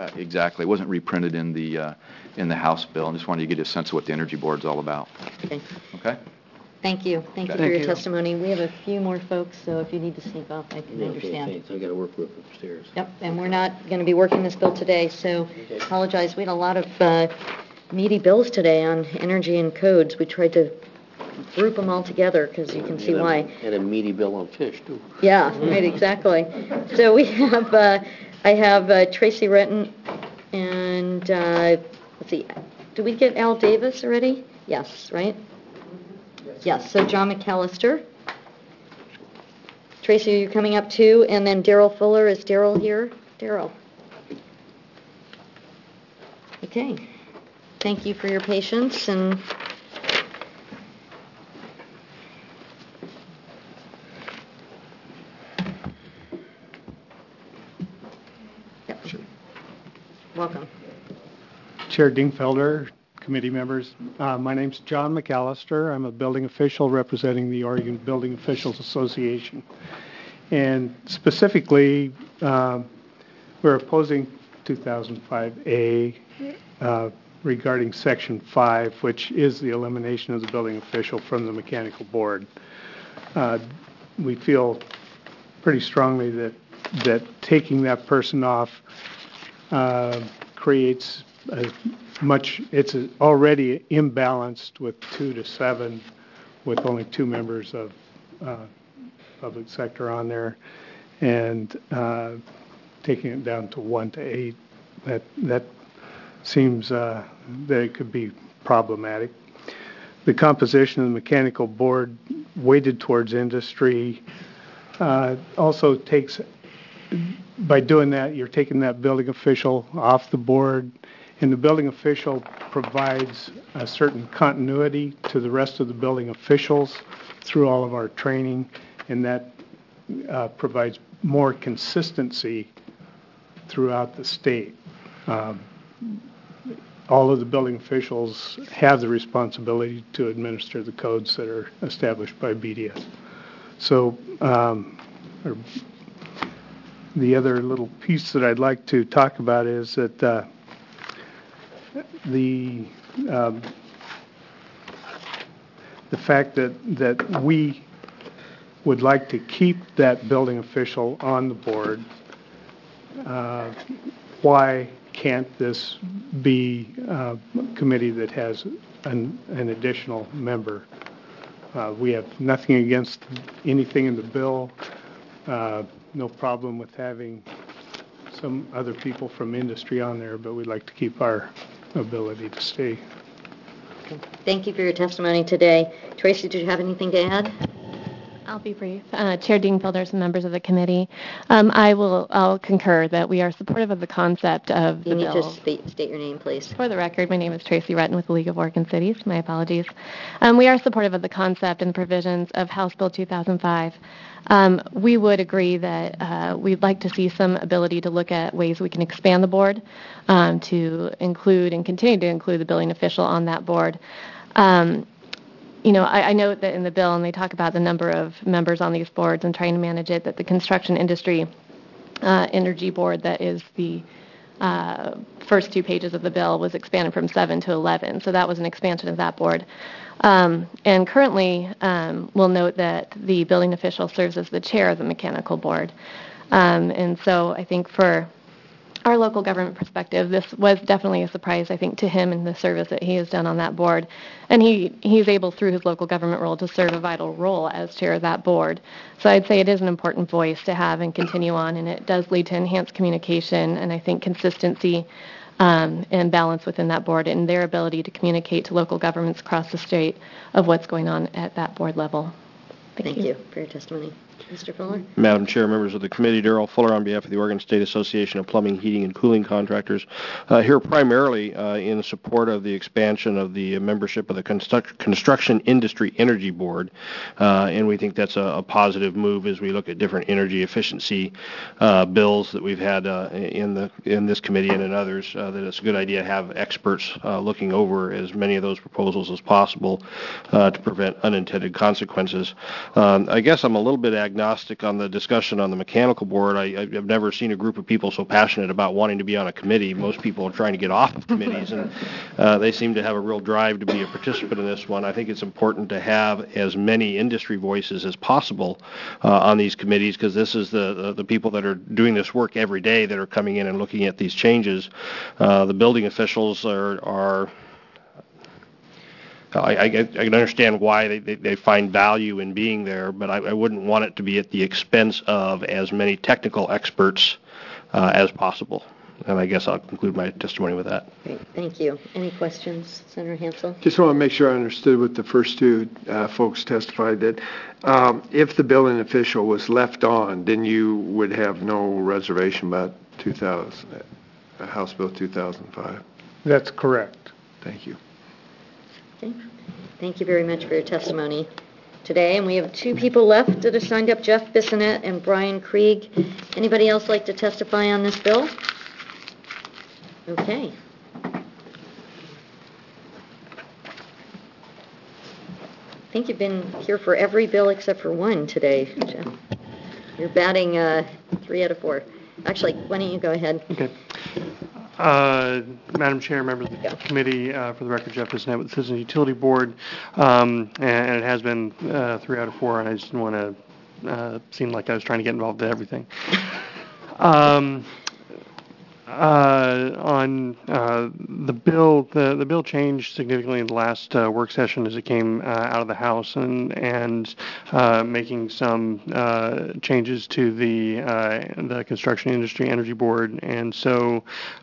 reprinted in the House bill. I just wanted to get a sense of what the Energy Board's all about. Okay? Thank you. Thank you for your testimony. We have a few more folks, so if you need to sneak off, I can understand. Thanks. I got to work with upstairs. Yep, and we're not going to be working this bill today, so apologize. We had a lot of meaty bills today on energy and codes. We tried to group them all together because you can see why. And a meaty bill on fish, too. Yeah, right, exactly. So we have, I have Tracy Retton and, let's see, did we get Al Davis already? Yes, right? Yes, so John McAllister. Tracy, are you coming up too? And then Daryl Fuller. Is Daryl here? Daryl. Okay. Thank you for your patience and welcome. Chair Dingfelder, committee members, my name's John McAllister. I'm a building official representing the Oregon Building Officials Association. And specifically, we're opposing 2005A regarding Section 5, which is the elimination of the building official from the mechanical board. We feel pretty strongly that taking that person off creates it's already imbalanced with 2 to 7, with only 2 members of public sector on there, and taking it down to 1 to 8. That seems that it could be problematic. The composition of the mechanical board weighted towards industry also takes, by doing that, you're taking that building official off the board, and the building official provides a certain continuity to the rest of the building officials through all of our training, and that provides more consistency throughout the state. All of the building officials have the responsibility to administer the codes that are established by BDS. So the other little piece that I'd like to talk about is that the fact that we would like to keep that building official on the board. Why can't this be a committee that has an additional member? We have nothing against anything in the bill. No problem with having some other people from industry on there, but we'd like to keep our ability to stay. Thank you for your testimony today. Tracy, did you have anything to add? I'll be brief. Chair Dingfelder and members of the committee, I'll concur that we are supportive of the concept of the bill. You need to state your name, please. For the record, my name is Tracy Retton with the League of Oregon Cities. My apologies. We are supportive of the concept and provisions of House Bill 2005. We would agree that we'd like to see some ability to look at ways we can expand the board to include and continue to include the building official on that board. I note that in the bill, and they talk about the number of members on these boards and trying to manage it, that the construction industry energy board, that is the first 2 pages of the bill, was expanded from 7 to 11. So that was an expansion of that board. And currently, we'll note that the building official serves as the chair of the mechanical board. And so I think for our local government perspective, this was definitely a surprise, I think, to him and the service that he has done on that board. And he's able, through his local government role, to serve a vital role as chair of that board. So I'd say it is an important voice to have and continue on, and it does lead to enhanced communication and, I think, consistency and balance within that board and their ability to communicate to local governments across the state of what's going on at that board level. Thank you for your testimony. Mr. Fuller? Madam Chair, members of the committee, Darrell Fuller on behalf of the Oregon State Association of Plumbing, Heating, and Cooling Contractors, here primarily in support of the expansion of the membership of the Construction Industry Energy Board, and we think that's a positive move as we look at different energy efficiency bills that we've had in this committee and in others, that it's a good idea to have experts looking over as many of those proposals as possible to prevent unintended consequences. I guess I'm a little bit agnostic on the discussion on the mechanical board. I've never seen a group of people so passionate about wanting to be on a committee. Most people are trying to get off of committees, and they seem to have a real drive to be a participant in this one. I think it's important to have as many industry voices as possible on these committees, because this is the people that are doing this work every day that are coming in and looking at these changes. The building officials are I can understand why they find value in being there, but I wouldn't want it to be at the expense of as many technical experts as possible. And I guess I'll conclude my testimony with that. Great. Thank you. Any questions, Senator Hansel? Just want to make sure I understood what the first 2 folks testified, that if the building official was left on, then you would have no reservation about House Bill 2005. That's correct. Thank you. Okay. Thank you very much for your testimony today. And we have 2 people left that have signed up, Jeff Bissonette and Brian Krieg. Anybody else like to testify on this bill? Okay. I think you've been here for every bill except for one today, Jeff. You're batting 3 out of 4. Actually, why don't you go ahead? Okay. Madam Chair, members of the committee, for the record, Jeff Bissonette with the Citizens Utility Board, and it has been 3 out of 4, and I just didn't want to seem like I was trying to get involved in everything. On the bill, the bill changed significantly in the last work session as it came out of the House, and making some changes to the Construction Industry Energy Board, and so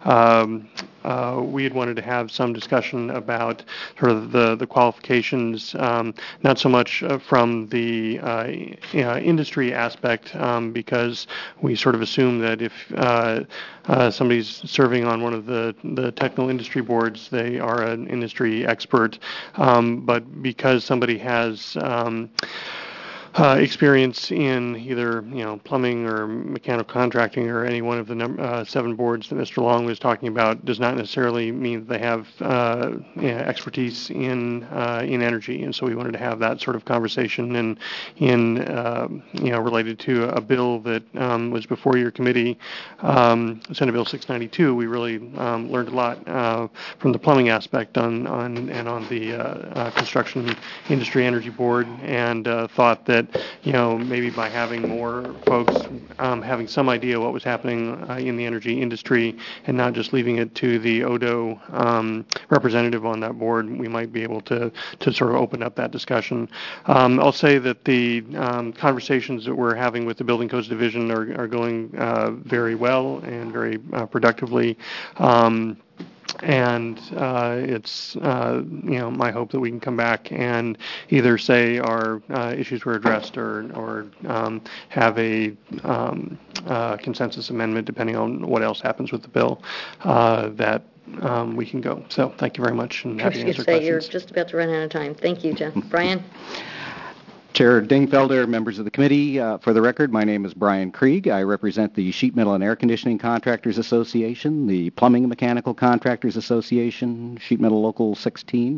we had wanted to have some discussion about sort of the qualifications, not so much from the industry aspect, because we sort of assume that if somebody's serving on one of the technical industry boards, they are an industry expert, but because somebody has experience in either plumbing or mechanical contracting or any one of the 7 boards that Mr. Long was talking about, does not necessarily mean that they have expertise in energy, and so we wanted to have that sort of conversation in related to a bill that was before your committee, Senate Bill 692. We really learned a lot from the plumbing aspect on the Construction Industry Energy Board, and thought that maybe by having more folks having some idea what was happening in the energy industry and not just leaving it to the ODO representative on that board, we might be able to sort of open up that discussion. I'll say that the conversations that we're having with the Building Codes Division are going very well and very productively. And it's my hope that we can come back and either say our issues were addressed or have a consensus amendment, depending on what else happens with the bill, that we can go. So thank you very much, and happy to answer questions. You're just about to run out of time. Thank you, Jeff. Brian? Chair Dingfelder, members of the committee, for the record, my name is Brian Krieg. I represent the Sheet Metal and Air Conditioning Contractors Association, the Plumbing and Mechanical Contractors Association, Sheet Metal Local 16.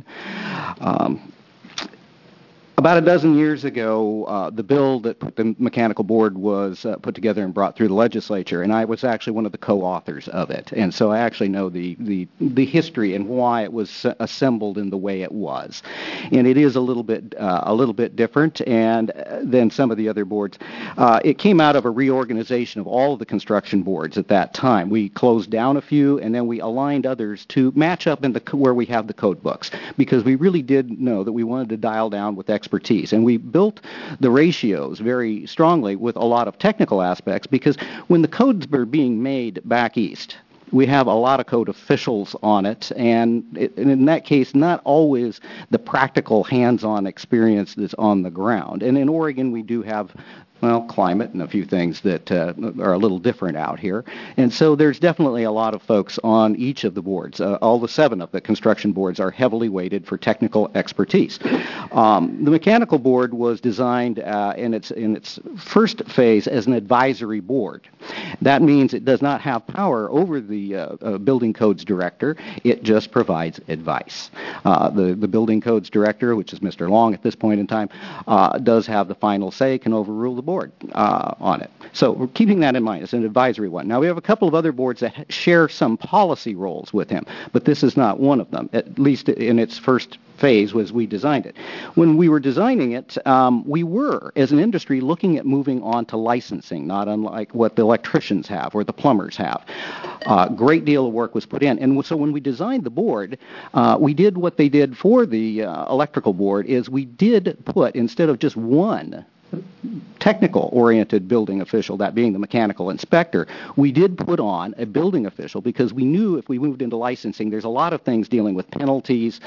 About a dozen years ago, the bill that put the mechanical board was put together and brought through the legislature, and I was actually one of the co-authors of it. And so I actually know the history and why it was assembled in the way it was. And it is a little bit different and than some of the other boards. It came out of a reorganization of all of the construction boards at that time. We closed down a few, and then we aligned others to match up in where we have the code books, because we really did know that we wanted to dial down with expertise. And we built the ratios very strongly with a lot of technical aspects, because when the codes were being made back east, we have a lot of code officials on it, and in that case, not always the practical hands-on experience that's on the ground. And in Oregon, we do have climate and a few things that are a little different out here. And so there's definitely a lot of folks on each of the boards. All the 7 of the construction boards are heavily weighted for technical expertise. The mechanical board was designed in its first phase as an advisory board. That means it does not have power over the building codes director. It just provides advice. The building codes director, which is Mr. Long at this point in time, does have the final say, can overrule the board on it. So we're keeping that in mind. It's an advisory one. Now, we have a couple of other boards that share some policy roles with him, but this is not one of them, at least in its first phase was we designed it. When we were designing it, we were, as an industry, looking at moving on to licensing, not unlike what the electricians have or the plumbers have. Great deal of work was put in. And so when we designed the board, we did what they did for the electrical board, is we did put, instead of just one technical-oriented building official, that being the mechanical inspector, we did put on a building official, because we knew if we moved into licensing, there's a lot of things dealing with penalties,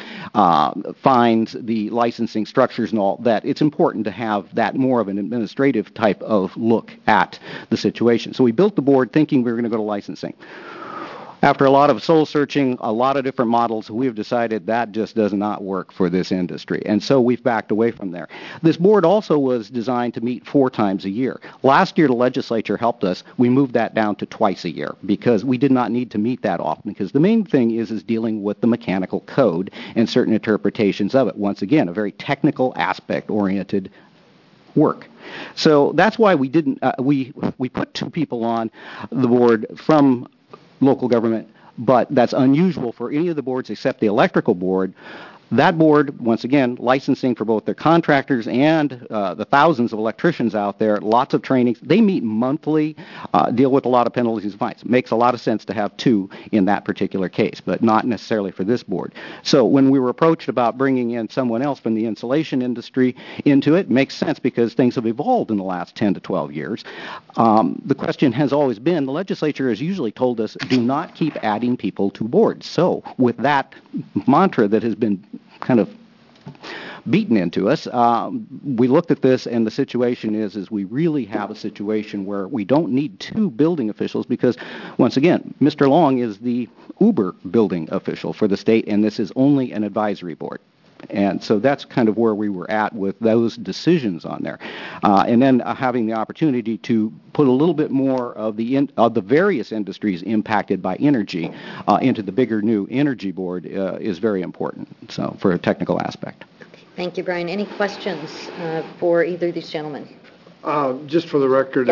fines, the licensing structures and all that. It's important to have that more of an administrative type of look at the situation. So we built the board thinking we were going to go to licensing. After a lot of soul searching, a lot of different models, we have decided that just does not work for this industry. And so we've backed away from there. This board also was designed to meet 4 times a year. Last year, the legislature helped us. We moved that down to twice a year, because we did not need to meet that often, because the main thing is dealing with the mechanical code and certain interpretations of it. Once again, a very technical aspect-oriented work. So that's why we didn't, we put 2 people on the board from local government, but that's unusual for any of the boards except the electrical board. That board, once again, licensing for both their contractors and the thousands of electricians out there, lots of trainings. They meet monthly, deal with a lot of penalties and fines. It makes a lot of sense to have two in that particular case, but not necessarily for this board. So when we were approached about bringing in someone else from the insulation industry into it, makes sense because things have evolved in the last 10 to 12 years. The question has always been, the legislature has usually told us, do not keep adding people to boards. So with that mantra that has been kind of beaten into us, we looked at this, and the situation is we really have a situation where we don't need two building officials because, once again, Mr. Long is the Uber building official for the state, and this is only an advisory board. And so that's kind of where we were at with those decisions on there. And then having the opportunity to put a little bit more of the various industries impacted by energy into the bigger new energy board is very important, so for a technical aspect. Thank you, Brian. Any questions for either of these gentlemen? Just for the record,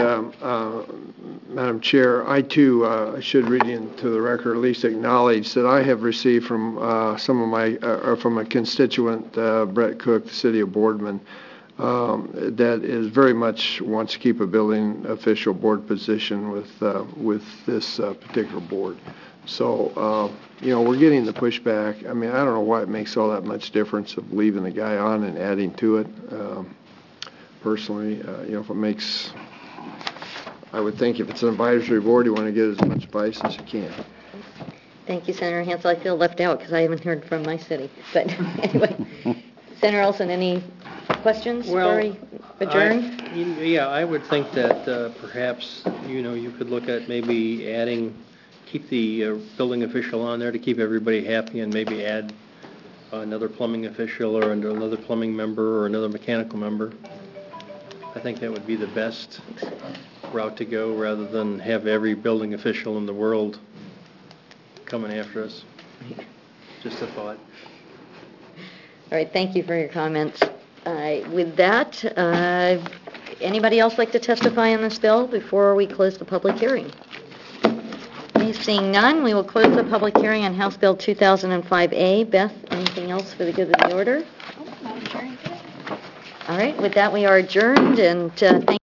Madam Chair, I too should read into the record, at least acknowledge that I have received from some of my, from a constituent, Brett Cook, the city of Boardman, that is very much wants to keep a building official board position with this particular board. So, we're getting the pushback. I mean, I don't know why it makes all that much difference of leaving the guy on and adding to it. Personally, if it makes, I would think if it's an advisory board, you want to get as much advice as you can. Thank you, Senator Hansel. I feel left out because I haven't heard from my city. But anyway, Senator Olson, any questions before we adjourn? I would think that perhaps, you could look at maybe keep the building official on there to keep everybody happy and maybe add another plumbing official or another plumbing member or another mechanical member. I think that would be the best route to go rather than have every building official in the world coming after us. Just a thought. All right, thank you for your comments. With that, anybody else like to testify on this bill before we close the public hearing? Seeing none, we will close the public hearing on House Bill 2005A. Beth, anything else for the good of the order? All right, with that, we are adjourned, and thank